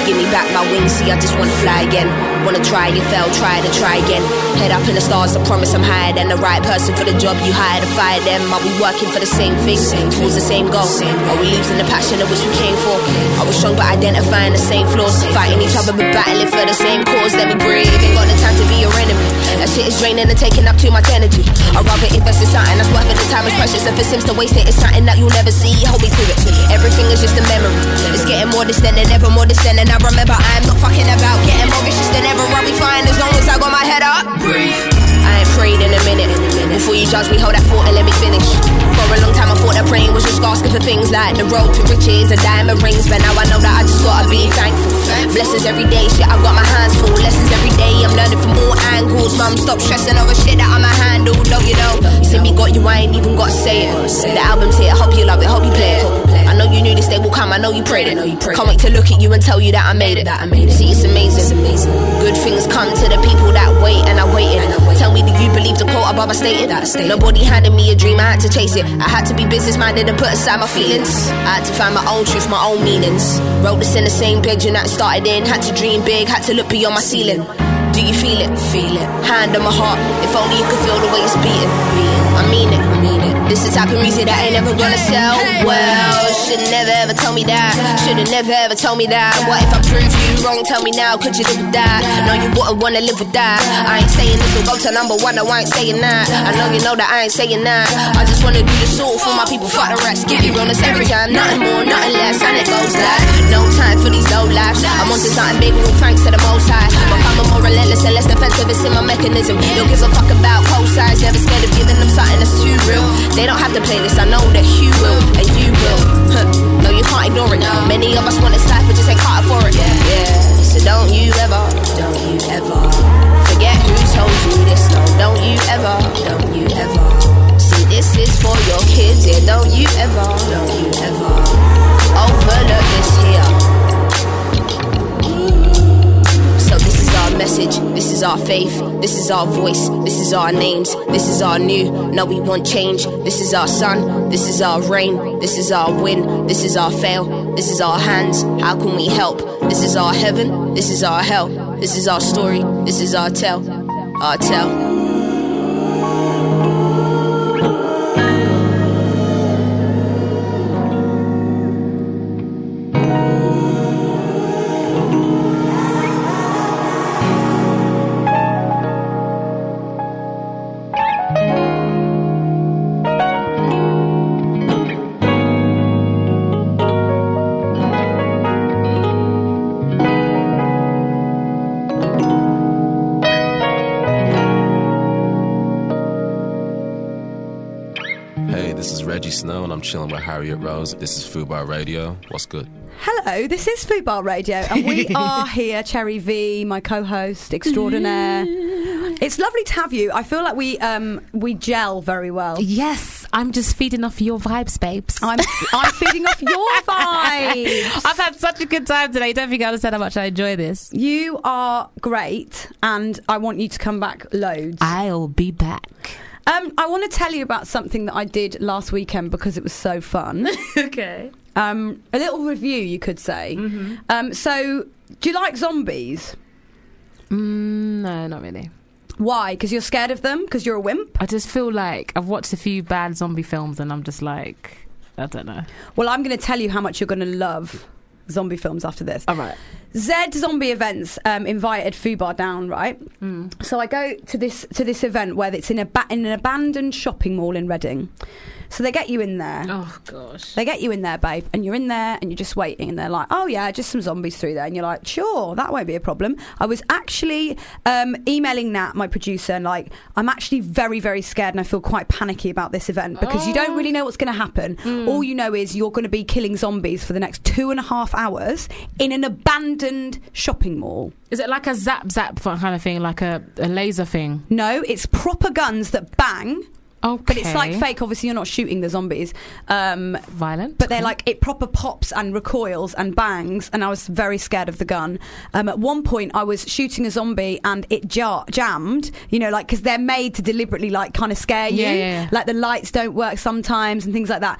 Give me back my wings, see I just wanna fly again. Wanna try, you fail, try to try again. Head up in the stars, I promise I'm higher than the right person for the job you hire to fire them. Are we working for the same thing, towards the same goal? Are we losing the passion of which we came for? Are we strong but identifying the same flaws? Fighting each other but battling for the same cause. Let me breathe, ain't got the time to be your enemy. That shit is draining and taking up too much energy. I'd rather invest in something that's worth it, the time is precious. If it seems to waste it, it's something that you'll never see. Hold me to it, everything is just a memory. It's getting more distant and ever more distant. And I remember I am not fucking about getting more vicious than ever. I'll be fine as long as I got my head up. Breathe. I ain't prayed in a minute. Before you judge me, hold that thought and let me finish. For a long time I thought that praying was just asking for things like the road to riches and diamond rings. But now I know that I just gotta be thankful. Blessings every day, shit, I've got my hands full. Lessons every day, I'm learning from all angles. Mum, stop stressing over shit that I'ma handle. Don't you know? You see me got you, I ain't even gotta say it. The album's here, hope you love it, hope you play it. I know you knew this day will come, I know you prayed it. Can't wait to look at you and tell you that I made it. See, it's amazing. Good things come to the people that wait, and I waited. Tell me, do you believe the quote above I stated? Nobody handed me a dream, I had to chase it. I had to be business minded and put aside my feelings. I had to find my own truth, my own meanings. Wrote this in the same page and that started in. Had to dream big, had to look beyond my ceiling. Do you feel it? Feel it. Hand on my heart, if only you could feel the way it's beating. I mean it, I mean it. This is the type of music that ain't never gonna sell well. Should've never ever told me that. Should've never ever told me that. What if I prove you wrong? Tell me now, could you live with that? No, you wouldn't wanna live with that. I ain't saying this will go to number one, no, I ain't saying that. I know you know that I ain't saying that. I just wanna do the soul for my people, fuck the rest. Give you realness every time, nothing more, nothing less. And it goes like, no time for these low lives. I'm onto something big, all thanks to the most high. Becoming more relentless and less defensive, it's in my mechanism. Don't give a fuck about cosigns, never scared of giving them something that's too real. They don't have to play this, I know that you will, and you will. Huh. No, you can't ignore it. Many of us want this life, but just ain't caught for it. Yeah, so don't you ever, don't you ever forget who told you this. No, don't you ever, don't you ever. See, this is for your kids. Yeah, don't you ever, don't you ever overlook this here. So this is our message, this is our faith, this is our voice, this is our names, this is our new. No, we want change. This is our sun, this is our rain, this is our win, this is our fail, this is our hands. How can we help? This is our heaven, this is our hell, this is our story, this is our tell, our tell. Snow and I'm chilling with Harriet Rose. This is Fubar Radio. What's good? Hello, this is Fubar Radio, and we are here, Cherry V, my co-host extraordinaire. It's lovely to have you. I feel like we um, we gel very well. Yes, I'm just feeding off your vibes, babes. I'm I'm feeding off your vibes. I've had such a good time today. Don't think I understand how much I enjoy this. You are great, and I want you to come back loads. I'll be back. Um, I want to tell you about something that I did last weekend because it was so fun. Okay. Um, a little review, you could say. Mm-hmm. Um, so, do you like zombies? Mm, no, not really. Why? Because you're scared of them? Because you're a wimp? I just feel like I've watched a few bad zombie films and I'm just like, I don't know. Well, I'm going to tell you how much you're going to love zombie films after this. All right. Z Zombie Events um, invited Fubar down, right? Mm. So I go to this to this event where it's in a ba- in an abandoned shopping mall in Reading. So they get you in there. Oh, gosh. They get you in there, babe, and you're in there and you're just waiting, and they're like, oh, yeah, just some zombies through there. And you're like, sure, that won't be a problem. I was actually um, emailing Nat, my producer, and like, I'm actually very, very scared and I feel quite panicky about this event because oh. you don't really know what's going to happen. Mm. All you know is you're going to be killing zombies for the next two and a half hours in an abandoned shopping mall. Is it like a zap zap kind of thing, like a, a laser thing? No, it's proper guns that bang. Okay. But it's like fake. Obviously, you're not shooting the zombies. Um, Violent. But they're like, it proper pops and recoils and bangs, and I was very scared of the gun. Um, at one point, I was shooting a zombie and it jar- jammed, you know, like, because they're made to deliberately, like, kind of scare you. Yeah, yeah, yeah. Like, the lights don't work sometimes and things like that.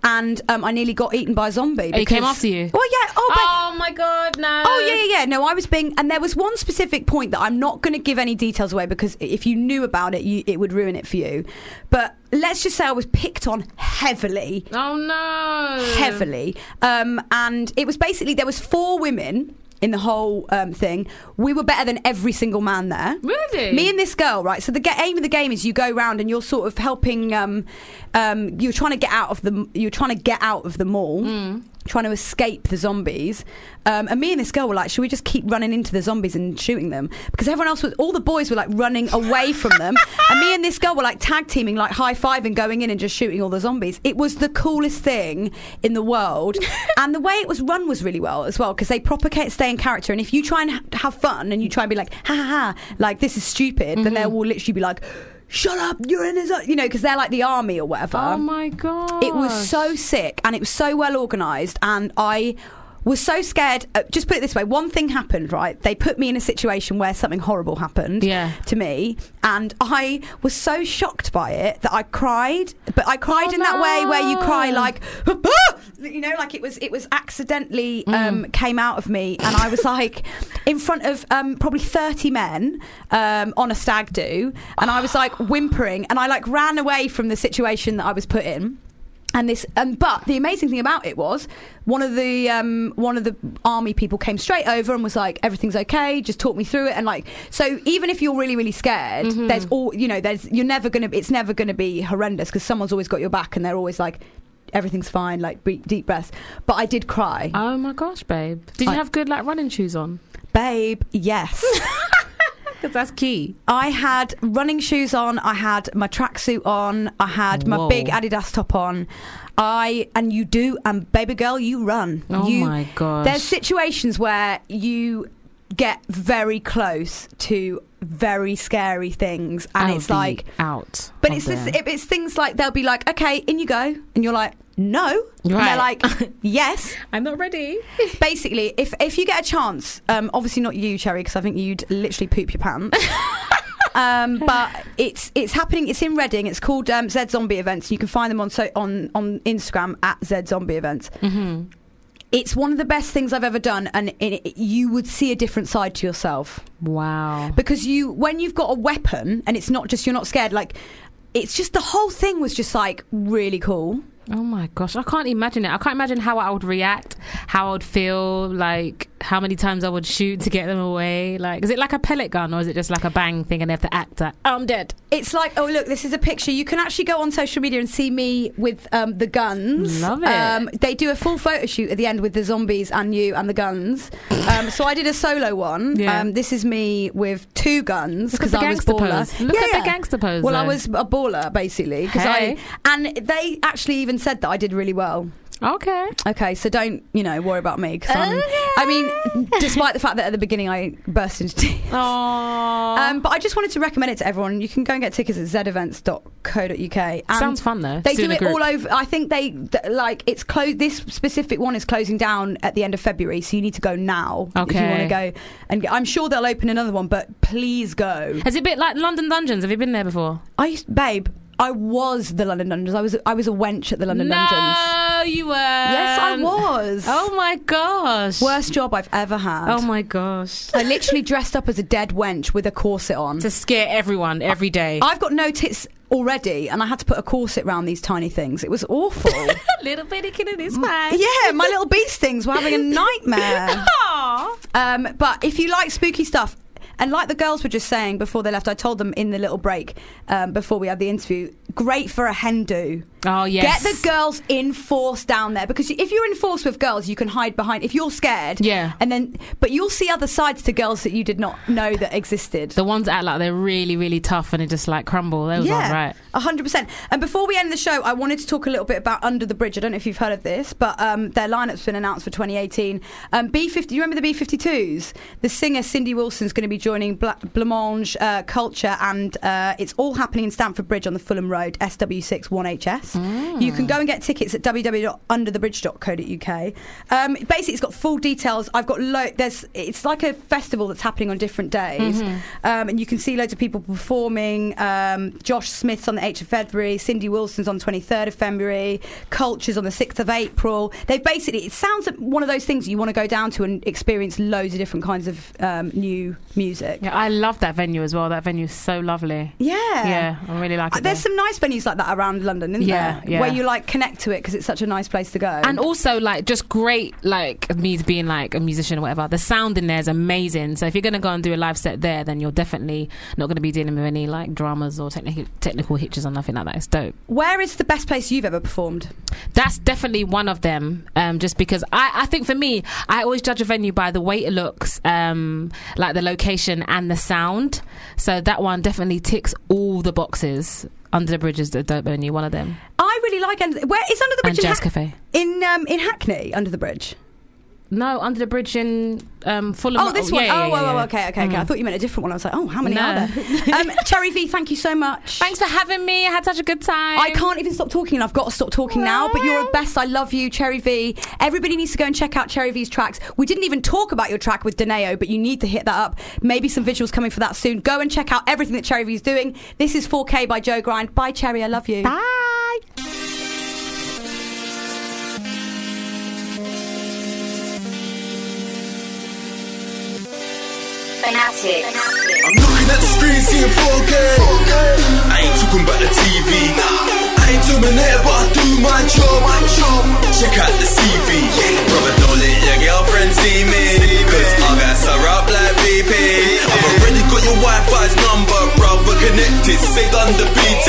and um, I nearly got eaten by a zombie. Oh, he came because- after you? Well, yeah. Oh, but- Oh my god, no. Oh yeah, yeah, yeah. No, I was being, and there was one specific point that I'm not going to give any details away because if you knew about it, you, it would ruin it for you. But let's just say I was picked on heavily. Oh no, heavily. Um, and it was basically there was four women in the whole um, thing. We were better than every single man there. Really? Me and this girl, right? So the ge- aim of the game is you go round and you're sort of helping. Um, um, you're trying to get out of the. You're trying to get out of the mall. Mm. Trying to escape the zombies, um, and me and this girl were like, should we just keep running into the zombies and shooting them? Because everyone else was, all the boys were like running away from them, and me and this girl were like tag teaming, like high fiving, going in and just shooting all the zombies. It was the coolest thing in the world, and the way it was run was really well as well because they proper ca- stay in character. And if you try and ha- have fun and you try and be like, ha ha ha, like this is stupid, Mm-hmm. then they will literally be like, shut up, you're in his, you know, because they're like the army or whatever. Oh my god! It was so sick and it was so well organised, and I was so scared. Uh, just put it this way: one thing happened, right? They put me in a situation where something horrible happened Yeah. to me, and I was so shocked by it that I cried. But I cried Oh, in that way where you cry no. like, "Ah!" you know, like it was it was accidentally um, came out of me, and I was like in front of um, probably thirty men um, on a stag do, and I was like whimpering, and I like ran away from the situation that I was put in. And this, um, but the amazing thing about it was one of the um, one of the army people came straight over and was like, "Everything's okay. Just talk me through it." And like, so even if you're really, really scared, Mhm. there's all you know. There's you're never gonna. It's never gonna be horrendous because someone's always got your back and they're always like, "Everything's fine." Like deep, deep breaths. But I did cry. Oh my gosh, babe! Did you I- have good like running shoes on? Babe, yes. Because that's key. I had running shoes on. I had my tracksuit on. I had my Whoa. big Adidas top on. I and you do, and baby girl, you run. Oh you, my gosh. There's situations where you get very close to very scary things, and I'll it's be like out. But of it's this, there. it, it's things like they'll be like, "Okay, in you go," and you're like, "No," and Right. they're like, "Yes." I'm not ready. Basically, if if you get a chance, um, obviously not you, Cherry, because I think you'd literally poop your pants. um, but it's it's happening. It's in Reading. It's called um, Z Zombie Events. You can find them on so on on Instagram at Z Zombie Events. Mm-hmm. It's one of the best things I've ever done, and it, it, you would see a different side to yourself. Wow. Because you, when you've got a weapon, and it's not just you're not scared. Like, it's just the whole thing was just like really cool. Oh my gosh, I can't imagine it. I can't imagine how I would react, how I would feel, like how many times I would shoot to get them away. Like, is it like a pellet gun or is it just like a bang thing and they have to act like, oh, I'm dead? It's like, oh look, this is a picture. You can actually go on social media and see me with um, the guns. Love it. Um, they do a full photo shoot at the end with the zombies and you and the guns. Um, so I did a solo one. Yeah. Um, this is me with two guns Look at because the I was gangster baller. pose. Look at the gangster pose, Well, I though. was a baller basically because Hey. I and they actually even said that I did really well. Okay. Okay, so don't, you know, worry about me because I'm. I mean, despite the fact that at the beginning I burst into tears. Aww. Um, but I just wanted to recommend it to everyone. You can go and get tickets at z events dot co dot u k. And Sounds fun though. They to do the it group. all over. I think they th- like it's closed. This specific one is closing down at the end of February, so you need to go now if you Okay. want to go. And get, I'm sure they'll open another one, but please go. Is it a bit like London Dungeons? Have you been there before? I used, babe. I was the London Dungeons. I was I was a wench at the London no, Dungeons. No, you were. Yes, I was. Oh my gosh. Worst job I've ever had. Oh my gosh. I literally dressed up as a dead wench with a corset on. To scare everyone every day. I've got no tits already, and I had to put a corset around these tiny things. It was awful. Little bitty kid is fine. Yeah, my little beast things were having a nightmare. um, but if you like spooky stuff, and like the girls were just saying before they left, I told them in the little break um, before we had the interview, great for a hen do. Oh, yes. Get the girls in force down there, because if you're in force with girls, you can hide behind. If you're scared, yeah, and then but you'll see other sides to girls that you did not know that existed. The ones that act like they're really, really tough and it just like crumble. Those yeah, ones, right? A hundred percent. And before we end the show, I wanted to talk a little bit about Under the Bridge. I don't know if you've heard of this, but um, their lineup's been announced for twenty eighteen. Um, B fifty. You remember the B fifty-twos? The singer Cindy Wilson's going to be joining Bla- Blancmange uh, Culture, and uh, it's all happening in Stamford Bridge on the Fulham Road, S W six one H S. tickets. You can go and get tickets at w w w dot under the bridge dot co dot u k. Um, basically, it's got full details. I've got lo- there's it's like a festival that's happening on different days, Mhm. um, and you can see loads of people performing. Um, Josh Smith's on the eighth of February, Cindy Wilson's on the twenty-third of February, Culture's on the sixth of April. They basically, it sounds like one of those things you want to go down to and experience loads of different kinds of um, new music. Yeah, I love that venue as well. That venue is so lovely. Yeah. Yeah, I really like Uh, it. There's there. some nice venues like that around London, isn't Yeah, there? yeah. Where you like connect to it because it's such a nice place to go. And also, like, just great, like, me being, like, a musician or whatever. The sound in there is amazing. So if you're going to go and do a live set there, then you're definitely not going to be dealing with any, like, dramas or technical technical hitches or nothing like that. It's dope. Where is the best place you've ever performed? That's definitely one of them, um, just because I, I think for me, I always judge a venue by the way it looks, um, like the location and the sound. So that one definitely ticks all the boxes. Under the Bridge is the dope venue, one of them. I really like Under the, where is Under the Bridge And in Jazz Ha- Cafe. in um, in Hackney. Under the Bridge. No, Under the Bridge in um, Fulham. Oh, this yeah, one. yeah, oh, yeah, oh, oh, yeah. okay, okay, okay. Mm. I thought you meant a different one. I was like, oh, how many No. are there? um, Cherry V, thank you so much. Thanks for having me. I had such a good time. I can't even stop talking, and I've got to stop talking now. But you're the best. I love you, Cherry V. Everybody needs to go and check out Cherry V's tracks. We didn't even talk about your track with Deneo, but you need to hit that up. Maybe some visuals coming for that soon. Go and check out everything that Cherry V's doing. This is four K by Joe Grind. Bye, Cherry. I love you. Bye. Fanatics. I'm looking at the screen seeing four K. I ain't talking about the T V. I ain't Terminator, but I do my job. Check out the C V. Brother, don't let your girlfriend see me, cause I got her up like B P. I've already got your Wi-Fi's number, brother, connected. Say under B T.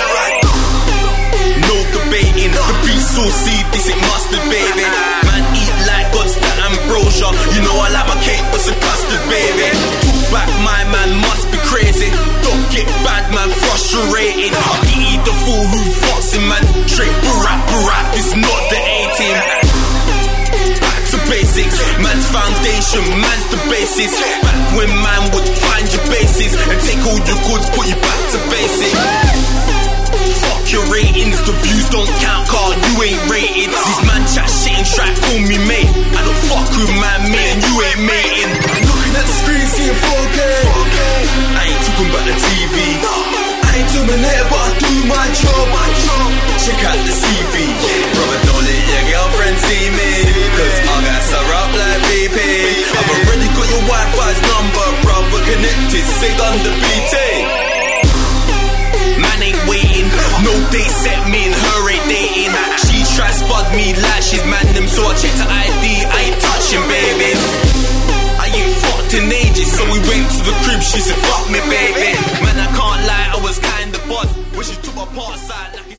No debating, the beat's so seed, this it mustard, baby. Man eat like God's that ambrosia. You know I like my cake with some custard, baby. Talk back, my man must be crazy. Don't get bad, man, frustrating. I eat the fool who fucks him, man. Straight Barack, Barack, it's not the A-team. Back to basics, man's foundation, man's the basis. Back when man would find your bases and take all your goods, put you back to basics. Fuck your ratings, the views don't count, car, you ain't rated. These man chat shit and try to call me mate. I don't fuck with man, mate, and you ain't mating. I'm looking at the screen seeing four K. I ain't talking about the T V. I ain't Terminator, but I do my job. Check out the C V. Brother, don't let your girlfriend see me, cause I got her up like B P. I've already got your Wi-Fi's number, brother, connected, say under B T. Man ain't waiting, no date set, me and her ain't dating. She try spud me like she's man them, so I checked her I D, I ain't touching babies. I ain't fucked in ages, so we went to the crib, she said fuck me baby.